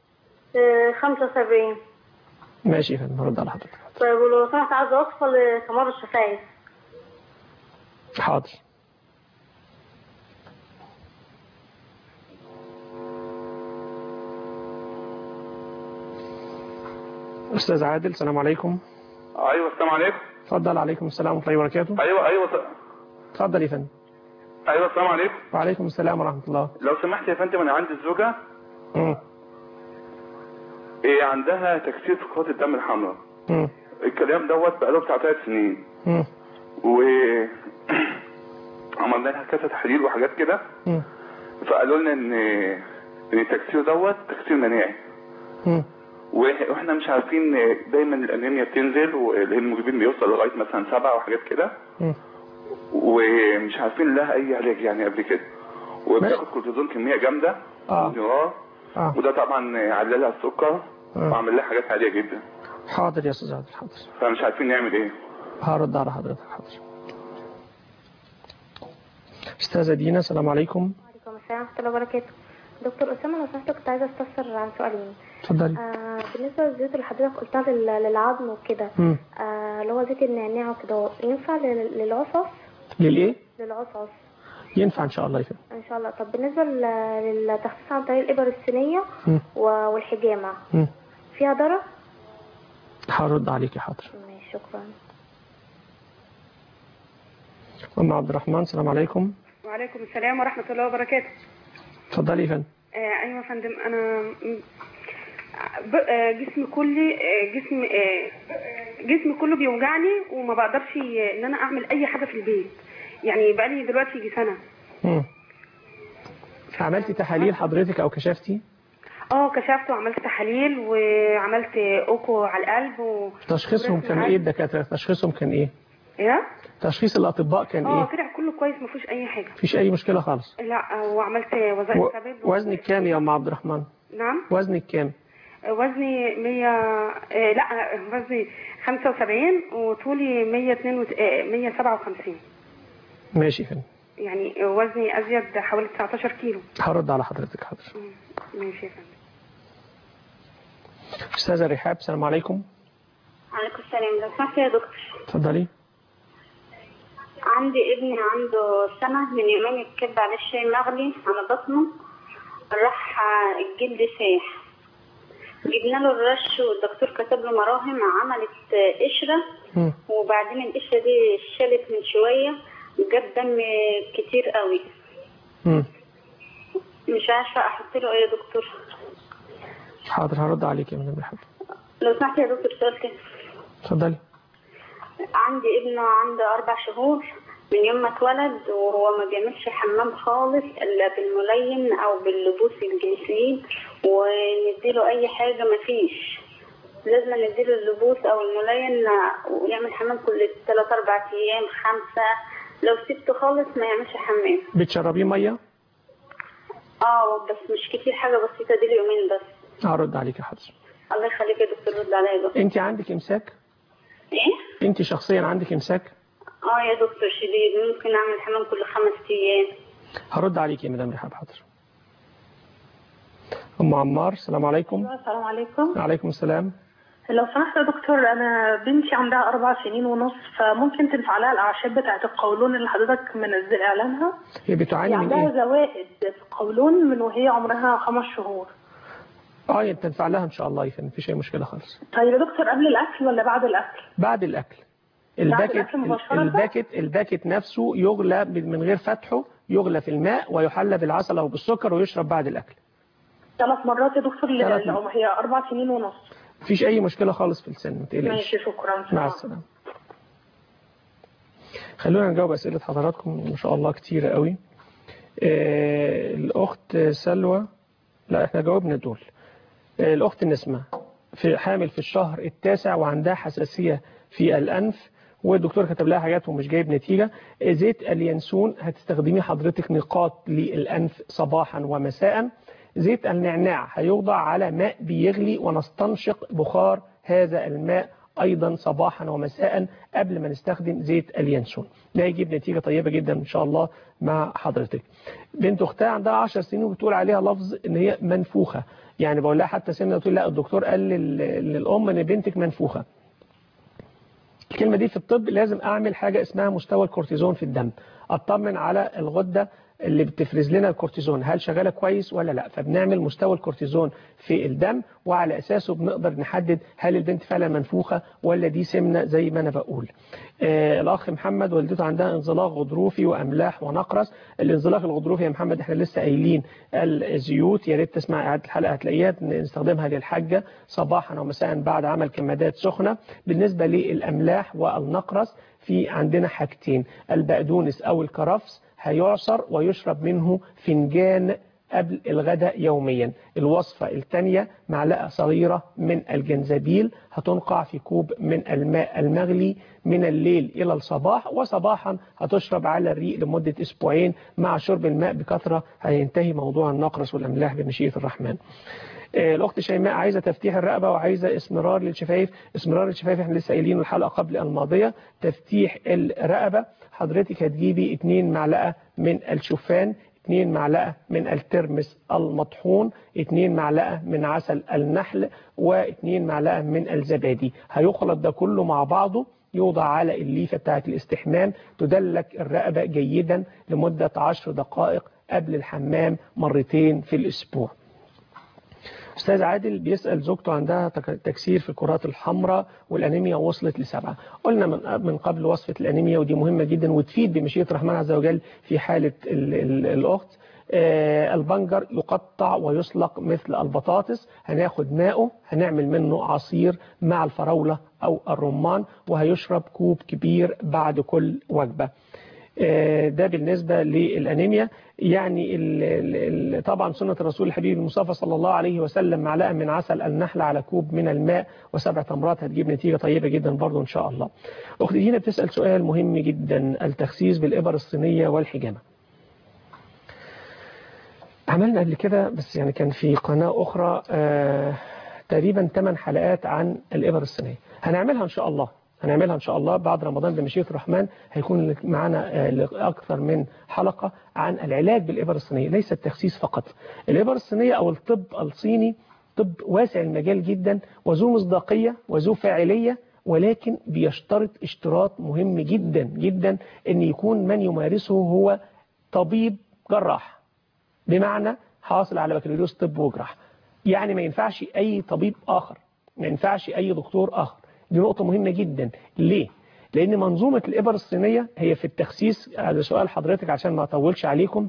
75. ماشي يا فندم، هرد على حضرتك. طيب ولو سمحت عايزه اوصفه لتمر الشفايف. حاضر. استاذ عادل، السلام عليكم. ايوه السلام عليكم. اتفضل. عليكم السلام ورحمه الله وبركاته. ايوه اتفضل يا فندم. ايوه السلام عليكم. وعليكم السلام ورحمه الله. لو سمحت يا فندم، انا عندي الزوجه عندها تكسير في كرات الدم الحمراء. الكلام دوت بقاله بتاع 3 سنين. و عملنا لها كذا تحاليل وحاجات كده. فقالوا لنا ان التكسير دوت تكسير مناعي. واحنا مش عارفين، دايما الانيميا بتنزل والهيموجلوبين بيوصل لغايه مثلا 7 وحاجات كده. ومش عارفين لها اي علاج يعني قبل كده، وبتاخد كورتيزون كميه جامده. وده طبعا علّى لها السكر وعمل لها حاجات عاليه جدا. حاضر يا استاذ عادل، حاضر. فمش عارفين نعمل ايه. هرد على حضرتك. حاضر. استاذه دينا، السلام عليكم. وعليكم السلام ورحمه الله وبركاته. دكتور اسامه، لو سمحت كنت عايزه استفسر عن سؤالين. اتفضلي. بالنسبه للزيوت اللي حضرتك قلتها للعظم وكده، اللي هو زيت النعناع وكده، ينفع للعصص؟ للايه؟ للعصص. ينفع ان شاء الله. يفهم ان شاء الله. طب بالنسبه للتخسيس عن طريق الابر السينيه والحجامه، فيها ضرر؟ هرد عليكي. حاضر. ماشي، شكرا. ام عبد الرحمن، السلام عليكم. وعليكم السلام ورحمه الله وبركاته. اتفضلي يا فندم. ايوه يا فندم، جسمي كله بيوجعني وما بقدرش ان انا اعمل اي حاجه في البيت، يعني بقالي دلوقتي يجي سنه. عملتي تحاليل حضرتك او كشفتي؟ كشفت وعملت تحاليل وعملت اوكو على القلب تشخيصهم كان ايه الدكاتره؟ تشخيصهم كان ايه؟ تشخيص الاطباء كان ايه؟ طلع كله كويس، ما فيهوش اي حاجه. مفيش اي مشكله خالص؟ لا. وعملت وظائف كبد. وزنك كام يا ام عبد الرحمن؟ نعم. وزنك كام؟ وزني 100 لا وزني 75 وطولي 157. ماشي يا فندم. يعني وزني ازيد حوالي 19 كيلو. هرد على حضرتك حاضر. ماشي يا فندم. استاذه رحاب، السلام عليكم. وعليكم السلام. لو سمحت يا دكتور. اتفضلي. عندي ابني عنده سنه، من يومين الكبد عليه شاي مغلي على بطنه، راح الجلد ساح. جبنا له الرش والدكتور كتب له مراهم، عملت قشره وبعدين القشره دي شالت من شويه، جاب دم كتير قوي. مش عارفه احط له ايه يا دكتور. حاضر هرد عليك يا مدام رحاب. لو سمحت يا دكتور سؤال كده. اتفضلي. عندي ابنه عنده 4 شهور، من يوم ما اتولد وهو ما بيعملش حمام خالص الا بالملين او باللبوس الجنسيين، ونديله اي حاجه ما فيش، لازم نديله اللبوس او الملين ويعمل حمام كل 3-4 ايام 5. لو سبته خالص ما يعملش حمام. بتشربيه ميه؟ بس مش كتير، حاجه بسيطه دي يومين بس. هرد عليك يا حاضر. الله يخليك يا دكتور، رد عليا يا دكتور. انت عندك امساك؟ ايه؟ انت شخصيا عندك امساك؟ يا دكتور شديد، ممكن اعمل حمام كل 5 ايام. هرد عليك يا مدام رحاب حاضر. ام عمار، السلام عليكم. السلام عليكم. وعليكم السلام. لو سمحت يا دكتور، انا بنتي عندها 4 سنين ونص، فممكن تنفع لها الاعشاب بتاعه القولون اللي حضرتك منزل اعلانها؟ هي بتعاني من ايه؟ عندها زوائد في القولون من وهي عمرها 5 شهور. تنفع لها ان شاء الله، مفيش اي مشكله خالص. طيب يا دكتور، قبل الاكل ولا بعد الاكل؟ بعد الاكل. الباكت نفسه يغلى من غير فتحه، يغلى في الماء ويحلى بالعسل او بالسكر ويشرب بعد الاكل. 3 مرات يا دكتور. هي 4 سنين ونص. مفيش اي مشكله خالص في السن، ما تقلقيش. ماشي، شكرا. مع السلامه. خلونا نجاوب اسئله حضراتكم ما شاء الله كتيره قوي. الاخت سلوى، لا احنا جاوبنا دول. الاخت نسمه حامل في الشهر التاسع وعندها حساسيه في الانف، والدكتور كتب لها حاجات ومش جايب نتيجه. زيت اليانسون هتستخدميه حضرتك نقاط للانف صباحا ومساء. زيت النعناع هيوضع على ماء بيغلي ونستنشق بخار هذا الماء أيضا صباحا ومساء قبل ما نستخدم زيت اليانسون. ده هيجيب نتيجة طيبة جدا إن شاء الله مع حضرتك. بنت أختها عندها 10 سنين وبتقول عليها لفظ إن هي منفوخة، يعني بقول لها حتى سنة تقول لا الدكتور قال للأم إن بنتك منفوخة. الكلمة دي في الطب لازم أعمل حاجة اسمها مستوى الكورتيزون في الدم، أطمن على الغدة اللي بتفرز لنا الكورتيزون هل شغاله كويس ولا لا. فبنعمل مستوى الكورتيزون في الدم وعلى اساسه بنقدر نحدد هل البنت فعلا منفوخه ولا دي سمنه زي ما انا بقول. الاخ محمد والدته عندها انزلاق غضروفي واملاح ونقرس. الانزلاق الغضروفي يا محمد احنا لسه قايلين الزيوت، يا ريت تسمع اعاده الحلقه هتلاقيها نستخدمها للحاجه صباحا ومساء بعد عمل كمادات سخنه. بالنسبه للاملاح والنقرس في عندنا حاجتين، البقدونس او الكرفس هيعصر ويشرب منه فنجان قبل الغداء يوميا. الوصفة الثانية معلقة صغيرة من الجنزبيل هتنقع في كوب من الماء المغلي من الليل إلى الصباح، وصباحا هتشرب على الريق لمدة 2 أسبوع. مع شرب الماء بكثرة هينتهي موضوع النقرس والأملاح بمشيئة الرحمن. الأخت شيماء عايزة تفتيح الرقبة وعايزة اسمرار للشفايف. اسمرار الشفايف احنا لسه قايلين الحلقة قبل الماضية. تفتيح الرقبة حضرتك هتجيبي 2 معلقة من الشوفان، 2 معلقة من الترمس المطحون، 2 معلقة من عسل النحل، و2 معلقة من الزبادي. هيخلط ده كله مع بعضه، يوضع على الليفة بتاعة الاستحمام، تدلك الرقبة جيدا لمدة 10 دقائق قبل الحمام 2 مرات في الأسبوع. أستاذ عادل بيسأل زوجته عندها تكسير في الكرات الحمراء والأنيميا وصلت ل7. قلنا من قبل وصفة الأنيميا ودي مهمة جدا وتفيد بمشيئة الرحمن عز وجل في حالة الأخت. البنجر يقطع ويسلق مثل البطاطس، هناخد ماءه هنعمل منه عصير مع الفراولة أو الرمان وهيشرب كوب كبير بعد كل وجبة. ده بالنسبة للأنيميا. يعني طبعا سنة الرسول الحبيب المصطفى صلى الله عليه وسلم معلقة من عسل النحل على كوب من الماء و7 تمرات هتجيب نتيجة طيبة جدا برضو إن شاء الله. أختي دينا بتسأل سؤال مهم جدا، التخسيس بالإبر الصينية والحجامة. عملنا قبل كده بس يعني كان في قناة أخرى تقريبا 8 حلقات عن الإبر الصينية. هنعملها إن شاء الله بعد رمضان بمشيئة الرحمن. هيكون معنا أكثر من حلقة عن العلاج بالإبر الصينية، ليس التخسيس فقط. الإبر الصينية أو الطب الصيني طب واسع المجال جدا وذو مصداقية وذو فاعلية، ولكن بيشترط اشتراط مهم جدا جدا أن يكون من يمارسه هو طبيب جراح، بمعنى حاصل على بكالوريوس طب وجراحة. يعني ما ينفعش أي طبيب آخر، ما ينفعش أي دكتور آخر. دي نقطة مهمة جدا. ليه؟ لأن منظومة الإبر الصينية هي في التخسيس، هذا سؤال حضرتك عشان ما أطولش عليكم،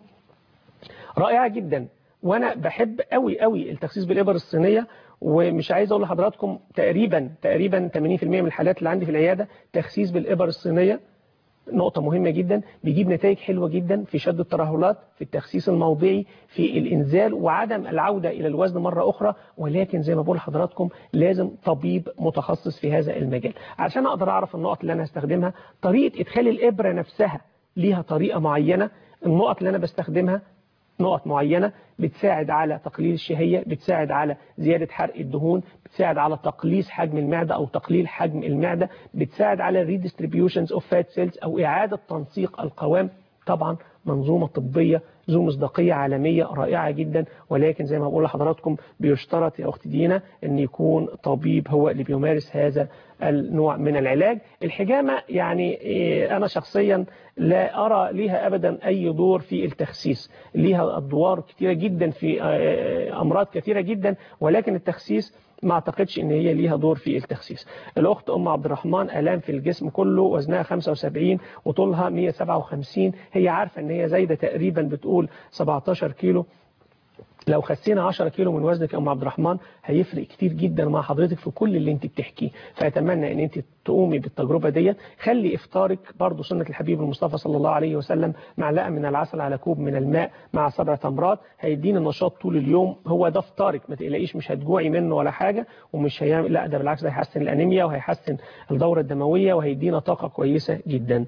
رائعة جدا. وأنا بحب قوي قوي التخسيس بالإبر الصينية، ومش عايز أقول لحضراتكم تقريبا 80% من الحالات اللي عندي في العيادة تخسيس بالإبر الصينية. نقطة مهمة جدا، بيجيب نتائج حلوة جدا في شد الترهلات، في التخسيس الموضعي، في الإنزال وعدم العودة إلى الوزن مرة أخرى. ولكن زي ما بقول لحضراتكم لازم طبيب متخصص في هذا المجال عشان أقدر أعرف النقط اللي أنا هستخدمها. طريقة إدخال الإبرة نفسها ليها طريقة معينة، النقط اللي أنا بستخدمها نقط معينة بتساعد على تقليل الشهية، بتساعد على زيادة حرق الدهون، بتساعد على تقليص حجم المعدة أو تقليل حجم المعدة، بتساعد على redistributions of fat cells أو إعادة تنسيق القوام. طبعا منظومة طبية ذو مصداقية عالمية رائعة جدا، ولكن زي ما بقول لحضراتكم بيشترط يا أختي دينا أن يكون طبيب هو اللي بيمارس هذا النوع من العلاج. الحجامة يعني أنا شخصيا لا أرى لها أبدا أي دور في التخسيس، لها أدوار كثيرة جدا في أمراض كثيرة جدا، ولكن التخسيس ما اعتقدش ان هي ليها دور في التخسيس. الاخت ام عبد الرحمن الام في الجسم كله، وزنها 75 وطولها 157، هي عارفه ان هي زايده تقريبا بتقول 17 كيلو. لو خسينا 10 كيلو من وزنك يا ام عبد الرحمن هيفرق كتير جدا مع حضرتك في كل اللي انت بتحكيه. فاتمنى ان انت تقومي بالتجربه ديت. خلي افطارك برضو سنه الحبيب المصطفى صلى الله عليه وسلم معلقه من العسل على كوب من الماء مع 7 تمرات، هيدينا نشاط طول اليوم. هو ده افطارك، ما تقلقيش، مش هتجوعي منه ولا حاجه ومش هيعمل، لا ده بالعكس، ده هيحسن الانيميا وهيحسن الدوره الدمويه وهيدينا طاقه كويسه جدا.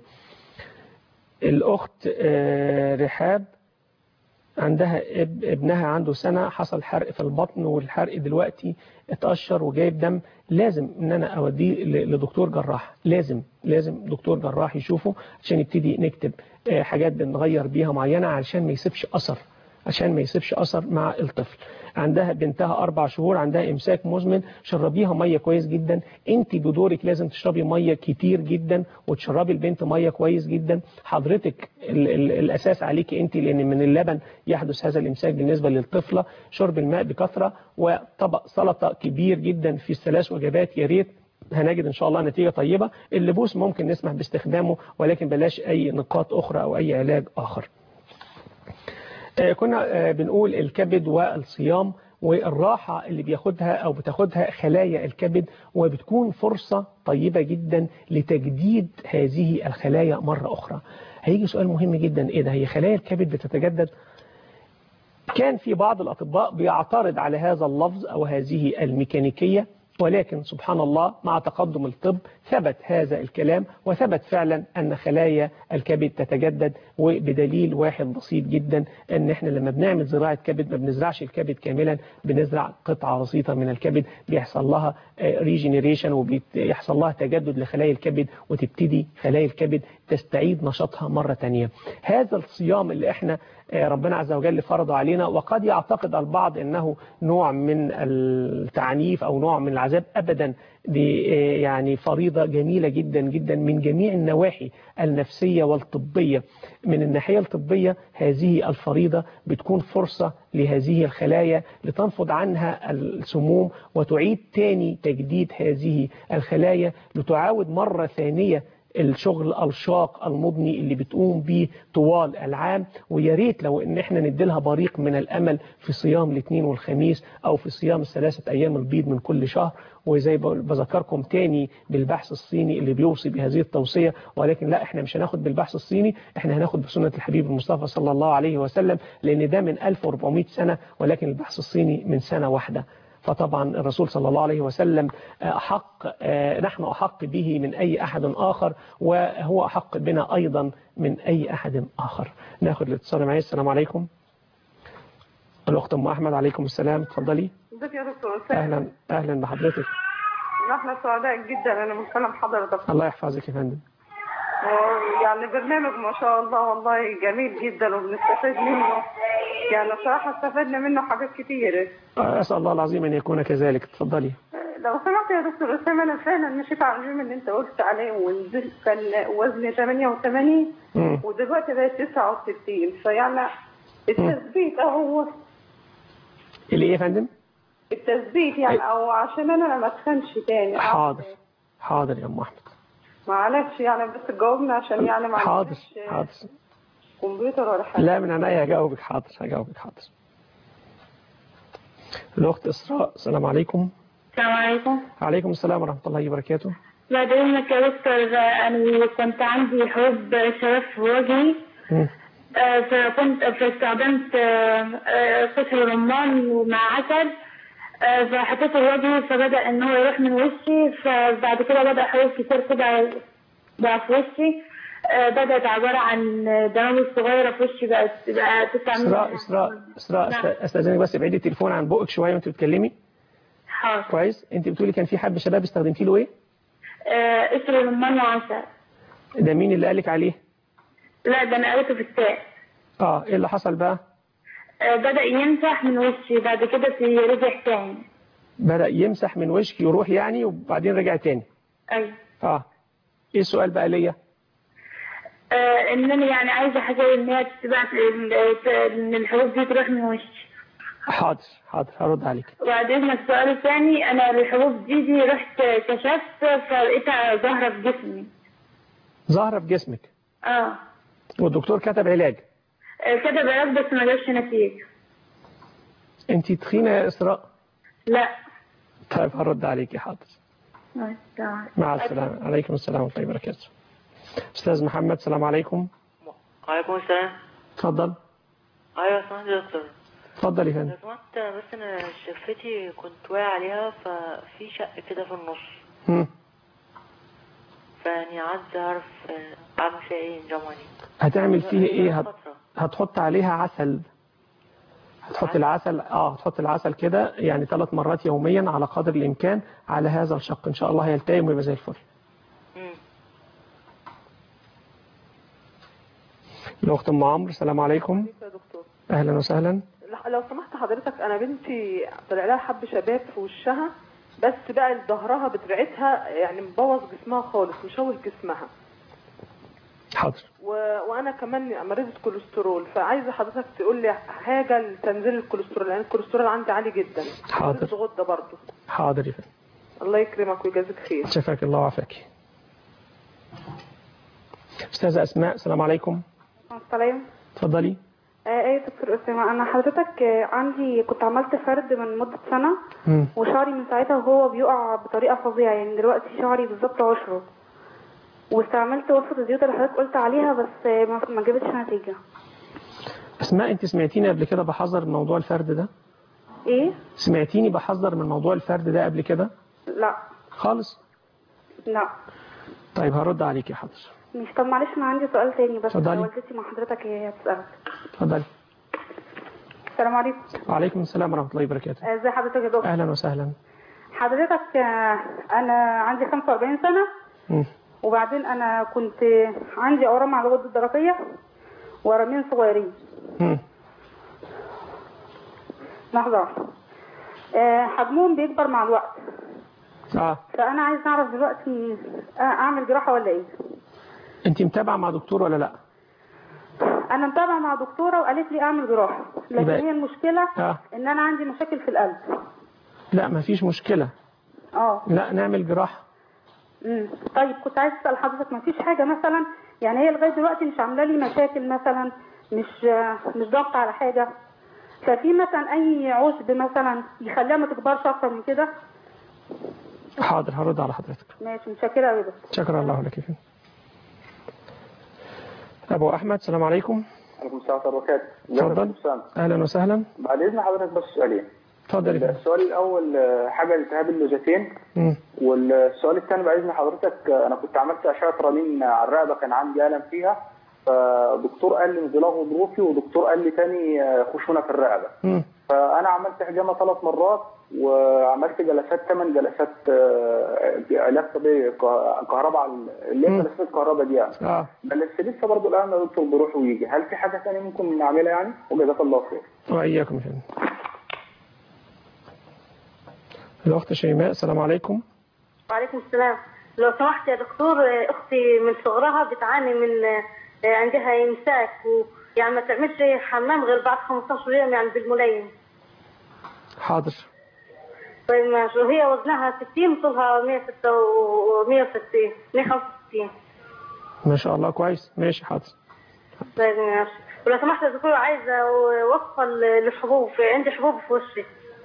الاخت رحاب عندها ابنها عنده سنة حصل حرق في البطن، والحرق دلوقتي اتقشر وجايب دم. لازم ان انا اوديه لدكتور جراح، لازم دكتور جراح يشوفه عشان يبتدي نكتب حاجات بنغير بيها معينة عشان ما يسيبش اثر مع الطفل. عندها بنتها 4 شهور عندها امساك مزمن، شربيها ميه كويس جدا. انت بدورك لازم تشربي ميه كتير جدا وتشربي البنت ميه كويس جدا. حضرتك الاساس عليكي انت، لان من اللبن يحدث هذا الامساك بالنسبه للطفله. شرب الماء بكثره وطبق سلطه كبير جدا في ال3 وجبات، يا ريت هنجد ان شاء الله نتيجه طيبه. اللبوس ممكن نسمح باستخدامه، ولكن بلاش اي نقاط اخرى او اي علاج اخر. كنا بنقول الكبد والصيام والراحة اللي بياخدها أو بتاخدها خلايا الكبد، وبتكون فرصة طيبة جدا لتجديد هذه الخلايا مرة أخرى. هيجي سؤال مهم جدا، إيه ده، هي خلايا الكبد بتتجدد؟ كان في بعض الأطباء بيعترض على هذا اللفظ أو هذه الميكانيكية، ولكن سبحان الله مع تقدم الطب ثبت هذا الكلام، وثبت فعلا أن خلايا الكبد تتجدد. وبدليل واحد بسيط جدا، أن احنا لما بنعمل زراعة كبد ما بنزرعش الكبد كاملا، بنزرع قطعة بسيطة من الكبد بيحصل لها ريجينيريشن وبيحصل لها تجدد لخلايا الكبد، وتبتدي خلايا الكبد تستعيد نشاطها مرة تانية. هذا الصيام اللي احنا ربنا عز وجل فرضه علينا، وقد يعتقد البعض انه نوع من التعنيف او نوع من العذاب، ابدا دي يعني فريضة جميلة جدا جدا من جميع النواحي النفسية والطبية. من الناحية الطبية هذه الفريضة بتكون فرصة لهذه الخلايا لتنفض عنها السموم وتعيد تاني تجديد هذه الخلايا لتعاود مرة ثانية الشغل الشاق المضني اللي بتقوم به طوال العام. ويا ريت لو ان احنا نديلها بريق من الامل في صيام الاثنين والخميس او في صيام الثلاثة ايام البيض من كل شهر. وزي بذكركم تاني بالبحث الصيني اللي بيوصي بهذه التوصية، ولكن لا، احنا مش هناخد بالبحث الصيني، احنا هناخد بسنة الحبيب المصطفى صلى الله عليه وسلم، لان ده من 1400 سنة ولكن البحث الصيني من سنة واحدة. فطبعا الرسول صلى الله عليه وسلم نحن أحق به من أي أحد آخر، وهو أحق بنا أيضا من أي أحد آخر. ناخد الاتصال معي. السلام عليكم. الأخت أم أحمد. عليكم السلام، اتفضلي. ازيك يا دكتور؟ أهلا بحضرتك. احنا سعداء جدا انا بكلم حضرتك. الله يحفظك يا فندم. يعني برنامج ما شاء الله والله جميل جدا وبنستفاد منه، يعني صراحة استفدنا منه حاجات كتير. أسأل الله العظيم أن يكون كذلك. اتفضلي. لو سمحت يا دكتور أسامة، أنا فعلا مشيت على الرجيم اللي أنت قلت عليه ونزلت، كان وزني 88 ودلوقتي بقت 69، فيعني التثبيت أهو. اللي إيه يا فندم؟ التثبيت يعني أو عشان أنا ما أتخنش تاني. حاضر يا أم أحمد. معلش يعني بس تجاوبنا عشان يعني ما حاضر كمبيوتر ولا حاجة. لا من عينيا هجاوبك. حاضر. الأخت إسراء. السلام عليكم. السلام عليكم. عليكم السلام ورحمة الله وبركاته. بعد إذنك يا دكتور، أنا كنت عندي حبوب شباب في وجهي، فاستخدمت قشر رمان ومع عسل، فحطيته في وجهي فبدأ إن هو يروح من وشي، فبعد كده بدأ حبوب كتير كده بقى في وشي، بدأت عبارة عن دمامل صغيرة في وشي بقى 9 إسراء نعم. استاذنك بس ابعدي التليفون عن بقك شوية وانت بتتكلمي. حاضر. كويس. انت بتقولي كان في حب شباب استخدمتي له ايه؟ قشر رمان وعسل. ده مين اللي قالك عليه؟ لا ده انا قريته في الكتاب. ايه اللي حصل بقى؟ بدأ يمسح من وشي، بعد كده رجع تاني. بدأ يمسح من وشك يروح يعني وبعدين رجع تاني. ايوه. ايه السؤال بقى ليا؟ ان انا يعني عايزه حاجه ان هي تبعت ان الحبوب دي تروح من وشي. حاضر هرد عليك. وبعد اذنك السؤال الثاني، انا الحبوب دي رحت كشفت فلقيتها ظاهره في جسمي. ظاهره في جسمك؟ والدكتور كتب علاج؟ كتب علاج بس ما جابش نتيجه. انت تخينه يا اسراء؟ لا. طيب هرد عليك. حاضر. مع السلامه. عليكم السلام ورحمه الله وبركاته. استاذ محمد. السلام عليكم. وعليكم السلام. اتفضل. ايوه سمعت يا دكتور. اتفضل يا فندم. سمعت بس انا شفتي كنت واقع عليها ففي شق كده في النص. فاني عايز اعرف اعمل فيها ايه جمالي. هتعمل فيها ايه؟ هتحط عليها عسل. هتحط العسل هتحط العسل كده يعني 3 مرات يوميا على قدر الامكان على هذا الشق، ان شاء الله هيلتئم ويبقى زي الفل. الأخت أم عمرو. السلام عليكم. يا دكتور. أهلا وسهلا. لو سمحت حضرتك، أنا بنتي طلع لها حب شباب في وشها، بس بقى ظهرها بدرعتها يعني مبوظ جسمها خالص، مشوه جسمها. حاضر. وأنا كمان مريضة كوليسترول، فعايزة حضرتك تقول لي حاجة لتنزيل الكوليسترول، لأن الكوليسترول عندي عالي جدا. حاضر. الغدة برضه. حاضر يا فندم. الله يكرمك ويجازيك خير. شفاك الله وعافاك. أستاذة أسماء. السلام عليكم. السلام. اتفضلي. ايه دكتور أسامة، انا حضرتك عندي كنت عملت فرد من مدة سنة وشعري من ساعتها وهو بيقع بطريقة فظيعة، يعني دلوقتي شعري بالظبط عشره، واستعملت وصفة الزيوت اللي حضرتك قلت عليها بس ما جابتش نتيجة. أسماء انت سمعتيني قبل كده بحذر من موضوع الفرد ده؟ ايه؟ سمعتيني بحذر من موضوع الفرد ده قبل كده؟ لا خالص؟ لا. طيب هرد عليك يا حاضر. مش طب معلش انا عندي سؤال تاني بس. اتفضلي. والدتي مع حضرتك هي هتسألك. اتفضلي. السلام عليكم. وعليكم السلام ورحمة الله وبركاته. ازي حضرتك يا دكتور؟ اهلا وسهلا. حضرتك انا عندي 45 سنة وبعدين انا كنت عندي اورام على الغده الدرقيه ورمين صغيرين. لحظه. حجمهم بيكبر مع الوقت. فانا عايز اعرف دلوقتي اعمل جراحه ولا ايه؟ انت متابعه مع دكتور ولا لا؟ انا متابعه مع دكتوره وقالت لي اعمل جراحه، لكن هي المشكله ان انا عندي مشاكل في القلب. لا مفيش مشكله. لا نعمل جراحه. طيب كنت عايز اسال حضرتك، مفيش حاجه مثلا يعني هي لغايه دلوقتي مش عامله لي مشاكل مثلا، مش ضاغطه على حاجه، ففي مثلا اي عشب مثلا يخليها ما تكبرش اكتر من كده؟ حاضر هرد على حضرتك. ماشي متشكره قوي. شكرا الله لك. ابو احمد السلام عليكم. عليكم السلام ورحمه الله وبركاته. اتفضل. اهلا وسهلا. بعد اذن حضرتك بس سؤالين. اتفضل. السؤال الاول حاجه التهاب اللوزتين، والسؤال الثاني بعد اذن حضرتك انا كنت عملت اشعه رنين على الرقبه، كان عندي الم فيها، فدكتور قال لي انزلاق غضروفي ودكتور قال لي تاني خشونه في الرقبه. فانا عملت حجامه 3 مرات وعملت جلسات 8 جلسات علاج طبيعي كهرباء اللي هي جلسات الكهرباء دي يعني. بس لسه برضه الان الدكتور بيروح ويجي، هل في حاجه ثانيه ممكن نعملها يعني؟ وجزاك الله خير. واياكم يا فندم. الاخت شيماء السلام عليكم. وعليكم السلام. لو سمحت يا دكتور، اختي من صغرها بتعاني من عندها امساك، ويعني ما تعملش حمام غير بعد 15 يوم يعني بالملين. حاضر. طيب ماشي. وهي وزنها 60 طولها 165 165. ما شاء الله كويس. ماشي حاضر. طيب ماشي. ولو سمحت يا دكتور عايزه وصفه للحبوب، عندي حبوب في وشي.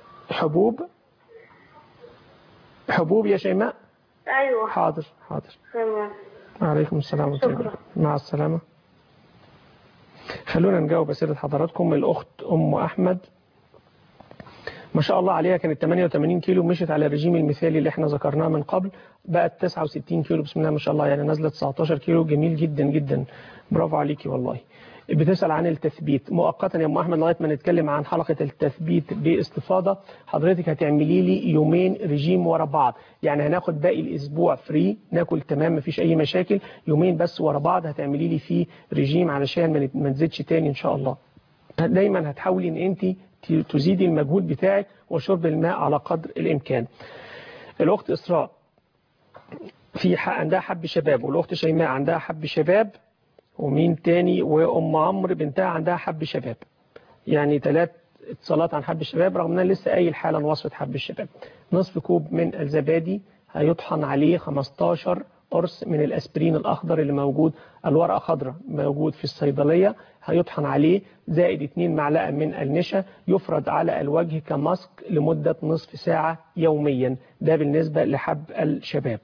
حبوب يا شيماء؟ ايوه. حاضر. تمام. وعليكم السلام ورحمه الله. مع السلامه. خلونا نجاوب اسئله حضراتكم. الاخت ام احمد ما شاء الله عليها كانت 88 كيلو، مشت على الرجيم المثالي اللي احنا ذكرناه من قبل، بقت 69 كيلو بسم الله ما شاء الله، يعني نازله 19 كيلو. جميل جدا جدا، برافو عليكي والله. بتسأل عن التثبيت مؤقتا يا ام احمد لغايه ما نتكلم عن حلقه التثبيت باستفاضه. حضرتك هتعملي لي يومين رجيم ورا بعض، يعني هناخد باقي الاسبوع فري ناكل تمام مفيش اي مشاكل، يومين بس ورا بعض هتعملي لي فيه رجيم علشان ما نزيدش تاني ان شاء الله. دايما هتحاولي ان انت تزيدي المجهود بتاعك وشرب الماء على قدر الامكان. الاخت اسراء عندها حب شباب، والاخت شيماء عندها حب شباب، ومين تاني، وام عمرو بنتها عندها حب شباب. يعني 3 اتصالات عن حب الشباب، رغم ان انا لسه قايل حالا وصفه حب الشباب. نصف كوب من الزبادي هيطحن عليه 15 قرص من الاسبرين الاخضر اللي موجود، الورقه خضراء موجود في الصيدليه، هيطحن عليه، زائد 2 معلقه من النشا، يفرد على الوجه كماسك لمده نصف ساعه يوميا. ده بالنسبه لحب الشباب.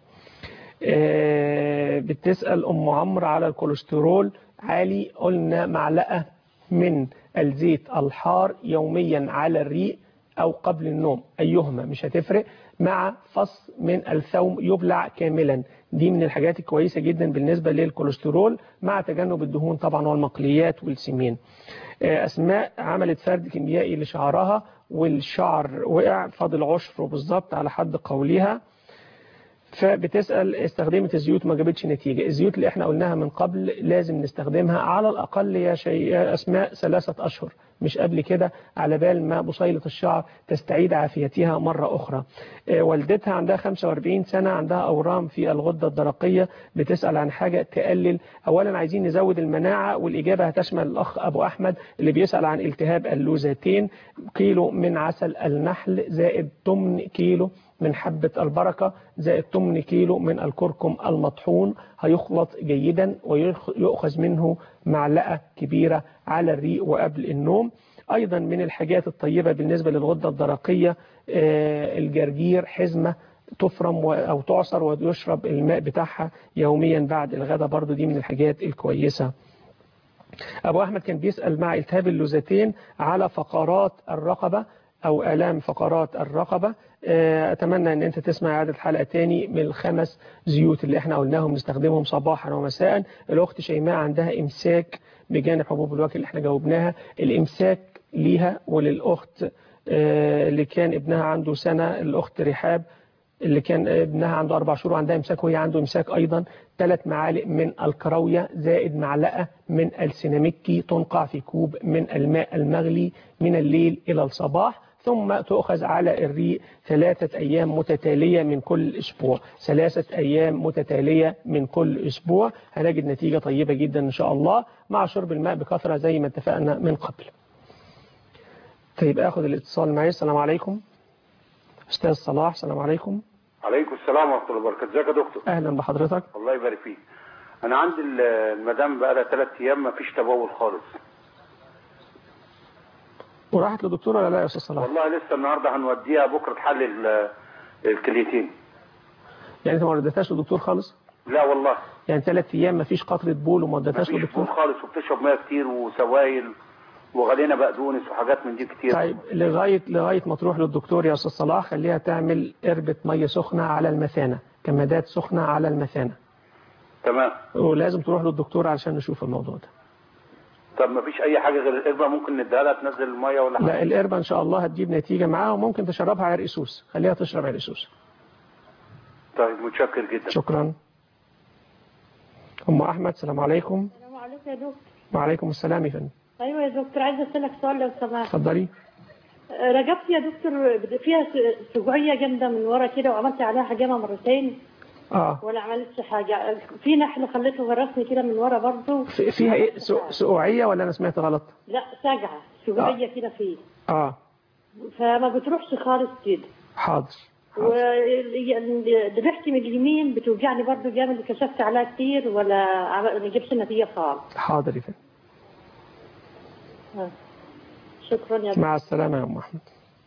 بتسأل أم عمرو على الكوليسترول عالي، قلنا معلقة من الزيت الحار يوميا على الريق أو قبل النوم، أيهما مش هتفرق، مع فص من الثوم يبلع كاملا. دي من الحاجات الكويسة جدا بالنسبة للكوليسترول، مع تجنب الدهون طبعا والمقليات والسمين. أسماء عملت فرد كيميائي لشعرها والشعر وقع، فاضل عشر بالظبط على حد قولها. فبتسأل استخدمت الزيوت ما جابتش نتيجة. الزيوت اللي احنا قلناها من قبل لازم نستخدمها على الأقل يا أسماء 3 أشهر، مش قبل كده، على بال ما بصيلة الشعر تستعيد عافيتها مرة أخرى. والدتها عندها 45 سنة، عندها أورام في الغدة الدرقية، بتسأل عن حاجة تقلل. أولا عايزين نزود المناعة، والإجابة هتشمل الأخ أبو أحمد اللي بيسأل عن التهاب اللوزتين. كيلو من عسل النحل زائد 8 كيلو من حبة البركة زائد 8 كيلو من الكركم المطحون، هيخلط جيدا ويؤخذ منه معلقة كبيرة على الريق وقبل النوم. أيضا من الحاجات الطيبة بالنسبة للغدة الدرقية الجرجير، حزمة تفرم أو تعصر ويشرب الماء بتاعها يوميا بعد الغداء، برضو دي من الحاجات الكويسة. أبو أحمد كان بيسأل مع التهاب اللوزتين على فقرات الرقبة أو آلام فقرات الرقبة. أتمنى أن أنت تسمع إعادة حلقة تاني من ال5 زيوت اللي احنا قلناهم نستخدمهم صباحا ومساء. الأخت شيماء عندها إمساك بجانب حبوب الوجه اللي احنا جاوبناها. الإمساك ليها وللأخت اللي كان ابنها عنده سنة، الأخت رحاب اللي كان ابنها عنده 4 شهور وعندها إمساك وهي عنده إمساك أيضا 3 معالق من الكراوية زائد معلقة من السيناميكي تنقع في كوب من الماء المغلي من الليل إلى الصباح، ثم تؤخذ على الريق 3 أيام متتالية من كل أسبوع، 3 أيام متتالية من كل أسبوع. هنجد نتيجة طيبة جدا إن شاء الله مع شرب الماء بكثرة زي ما اتفقنا من قبل. طيب أخذ الاتصال معي. السلام عليكم أستاذ صلاح. السلام عليكم. عليكم السلام ورحمة الله وبركاته. ازيك يا دكتور؟ أهلا بحضرتك. الله يبارك فيك. أنا عندي المدام بقى لها 3 أيام ما فيش تبول خالص. وراحت لدكتور ولا لا يا أستاذ صلاح؟ والله لسه النهارده هنوديها بكرة تحلل الكليتين. يعني أنت ما وديتهاش لدكتور خالص؟ لا والله. يعني 3 أيام ما فيش قطرة بول وما وديتهاش لدكتور؟ ما فيش بول خالص، وبتشرب ميه كتير وسوائل وغلينا بقدونس وحاجات من دي كتير. طيب لغاية ما تروح للدكتور يا أستاذ صلاح خليها تعمل قربة مية سخنة على المثانة، كمادات سخنة على المثانة. تمام. ولازم تروح للدكتور علشان نشوف الموضوع ده. طب ما فيش أي حاجة غير القربة ممكن نديها لها تنزل المية ولا حاجة؟ لا القربة إن شاء الله هتجيب نتيجة معاها، وممكن تشربها عرق سوس، خليها تشرب عرق سوس. طيب متشكر جدا. شكرا. أم أحمد. السلام عليكم. السلام عليكم يا دكتور. وعليكم السلام يا فندم. ايوه يا دكتور، عايزه اسالك سؤال لو سمحت. اتفضلي. رجبت يا دكتور فيها سجوعيه جامده من ورا كده، وعملت عليها حجامه مرتين ولا عملتش حاجه. في نحل خليته ورثني كده من ورا برضه. فيها ايه؟ سقوعيه ولا انا سمعت غلط؟ لا سجعه سجوعيه كده فيه. فما بتروحش خالص كده. حاضر. ذبحتي من اليمين بتوجعني برضه جامد، كشفت عليها كتير ولا ما جبتش نتيجه خالص. حاضر يا فندم. شكرا يا دكتور. مع السلامة يا أم أحمد.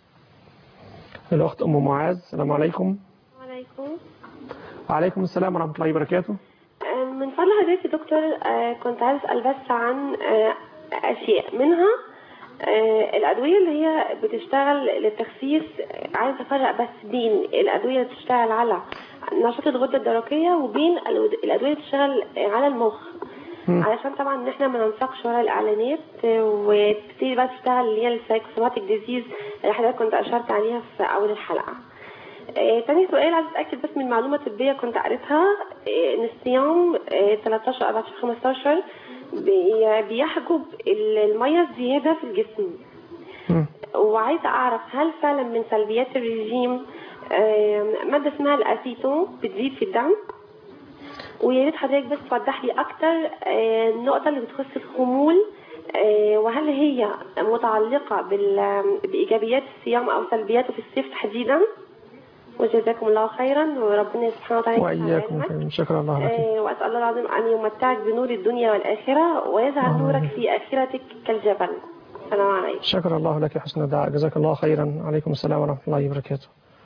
الأخت أم معاذ. السلام عليكم. وعليكم. وعليكم السلام ورحمة الله وبركاته. من فضل حضرتك يا دكتور كنت عايز أسأل بس عن أشياء منها الأدوية اللي هي بتشتغل للتخسيس. عايز أفرق بس بين الأدوية اللي بتشتغل على نشاط الغدة الدرقية وبين الأدوية اللي بتشتغل على المخ، علشان طبعا ان احنا ما ننساقش ورا الاعلانات وتبتدي بقى تشتغل اللي هي السايكوسوماتيك ديزيز اللي حضرتك كنت اشرت عليها في اول الحلقه. تاني سؤال عايز اتاكد بس من معلومه طبيه كنت قريتها، ان الصيام 13 14 15 بيحجب الميه الزياده في الجسم. وعايزه اعرف هل فعلا من سلبيات الرجيم ماده اسمها الاسيتون بتزيد في الدم؟ ويا ريت حضرتك بس توضح لي اكتر النقطه اللي بتخص الخمول، وهل هي متعلقه بايجابيات الصيام او سلبياته في الصيف تحديدا؟ وجزاكم الله خيرا وربنا سبحانه وتعالى واياكم. شكرا الله لك. واسال الله العظيم ان يمتعك بنور الدنيا والاخره ويجعل نورك في اخرتك كالجبل. السلام عليكم. شكرا الله لك يا حسن الدعاء. جزاك الله خيرا. عليكم السلام ورحمه الله وبركاته.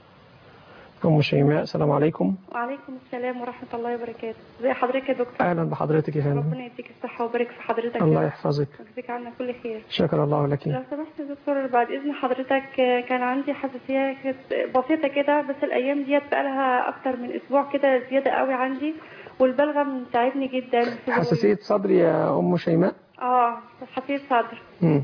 أم شيماء. السلام عليكم. وعليكم السلام ورحمة الله وبركاته. ازي حضرتك يا دكتور؟ أهلا بحضرتك يا فندم. ربنا يديك الصحة ويبارك في حضرتك. الله يحفظك ويجزيك عنا كل خير. شكر الله لك. لو سمحت يا دكتور بعد إذن حضرتك كان عندي حساسية بسيطة كده، بس الأيام ديت بقالها أكتر من أسبوع كده زيادة قوي عندي، والبلغم تعبني جدا. حساسية صدر يا أم شيماء؟ حساسية صدر.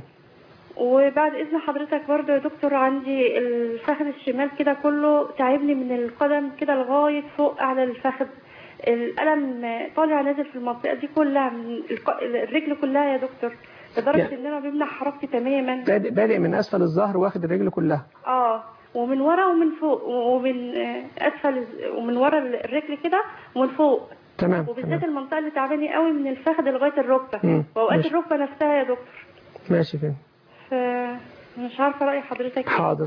وبعد اذن حضرتك برضه يا دكتور عندي الفخذ الشمال كده كله تعبني من القدم كده لغايه فوق على الفخذ، الالم طالع نازل في المنطقه دي كلها من الرجل كلها يا دكتور، لدرجه ان انا بمنع حركتي تماما. بادئ من اسفل الظهر واخد الرجل كلها. ومن ورا ومن فوق ومن اسفل ومن ورا الرجل كده ومن فوق. تمام. وبالذات المنطقه اللي تعباني قوي من الفخذ لغايه الركبه، واوقات الركبه نفسها يا دكتور. ماشي فين. مش عارفه راي حضرتك. حاضر.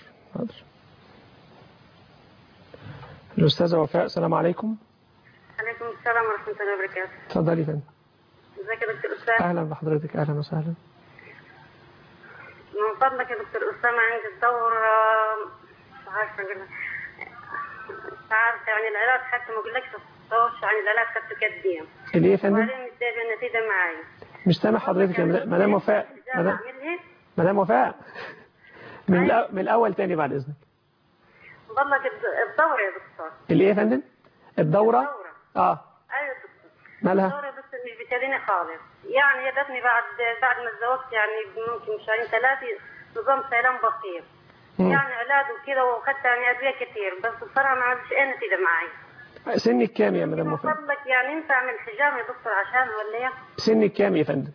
الاستاذه وفاء. السلام عليكم. عليكم السلام ورحمه الله وبركاته. اتفضلي فندم. ازيك يا دكتور اسامه؟ اهلا بحضرتك. اهلا وسهلا. من فضلك يا دكتور اسامه عندي الدوره مش عارفه يعني العلاج حتى ما اقولكش يعني العلاج خدته كديم. ليه يا فندم؟ وبعدين مش جايبه النتيجه معايا. مش سامع حضرتك يا مدام وفاء. مدام وفاء من الأول تاني بعد إذنك. والله الدورة يا دكتور. اللي إيه يا فندم؟ الدورة؟ أيوة دكتور. مالها؟ الدورة بس مش بتديني خالص، يعني جاتني بعد ما اتزوجت يعني ممكن شهرين 3 نظام سيلان بسيط. يعني علاج وكده، وخدت يعني ادويه كتير، بس بصراحه ما عملتش اي نتيجه معايا. سنك كام يا مدام وفاء؟ فضلك يعني ينفع اعمل حجام يا دكتور عشان ولا ايه؟ سنك كام يا فندم؟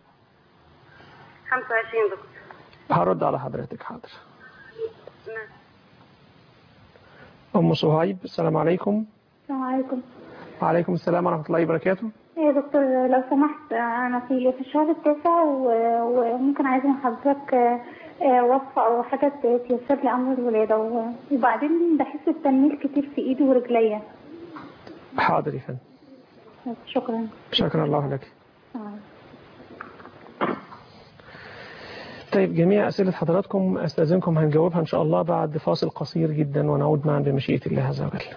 25 دكتور. هرد على حضرتك حاضر. ام صهيب، السلام عليكم. السلام عليكم. وعليكم السلام ورحمه الله وبركاته. يا دكتور لو سمحت، انا في الشهر التاسع وممكن عايزه من حضرتك وصفه او حاجه تيسر لي امر الولاده، وبعدين بحس بتنميل كتير في ايدي ورجليا. حاضر يا فندم. شكرا. شكرا الله لك. طيب جميع أسئلة حضراتكم أستاذنكم هنجاوبها إن شاء الله بعد فاصل قصير جدا، ونعود معا بمشيئة الله عز وجل.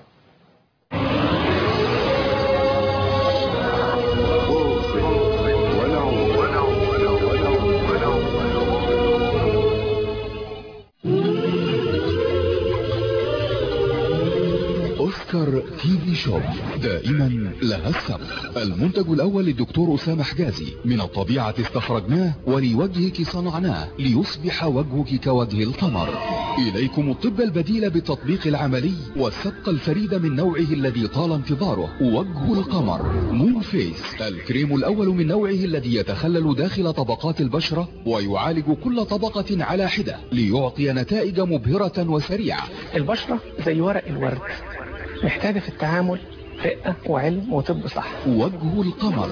أوسكار تي في شوب دائما لها السبق. المنتج الأول للدكتور أسامة حجازي، من الطبيعة استخرجناه ولوجهك صنعناه ليصبح وجهك كوجه القمر. إليكم الطب البديل بالتطبيق العملي والسبق الفريد من نوعه الذي طال انتظاره، وجه القمر مون فيس، الكريم الأول من نوعه الذي يتخلل داخل طبقات البشرة ويعالج كل طبقة على حدة ليعطي نتائج مبهرة وسريعة. البشرة زي ورق الورد، محتاجة في التعامل رقة وعلم وطب صح. وجه القمر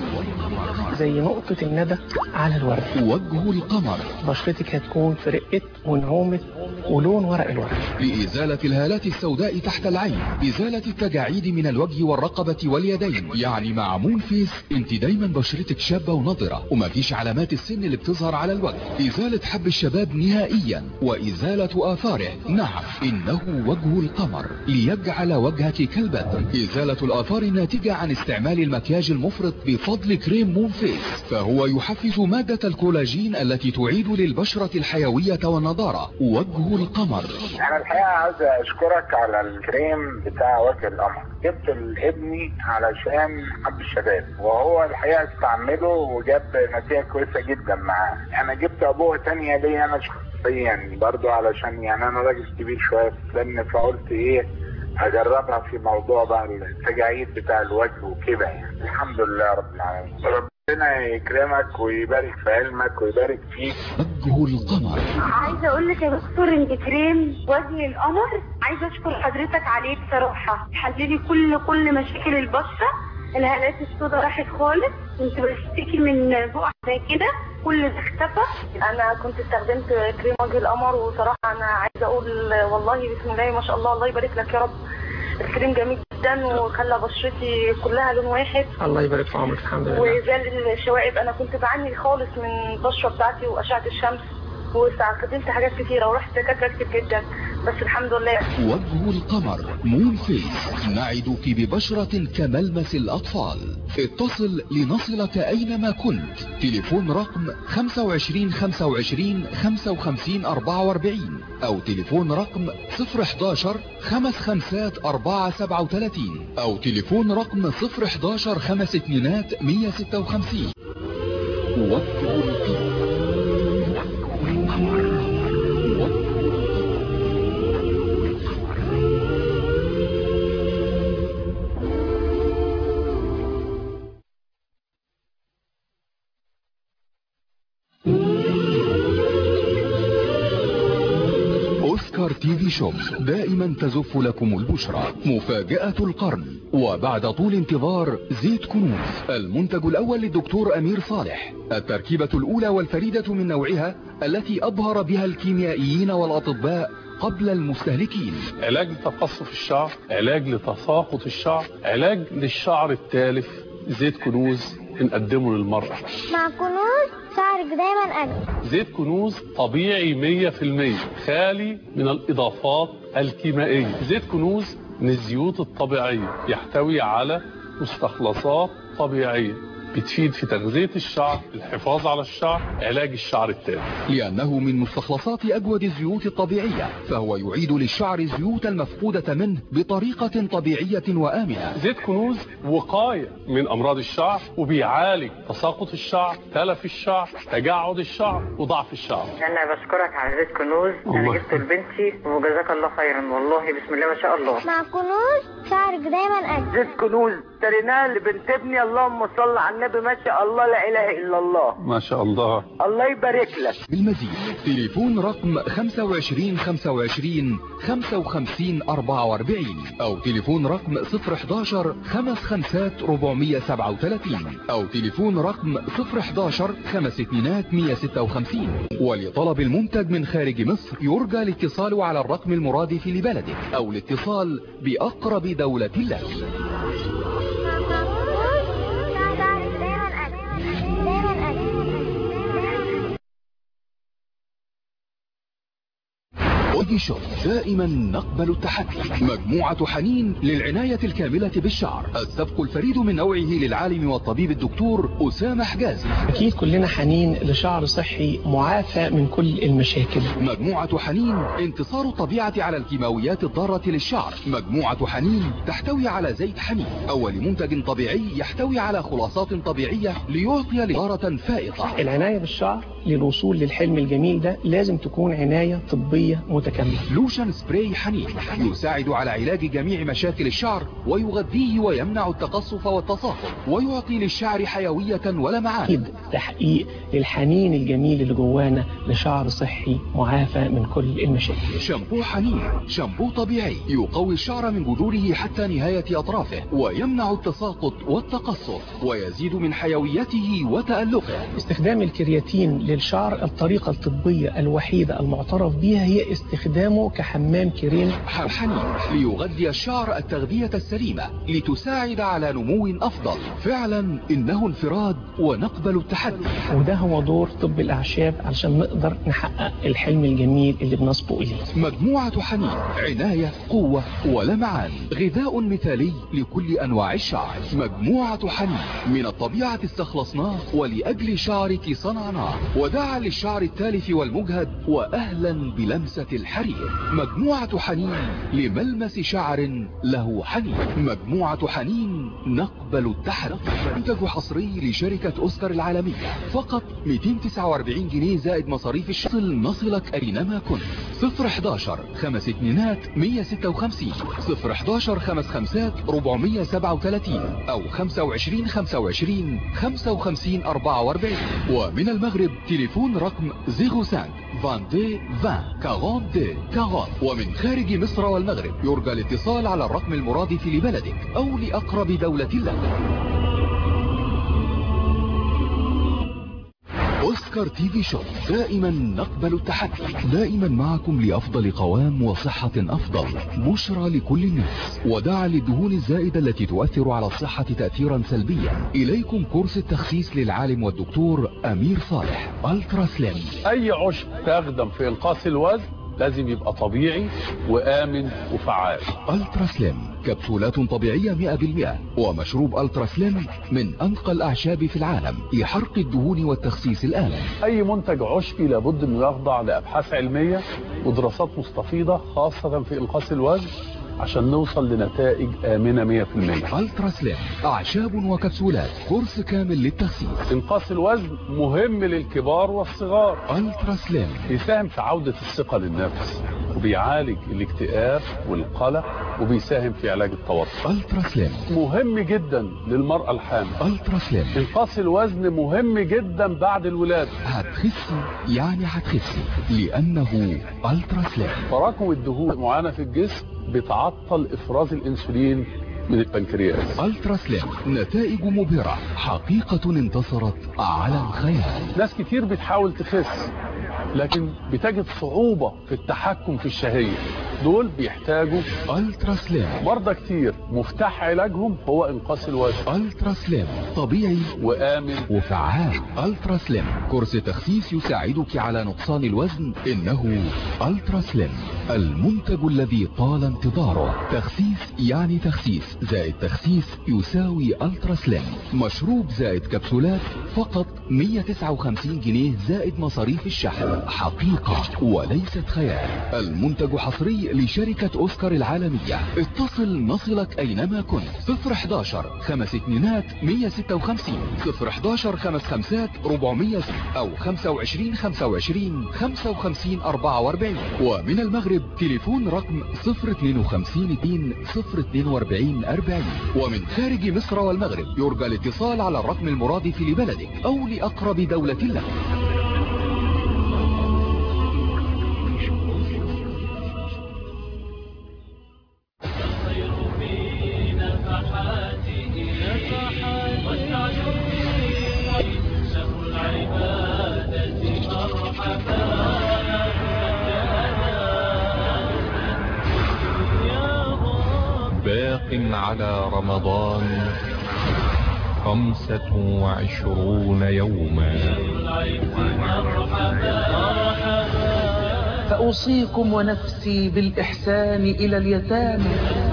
زي نقطة الندى على الورد. وجه القمر بشرتك هتكون في رقة ونعومة ولون ورق الورد. لإزالة الهالات السوداء تحت العين، إزالة التجاعيد من الوجه والرقبة واليدين. يعني مع مون فيس انت دايما بشرتك شابة ونضرة ومفيش علامات السن اللي بتظهر على الوجه. إزالة حب الشباب نهائيا وإزالة آثاره. نعم إنه وجه القمر ليجعل وجهك كالبدر. إزالة الآثار الناتجة عن استعمال المكياج المفرط بفضل كريم مون فيس، فهو يحفز مادة الكولاجين التي تعيد للبشرة الحيوية والنضارة. وجه القمر. أنا الحقيقة عايز أشكرك على الكريم بتاع وجه القمر. جبت لابني علشان حب الشباب، وهو الحقيقة استعمله وجاب نتيجة كويسة جدا معاه. أنا جبت أبوه تانية ليا أنا شخصيا برضو، علشان يعني أنا راجل كبير شوية في السن، فقلت إيه هجربها في موضوع بقى التجاعيد بتاع الوجه وكده. يعني الحمد لله رب العالمين. ربنا يكرمك ويبارك في علمك ويبارك فيك. وجه القمر. عايزه اقول لك يا دكتور ان كريم وجه القمر عايزه اشكر حضرتك عليه بصراحه، حللي كل مشاكل البشره. الهالات السوداء راحت خالص، كنت بشتكي من بقع زي كده، كل ده اختفى. انا كنت استخدمت كريم وجه القمر، وصراحه انا عايزه اقول والله بسم الله ما شاء الله، الله يبارك لك يا رب. الكريم جميل جدا وخلى بشرتي كلها لون واحد. الله يبارك في عمرك. الحمد لله. وزال الشوائب. انا كنت بعاني خالص من البشره بتاعتي واشعه الشمس، واستخدمت حاجات كتيره ورحت دكاتره كتير جدا، بس الحمد لله. وجه القمر مون فيس، نعدك ببشرة كملمس الأطفال. اتصل لنصلك أينما كنت. تليفون رقم 25 25 55 44 أو تليفون رقم 011 55 437 أو تليفون رقم 011 52 156. وجه القمر. أوسكار تي في شوب دائما تزف لكم البشرى. مفاجأة القرن، وبعد طول انتظار زيت كنوز، المنتج الأول للدكتور أمير صالح، التركيبة الأولى والفريدة من نوعها التي أبهر بها الكيميائيين والأطباء قبل المستهلكين. علاج لتقصف الشعر، علاج لتساقط الشعر، علاج للشعر التالف. زيت كنوز بنقدمه للمرأة. مع كنوز شعرك دايما أجمل. زيت كنوز طبيعي 100%، خالي من الإضافات الكيميائية. زيت كنوز من الزيوت الطبيعية، يحتوي على مستخلصات طبيعية بتفيد في تغذية الشعر، الحفاظ على الشعر، علاج الشعر التالف. لأنه من مستخلصات أجود الزيوت الطبيعية، فهو يعيد للشعر الزيوت المفقودة منه بطريقة طبيعية وآمنة. زيت كنوز وقاية من أمراض الشعر، وبيعالج تساقط الشعر، تلف الشعر، تجعد الشعر، وضعف الشعر. أنا بشكرك على زيت كنوز، أنا جبته لبنتي وجزاك الله خيرا، والله بسم الله ما شاء الله. مع كنوز شعرك دايما أجمل. زيت كنوز اشتريناه لبنت ابني، اللهم صل على النبي، ما شاء الله لا إله إلا الله. ما شاء الله. الله يبارك لك. بالمزيد تليفون رقم 25 25 55 44 أو تليفون رقم 011 55 437 أو تليفون رقم 011 52 156. ولطلب المنتج من خارج مصر يرجى الاتصال على الرقم المرادف لبلدك أو الاتصال بأقرب دولة لك. وجه شوب دائما نقبل التحدي. مجموعة حنين للعناية الكاملة بالشعر، السبق الفريد من نوعه للعالم والطبيب الدكتور أسامة حجازي. أكيد كلنا حنين لشعر صحي معافى من كل المشاكل. مجموعة حنين انتصار الطبيعة على الكيماويات الضارة للشعر. مجموعة حنين تحتوي على زيت حنين، أول منتج طبيعي يحتوي على خلاصات طبيعية ليعطي لغارة فائقة. العناية بالشعر للوصول للحلم الجميل ده لازم تكون عناية طبية متكاملة. لوشن سبراي حنين يساعد على علاج جميع مشاكل الشعر ويغذيه ويمنع التقصف والتصاقل ويعطي للشعر حيوية ولمعان. تحقيق للحنين الجميل اللي جوانا لشعر صحي معافى من كل المشاكل. شامبو حنين شامبو طبيعي يقوي الشعر من جذوره حتى نهاية أطرافه ويمنع التساقط والتقصف ويزيد من حيويته وتألقه. استخدام الكرياتين للشعر الطريقة الطبية الوحيدة المعترف بها هي استخدامه كحمام كريم حنين ليغذي الشعر التغذية السليمة لتساعد على نمو أفضل. فعلا إنه انفراد ونقبل التحدي، وده هو دور طب الأعشاب علشان نقدر نحقق الحلم الجميل اللي بنصبو إليه. مجموعة حنين عناية قوة ولمعان، غذاء مثالي لكل أنواع الشعر. مجموعة حنين من الطبيعة استخلصناه ولأجل شعرك صنعناه، وداعا للشعر التالف والمجهد وأهلا بلمسة الحرير. مجموعة حنين لملمس شعر له حنين. مجموعة حنين نقبل التحدي. منتج حصري لشركة أوسكار العالمية، فقط 249 جنيه زائد مصاريف الشحن. نصلك أينما كنت. 011 52 156 011 55 437 أو 25 25 55 44. ومن المغرب تليفون رقم 05 22 20 42 40. ومن خارج مصر والمغرب يرجى الاتصال على الرقم المرادف لبلدك أو لأقرب دولة لك. أوسكار تي في شوب دائما نقبل التحدي، دائما معكم لأفضل قوام وصحة أفضل. بشرى لكل الناس وداعا للدهون الزائدة التي تؤثر على الصحة تأثيرا سلبيا. إليكم كورس التخسيس للعالم والدكتور أمير صالح ألترا سليم. أي عشب تخدم في إنقاص الوزن لازم يبقى طبيعي وآمن وفعال. ألترا سليم كبسولات طبيعية 100% ومشروب ألترا سليم من أنقى الأعشاب في العالم لحرق الدهون والتخسيس الآمن. أي منتج عشبي لابد أنه يخضع لأبحاث علمية ودراسات مستفيضة خاصة في إنقاص الوزن عشان نوصل لنتائج آمنة 100%. ألترا سليم أعشاب وكبسولات، كورس كامل للتخسيس. إنقاص الوزن مهم للكبار والصغار. ألترا سليم بيساهم في عودة الثقة للنفس وبيعالج الاكتئاب والقلق وبيساهم في علاج التوتر. ألترا سليم مهم جدا للمرأة الحامل. ألترا سليم إنقاص الوزن مهم جدا بعد الولادة. هتخسي يعني هتخسي لأنه ألترا سليم. تراكم الدهون معانا في الجسم بتعطل افراز الانسولين من البنكرياس. ألترا سليم نتائج مبهرة، حقيقة انتصرت على الخيال. ناس كتير بتحاول تخس لكن بتجد صعوبة في التحكم في الشهية، دول بيحتاجوا الترا سليم. مرضى كتير مفتاح علاجهم هو انقاص الوزن. الترا سليم طبيعي وآمن وفعال. الترا سليم كورس تخسيس يساعدك على نقصان الوزن. إنه الترا سليم المنتج الذي طال انتظاره. تخسيس يعني تخسيس زائد تخسيس يساوي الترا سليم. مشروب زائد كبسولات فقط 159 جنيه زائد مصاريف الشحن. حقيقة وليست خيال. المنتج حصري لشركة أوسكار العالمية. اتصل نصلك أينما كنت. 011 5 2 156 011 5 5 400 أو 25 25 55 44. ومن المغرب تليفون رقم 052 2 042 40. ومن خارج مصر والمغرب يرجى الاتصال على الرقم المرادف لبلدك أو لأقرب دولة لك. باق على رمضان 25 يوما. فأوصيكم ونفسي بالإحسان إلى اليتامى.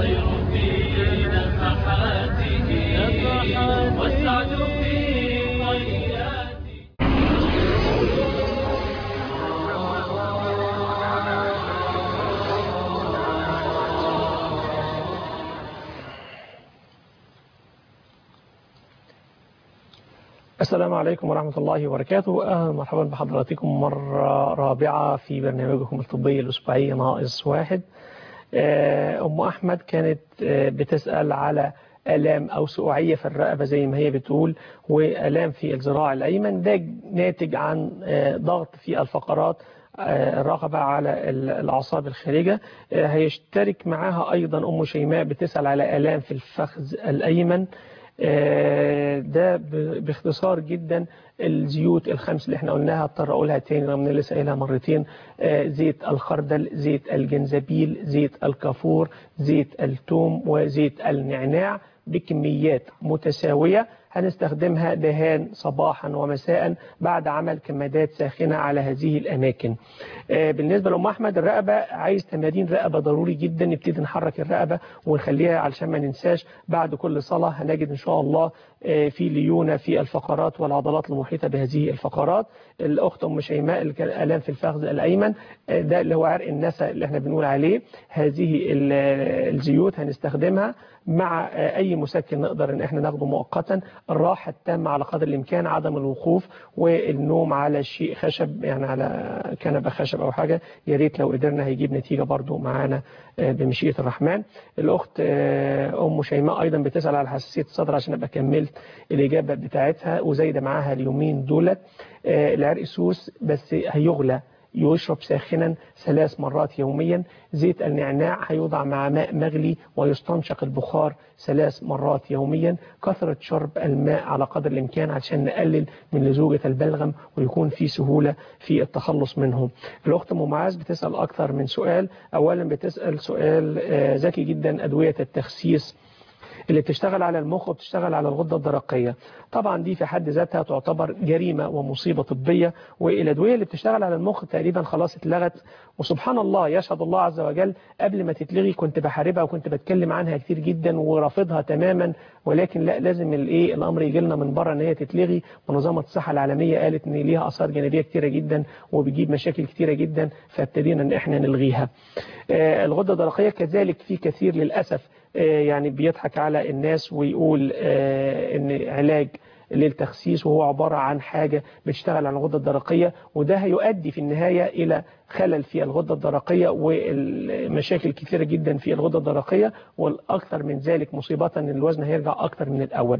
السلام عليكم ورحمة الله وبركاته. أهلا ومرحبا بحضراتكم مرة رابعة في برنامجكم الطبي الأسبوعي ناقص واحد. أم أحمد كانت بتسأل على آلام أو سقوعية في الرقبة زي ما هي بتقول، وآلام في الذراع الأيمن، ده ناتج عن ضغط في الفقرات الرقبة على الأعصاب الخارجة. هيشترك معاها أيضا أم شيماء بتسأل على آلام في الفخذ الأيمن. ده باختصار جدا الزيوت الخمس اللي احنا قلناها، اضطر اقولها تاني رغم ان لسه قايلها مرتين. زيت الخردل، زيت الجنزبيل، زيت الكافور، زيت الثوم، وزيت النعناع بكميات متساوية. هنستخدمها دهان صباحا ومساء بعد عمل كمادات ساخنة على هذه الأماكن. بالنسبة لأم أحمد الرقبة عايز تمارين رقبة ضروري جدا، نبتدي نحرك الرقبة ونخليها علشان ما ننساش بعد كل صلاة. هنجد إن شاء الله في ليونة في الفقرات والعضلات المحيطة بهذه الفقرات. الأخت أم شيماء اللي كان آلام في الفخذ الأيمن، ده اللي هو عرق النسا اللي احنا بنقول عليه. هذه الزيوت هنستخدمها مع أي مسكن نقدر إن احنا ناخده مؤقتا. الراحة التامة على قدر الإمكان، عدم الوقوف والنوم على شيء خشب، يعني على كنبة خشب أو حاجة، يا ريت لو قدرنا هيجيب نتيجة برضو معانا بمشيئة الرحمن. الأخت أم شيماء أيضا بتسأل على حساسية الصدر عشان أبقى كملت الإجابة بتاعتها، وزايدة معاها اليومين دولت. العرق سوس بس هيغلى، يشرب ساخنا 3 مرات يوميا. زيت النعناع هيوضع مع ماء مغلي ويستنشق البخار 3 مرات يوميا. كثرة شرب الماء على قدر الإمكان عشان نقلل من لزوجة البلغم ويكون في سهولة في التخلص منهم. الأخت أم معاذ بتسأل أكثر من سؤال. أولا بتسأل سؤال ذكي جدا، أدوية التخسيس اللي بتشتغل على المخ وبتشتغل على الغدة الدرقية، طبعا دي في حد ذاتها تعتبر جريمة ومصيبة طبية. والأدوية اللي بتشتغل على المخ تقريبا خلاص اتلغت، وسبحان الله يشهد الله عز وجل قبل ما تتلغي كنت بحاربها وكنت بتكلم عنها كتير جدا ورافضها تماما، ولكن لا، لازم الامر يجي لنا من بره ان هي تتلغي. منظمة الصحة العالمية قالت ان ليها اثار جانبية كتيرة جدا وبيجيب مشاكل كتيرة جدا، فابتدينا ان احنا نلغيها. الغدة الدرقية كذلك في كثير للأسف يعني بيضحك على الناس ويقول ان علاج للتخسيس وهو عبارة عن حاجة بتشتغل على الغدة الدرقية، وده هيؤدي في النهاية إلى خلل في الغدة الدرقية والمشاكل كثيرة جدا في الغدة الدرقية، والأكثر من ذلك مصيبة أن الوزن هيرجع أكثر من الأول.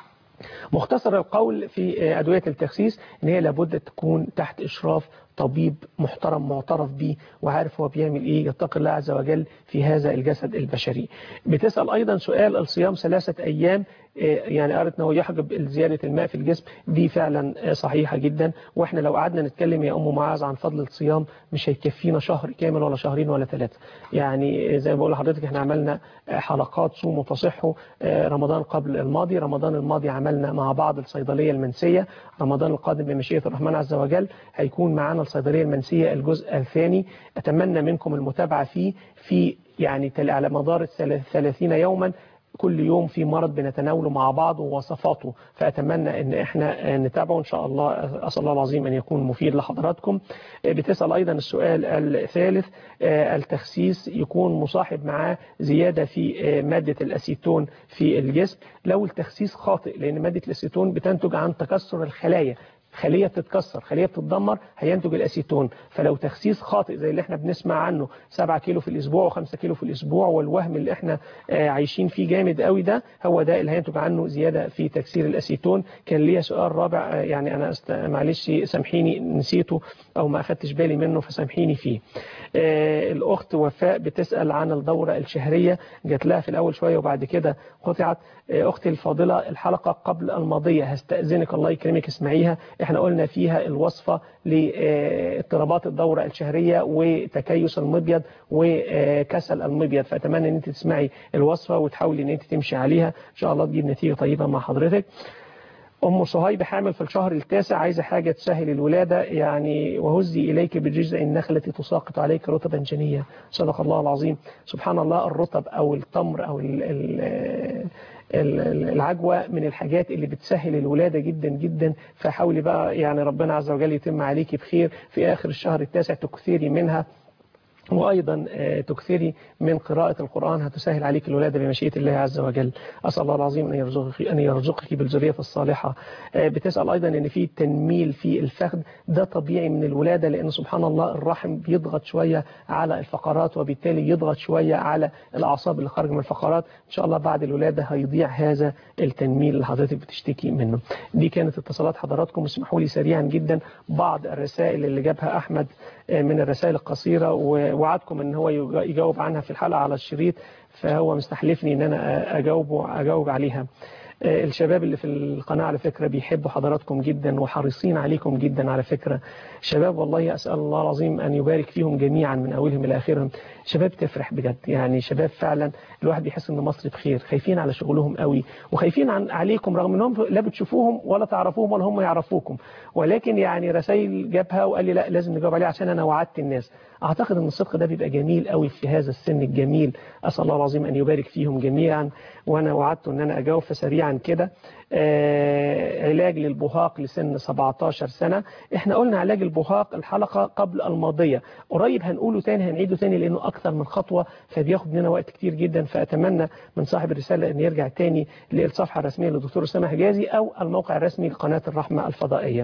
مختصر القول في أدوية التخسيس ان هي لابد تكون تحت إشراف طبيب محترم معترف به وعارف هو بيعمل ايه، يتقي الله عز وجل في هذا الجسد البشري. بتسأل ايضا سؤال الصيام 3 ايام يعني قالت انه يحجب زيادة الماء في الجسم، دي فعلا صحيحة جدا. واحنا لو قعدنا نتكلم يا ام معاذ عن فضل الصيام مش هيكفينا شهر كامل ولا شهرين ولا 3. يعني زي ما بقول لحضرتك احنا عملنا حلقات صوموا وتصحوا رمضان قبل الماضي، رمضان الماضي عملنا مع بعض الصيدلية المنسية، رمضان القادم بمشيئة الرحمن عز وجل هيكون معانا الصيدلية المنسية الجزء الثاني. أتمنى منكم المتابعة في يعني على مدار 30 يوما كل يوم في مرض بنتناوله مع بعض ووصفاته، فأتمنى ان احنا نتابعه ان شاء الله. أسأل الله العظيم ان يكون مفيد لحضراتكم. بتسأل ايضا السؤال الثالث، التخسيس يكون مصاحب معاه زيادة في مادة الأسيتون في الجسم. لو التخسيس خاطئ، لأن مادة الأسيتون بتنتج عن تكسر الخلايا، خلية بتتكسر، خلية بتتدمر، هينتج الأسيتون. فلو تخسيس خاطئ زي اللي احنا بنسمع عنه 7 كيلو في الأسبوع و5 كيلو في الأسبوع والوهم اللي احنا عايشين فيه جامد قوي، ده هو ده اللي هينتج عنه زيادة في تكسير الأسيتون. كان ليا سؤال رابع يعني أنا معلش سامحيني نسيته أو ما أخدتش بالي منه فسامحيني فيه. الأخت وفاء بتسأل عن الدورة الشهرية، جات لها في الأول شوية وبعد كده قطعت. أختي الفاضلة الحلقة قبل الماضية هستأذنك الله يكرمك اسمعيها، احنا قلنا فيها الوصفة لاضطرابات الدورة الشهرية وتكيس المبيض وكسل المبيض، فأتمنى ان انت تسمعي الوصفة وتحاولي ان انت تمشي عليها ان شاء الله تجيب نتيجة طيبة مع حضرتك. أم صهيب حامل في الشهر التاسع، عايزة حاجة تسهل الولادة يعني، وهزي إليك بجزء النخلة تساقط عليك رطبا جنيا. صدق الله العظيم. سبحان الله، الرطب أو التمر أو العجوة من الحاجات اللي بتسهل الولادة جدا جدا، فحاولي بقى يعني ربنا عز وجل يتم عليك بخير في آخر الشهر التاسع تكثري منها، وأيضا تكثري من قراءة القرآن هتسهل عليك الولادة بمشيئة الله عز وجل. أسأل الله العظيم أن يرزقك بالذرية الصالحة. بتسأل أيضا أن في تنميل في الفخذ، ده طبيعي من الولادة لأن سبحان الله الرحم بيضغط شوية على الفقرات وبالتالي يضغط شوية على الأعصاب اللي خارج من الفقرات. إن شاء الله بعد الولادة هيضيع هذا التنميل اللي حضرتك بتشتكي منه. دي كانت اتصالات حضراتكم. اسمحوا لي سريعا جدا بعض الرسائل اللي جابها أحمد من الرسائل القصيرة، ووعدكم ان هو يجاوب عنها في الحلقة على الشريط، فهو مستحلفني ان انا اجاوب عليها. الشباب اللي في القناة على فكرة بيحبوا حضراتكم جدا وحريصين عليكم جدا على فكرة. شباب والله أسأل الله العظيم أن يبارك فيهم جميعا من أولهم إلى آخرهم. شباب تفرح بجد، يعني شباب فعلا الواحد بيحس أن مصر بخير، خايفين على شغلهم قوي وخايفين عليكم رغم أنهم لا بتشوفوهم ولا تعرفوهم ولا هم يعرفوكم، ولكن يعني رسائل جابها وقال لي لا لازم نجاوب عليها عشان أنا وعدت الناس. أعتقد أن الصدق ده بيبقى جميل قوي في هذا السن الجميل. أسأل الله العظيم أن يبارك فيهم جميعا، وأنا وعدت أن أنا أجاوب فسريعا كده. علاج للبهاق لسن 17 سنة، احنا قلنا علاج البهاق الحلقة قبل الماضية، قريب هنقوله تاني هنعيده تاني لأنه أكثر من خطوة فبياخد مننا وقت كتير جدا، فأتمنى من صاحب الرسالة أن يرجع تاني للصفحة الرسمية للدكتور أسامة حجازي أو الموقع الرسمي لقناة الرحمة الفضائية.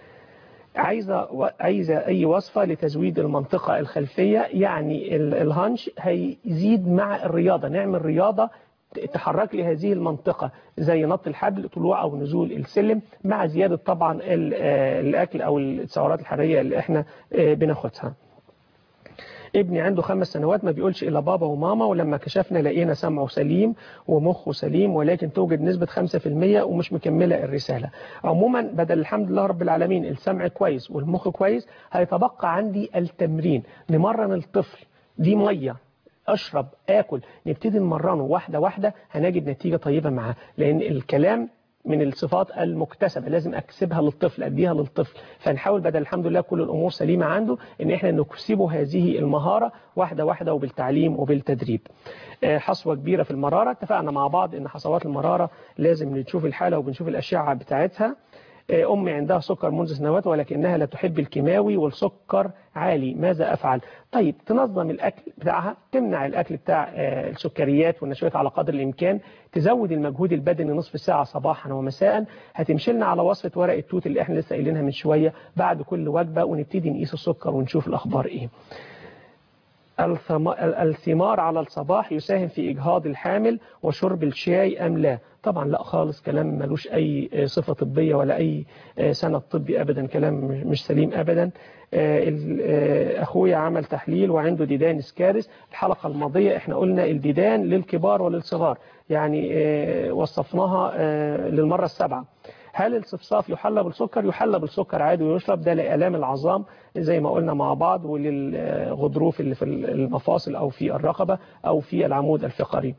عايزة أي وصفة لتزويد المنطقة الخلفية، يعني الهانش هيزيد مع الرياضة، نعمل رياضة تحرك لي هذه المنطقة زي نط الحبل، طلوع أو نزول السلم، مع زيادة طبعا الأكل أو السعرات الحرارية اللي احنا بناخدها. ابني عنده 5 سنوات ما بيقولش إلا بابا وماما، ولما كشفنا لقينا سمعه سليم ومخه سليم، ولكن توجد نسبة 5% ومش مكملة الرسالة. عموما بدل الحمد لله رب العالمين السمع كويس والمخ كويس، هيتبقى عندي التمرين. نمرن الطفل، دي مية أشرب آكل، نبتدي نمرنه واحدة واحدة هنجد نتيجة طيبة معاه، لأن الكلام من الصفات المكتسبة لازم أكسبها للطفل، أديها للطفل. فنحاول بدل الحمد لله كل الأمور سليمة عنده إن إحنا نكسبه هذه المهارة واحدة واحدة وبالتعليم وبالتدريب. حصوة كبيرة في المرارة، اتفقنا مع بعض إن حصوات المرارة لازم نشوف الحالة وبنشوف الأشعة بتاعتها. أمي عندها سكر منذ سنوات ولكنها لا تحب الكيماوي والسكر عالي، ماذا أفعل؟ طيب تنظم الأكل بتاعها، تمنع الأكل بتاع السكريات والنشويات على قدر الإمكان، تزود المجهود البدني نصف ساعة صباحا ومساء. هتمشي لنا على وصفة ورق التوت اللي احنا لسه قايلينها من شوية بعد كل وجبة، ونبتدي نقيس السكر ونشوف الأخبار إيه. الثمار على الصباح يساهم في إجهاض الحامل وشرب الشاي أم لا؟ طبعا لا خالص، كلام ملوش أي صفة طبية ولا أي سند طبي أبدا، كلام مش سليم أبدا. أخويا عمل تحليل وعنده ديدان اسكارس. الحلقة الماضية احنا قلنا الديدان للكبار وللصغار، يعني وصفناها للمرة السابعة. هل الصفصاف يحلى بالسكر؟ يحلى بالسكر عادي ويشرب، ده لآلام العظام زي ما قلنا مع بعض، وللغضروف اللي في المفاصل أو في الرقبة أو في العمود الفقري.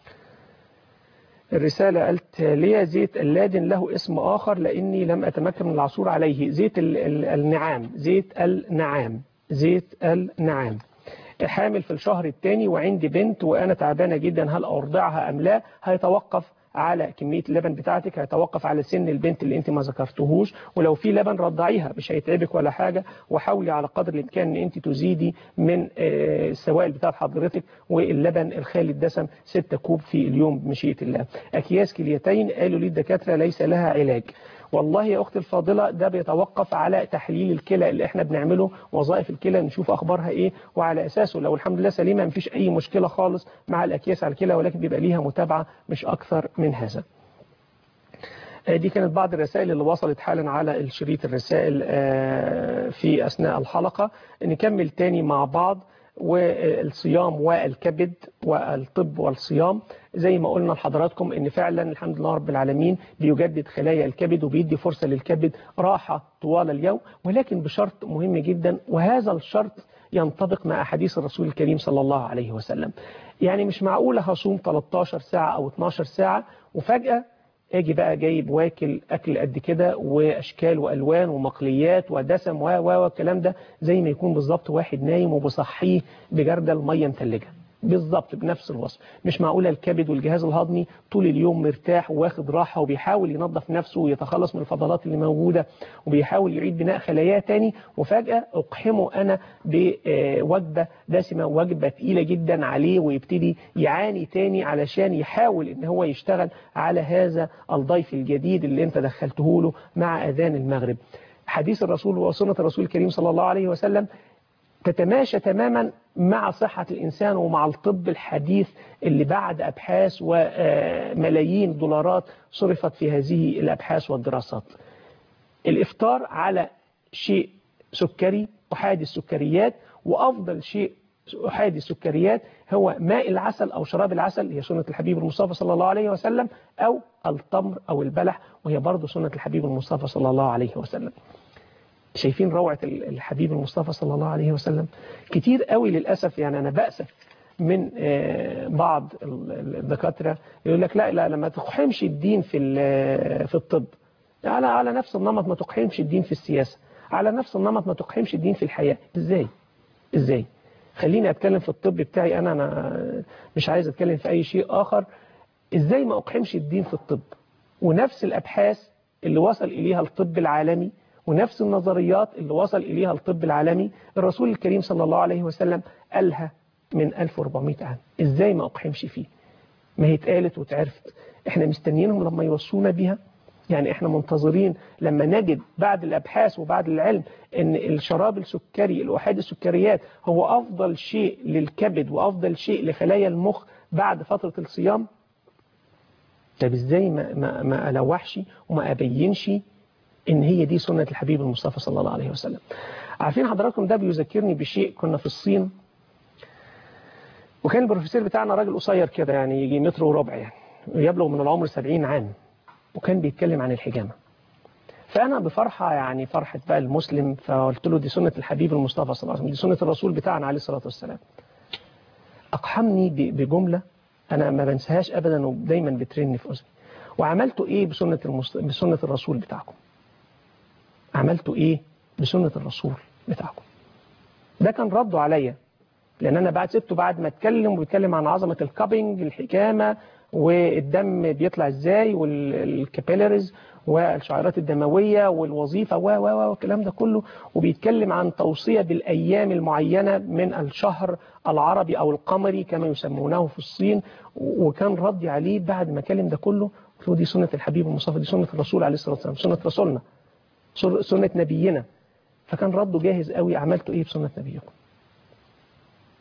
الرسالة قالت ليه زيت اللادن له اسم آخر لأني لم أتمكن من العثور عليه. زيت النعام، زيت النعام، زيت النعام. حامل في الشهر الثاني وعندي بنت وأنا تعبانة جدا، هل أرضعها أم لا؟ هيتوقف على كمية اللبن بتاعتك، هيتوقف على سن البنت اللي انت ما ذكرتهوش، ولو في لبن رضعيها مش هيتعبك ولا حاجة، وحاولي على قدر الامكان ان انت تزيدي من السوائل بتاعت حضرتك، واللبن الخالي الدسم 6 كوب في اليوم بمشيئة الله. اكياس كليتين قالوا لي الدكاترة ليس لها علاج. والله يا أختي الفاضلة ده بيتوقف على تحليل الكلى اللي احنا بنعمله، وظائف الكلى نشوف أخبارها إيه، وعلى أساسه لو الحمد لله سليمة مفيش أي مشكلة خالص مع الأكياس على الكلى، ولكن بيبقى ليها متابعة مش أكثر من هذا. دي كانت بعض الرسائل اللي وصلت حالا على الشريط الرسائل في أثناء الحلقة. نكمل تاني مع بعض. والصيام والكبد والطب والصيام زي ما قلنا لحضراتكم ان فعلا الحمد لله رب العالمين بيجدد خلايا الكبد وبيدي فرصة للكبد راحة طوال اليوم، ولكن بشرط مهم جدا، وهذا الشرط ينطبق مع أحاديث الرسول الكريم صلى الله عليه وسلم. يعني مش معقولة هصوم 13 ساعة أو 12 ساعة وفجأة اجي بقى جايب واكل اكل قد كده واشكال والوان ومقليات ودسم والكلام ده، زي ما يكون بالظبط واحد نايم وبصحيه بجردل ميه متلجه بالظبط بنفس الوصف. مش معقوله الكبد والجهاز الهضمي طول اليوم مرتاح واخد راحه وبيحاول ينظف نفسه ويتخلص من الفضلات اللي موجوده وبيحاول يعيد بناء خلاياه تاني، وفجاه اقحمه انا بوجبه دسمه، وجبه ثقيله جدا عليه، ويبتدي يعاني تاني علشان يحاول ان هو يشتغل على هذا الضيف الجديد اللي انت دخلته له مع اذان المغرب. حديث الرسول وسنه الرسول الكريم صلى الله عليه وسلم تتماشى تماما مع صحة الإنسان ومع الطب الحديث اللي بعد أبحاث وملايين دولارات صرفت في هذه الأبحاث والدراسات. الإفطار على شيء سكري أحادي السكريات، وأفضل شيء أحادي السكريات هو ماء العسل أو شراب العسل، هي سنة الحبيب المصطفى صلى الله عليه وسلم، أو التمر أو البلح، وهي برضو سنة الحبيب المصطفى صلى الله عليه وسلم. شايفين روعة الحبيب المصطفى صلى الله عليه وسلم؟ كتير قوي للأسف، يعني أنا بأسف من بعض الدكاترة يقول لك لا لما تقحمش الدين في الطب، على نفس النمط ما تقحمش الدين في السياسة، على نفس النمط ما تقحمش الدين في الحياة. إزاي؟ خليني أتكلم في الطب بتاعي، أنا مش عايز أتكلم في أي شيء آخر. إزاي ما أقحمش الدين في الطب ونفس الأبحاث اللي وصل إليها الطب العالمي ونفس النظريات اللي وصل إليها الطب العالمي الرسول الكريم صلى الله عليه وسلم قالها من 1400 عام؟ إزاي ما أقحمش فيه؟ ما هي اتقالت واتعرفت، احنا مستنيينهم لما يوصونا بيها؟ يعني احنا منتظرين لما نجد بعد الأبحاث وبعد العلم ان الشراب السكري الأحادي السكريات هو أفضل شيء للكبد وأفضل شيء لخلايا المخ بعد فترة الصيام؟ طب ازاي ما ألوحش وما أبينش ان هي دي سنة الحبيب المصطفى صلى الله عليه وسلم؟ عارفين حضراتكم ده بيذكرني بشيء. كنا في الصين وكان البروفيسور بتاعنا راجل قصير كده، يعني يجي متر وربع، يعني يبلغ من العمر 70 عام، وكان بيتكلم عن الحجامة. فأنا بفرحة، يعني فرحة بقى المسلم، فقلت له دي سنة الحبيب المصطفى صلى الله عليه وسلم، دي سنة الرسول بتاعنا عليه الصلاة والسلام. أقحمني بجملة أنا ما بنساهاش أبدا ودايما بترني في أذني. وعملتوا إيه بسنة الرسول بتاعكم؟ عملتوا إيه بسنة الرسول بتاعكم؟ ده كان رده عليا، لأن أنا سبته بعد ما اتكلم وبيتكلم عن عظمة الكابينج، الحكامة، والدم بيطلع إزاي، والكابيلاريز والشعيرات الدموية والوظيفة والكلام ده كله، وبيتكلم عن توصية بالأيام المعينة من الشهر العربي أو القمري كما يسمونه في الصين. وكان ردي عليه بعد ما كلم ده كله، قلت له دي سنة الحبيب المصطفى، دي سنة الرسول عليه الصلاة والسلام، سنة رسولنا، سنة نبينا. فكان رده جاهز قوي. عملتوا ايه بسنة نبيكم؟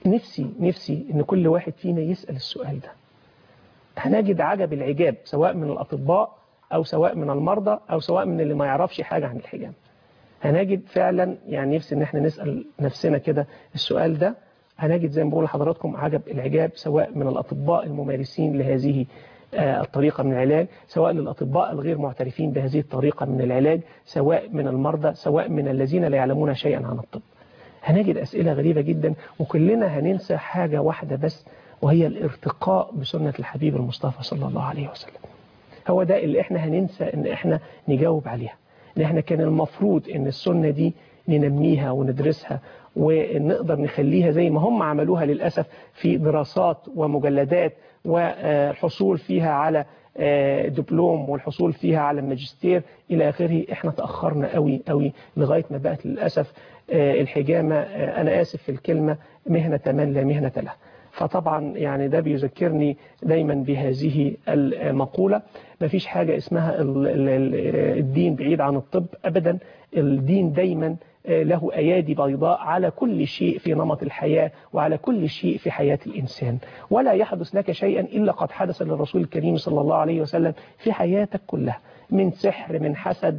نفسي ان كل واحد فينا يسأل السؤال ده. هنجد عجب العجاب سواء من الأطباء أو سواء من المرضى أو سواء من اللي ما يعرفش حاجة عن الحجامة. هنجد فعلا يعني نفسي ان احنا نسأل نفسنا كده السؤال ده. هنجد زي ما بقول لحضراتكم عجب العجاب سواء من الأطباء الممارسين لهذه الطريقة من العلاج، سواء للأطباء الغير معترفين بهذه الطريقة من العلاج، سواء من المرضى، سواء من الذين لا يعلمون شيئا عن الطب. هنجد أسئلة غريبة جدا، وكلنا هننسى حاجة واحدة بس، وهي الارتقاء بسنة الحبيب المصطفى صلى الله عليه وسلم. هو ده اللي احنا هننسى ان احنا نجاوب عليها، ان احنا كان المفروض ان السنة دي ننميها وندرسها ونقدر نخليها زي ما هم عملوها للأسف في دراسات ومجلدات والحصول فيها على دبلوم والحصول فيها على ماجستير إلى آخره. احنا تأخرنا قوي لغاية ما بقت للأسف الحجامة، أنا آسف في الكلمة، مهنة من لا مهنة لها. فطبعا يعني ده بيذكرني دايما بهذه المقولة: مفيش حاجة اسمها الدين بعيد عن الطب أبدا. الدين دايما له أيادي بيضاء على كل شيء في نمط الحياة وعلى كل شيء في حياة الإنسان، ولا يحدث لك شيئا إلا قد حدث للرسول الكريم صلى الله عليه وسلم في حياتك كلها، من سحر، من حسد،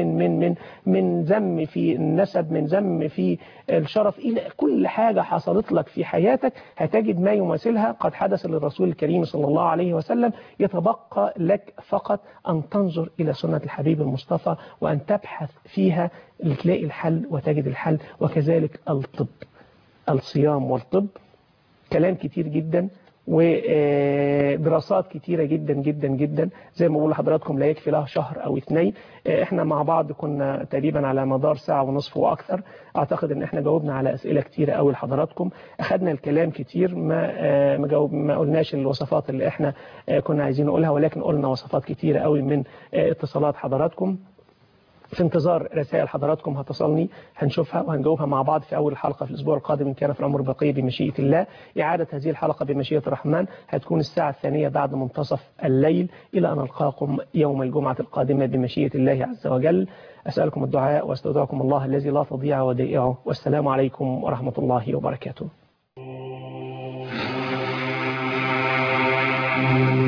من ذم في النسب، من ذم في الشرف، إلى كل حاجة حصلت لك في حياتك هتجد ما يماثلها قد حدث للرسول الكريم صلى الله عليه وسلم. يتبقى لك فقط أن تنظر إلى سنة الحبيب المصطفى وأن تبحث فيها لتلاقي الحل وتجد الحل. وكذلك الطب، الصيام والطب، كلام كتير جدا ودراسات كتيرة جدا جدا جدا. زي ما بقول لحضراتكم لا يكفي لها شهر أو 2. احنا مع بعض كنا تقريبا على مدار ساعة ونصف وأكثر. أعتقد ان احنا جاوبنا على أسئلة كتيرة قوي لحضراتكم، أخذنا الكلام كتير، ما قلناش الوصفات اللي احنا كنا عايزين نقولها، ولكن قلنا وصفات كتيرة قوي من اتصالات حضراتكم. في انتظار رسائل حضراتكم هتصلني، هنشوفها وهنجاوبها مع بعض في أول الحلقة في الأسبوع القادم إن كان في العمر بقية بمشيئة الله. إعادة هذه الحلقة بمشيئة الرحمن هتكون الساعة 2 بعد منتصف الليل، إلى أن ألقاكم يوم الجمعة القادمة بمشيئة الله عز وجل. أسألكم الدعاء واستودعكم الله الذي لا تضيع ودائعه، والسلام عليكم ورحمة الله وبركاته.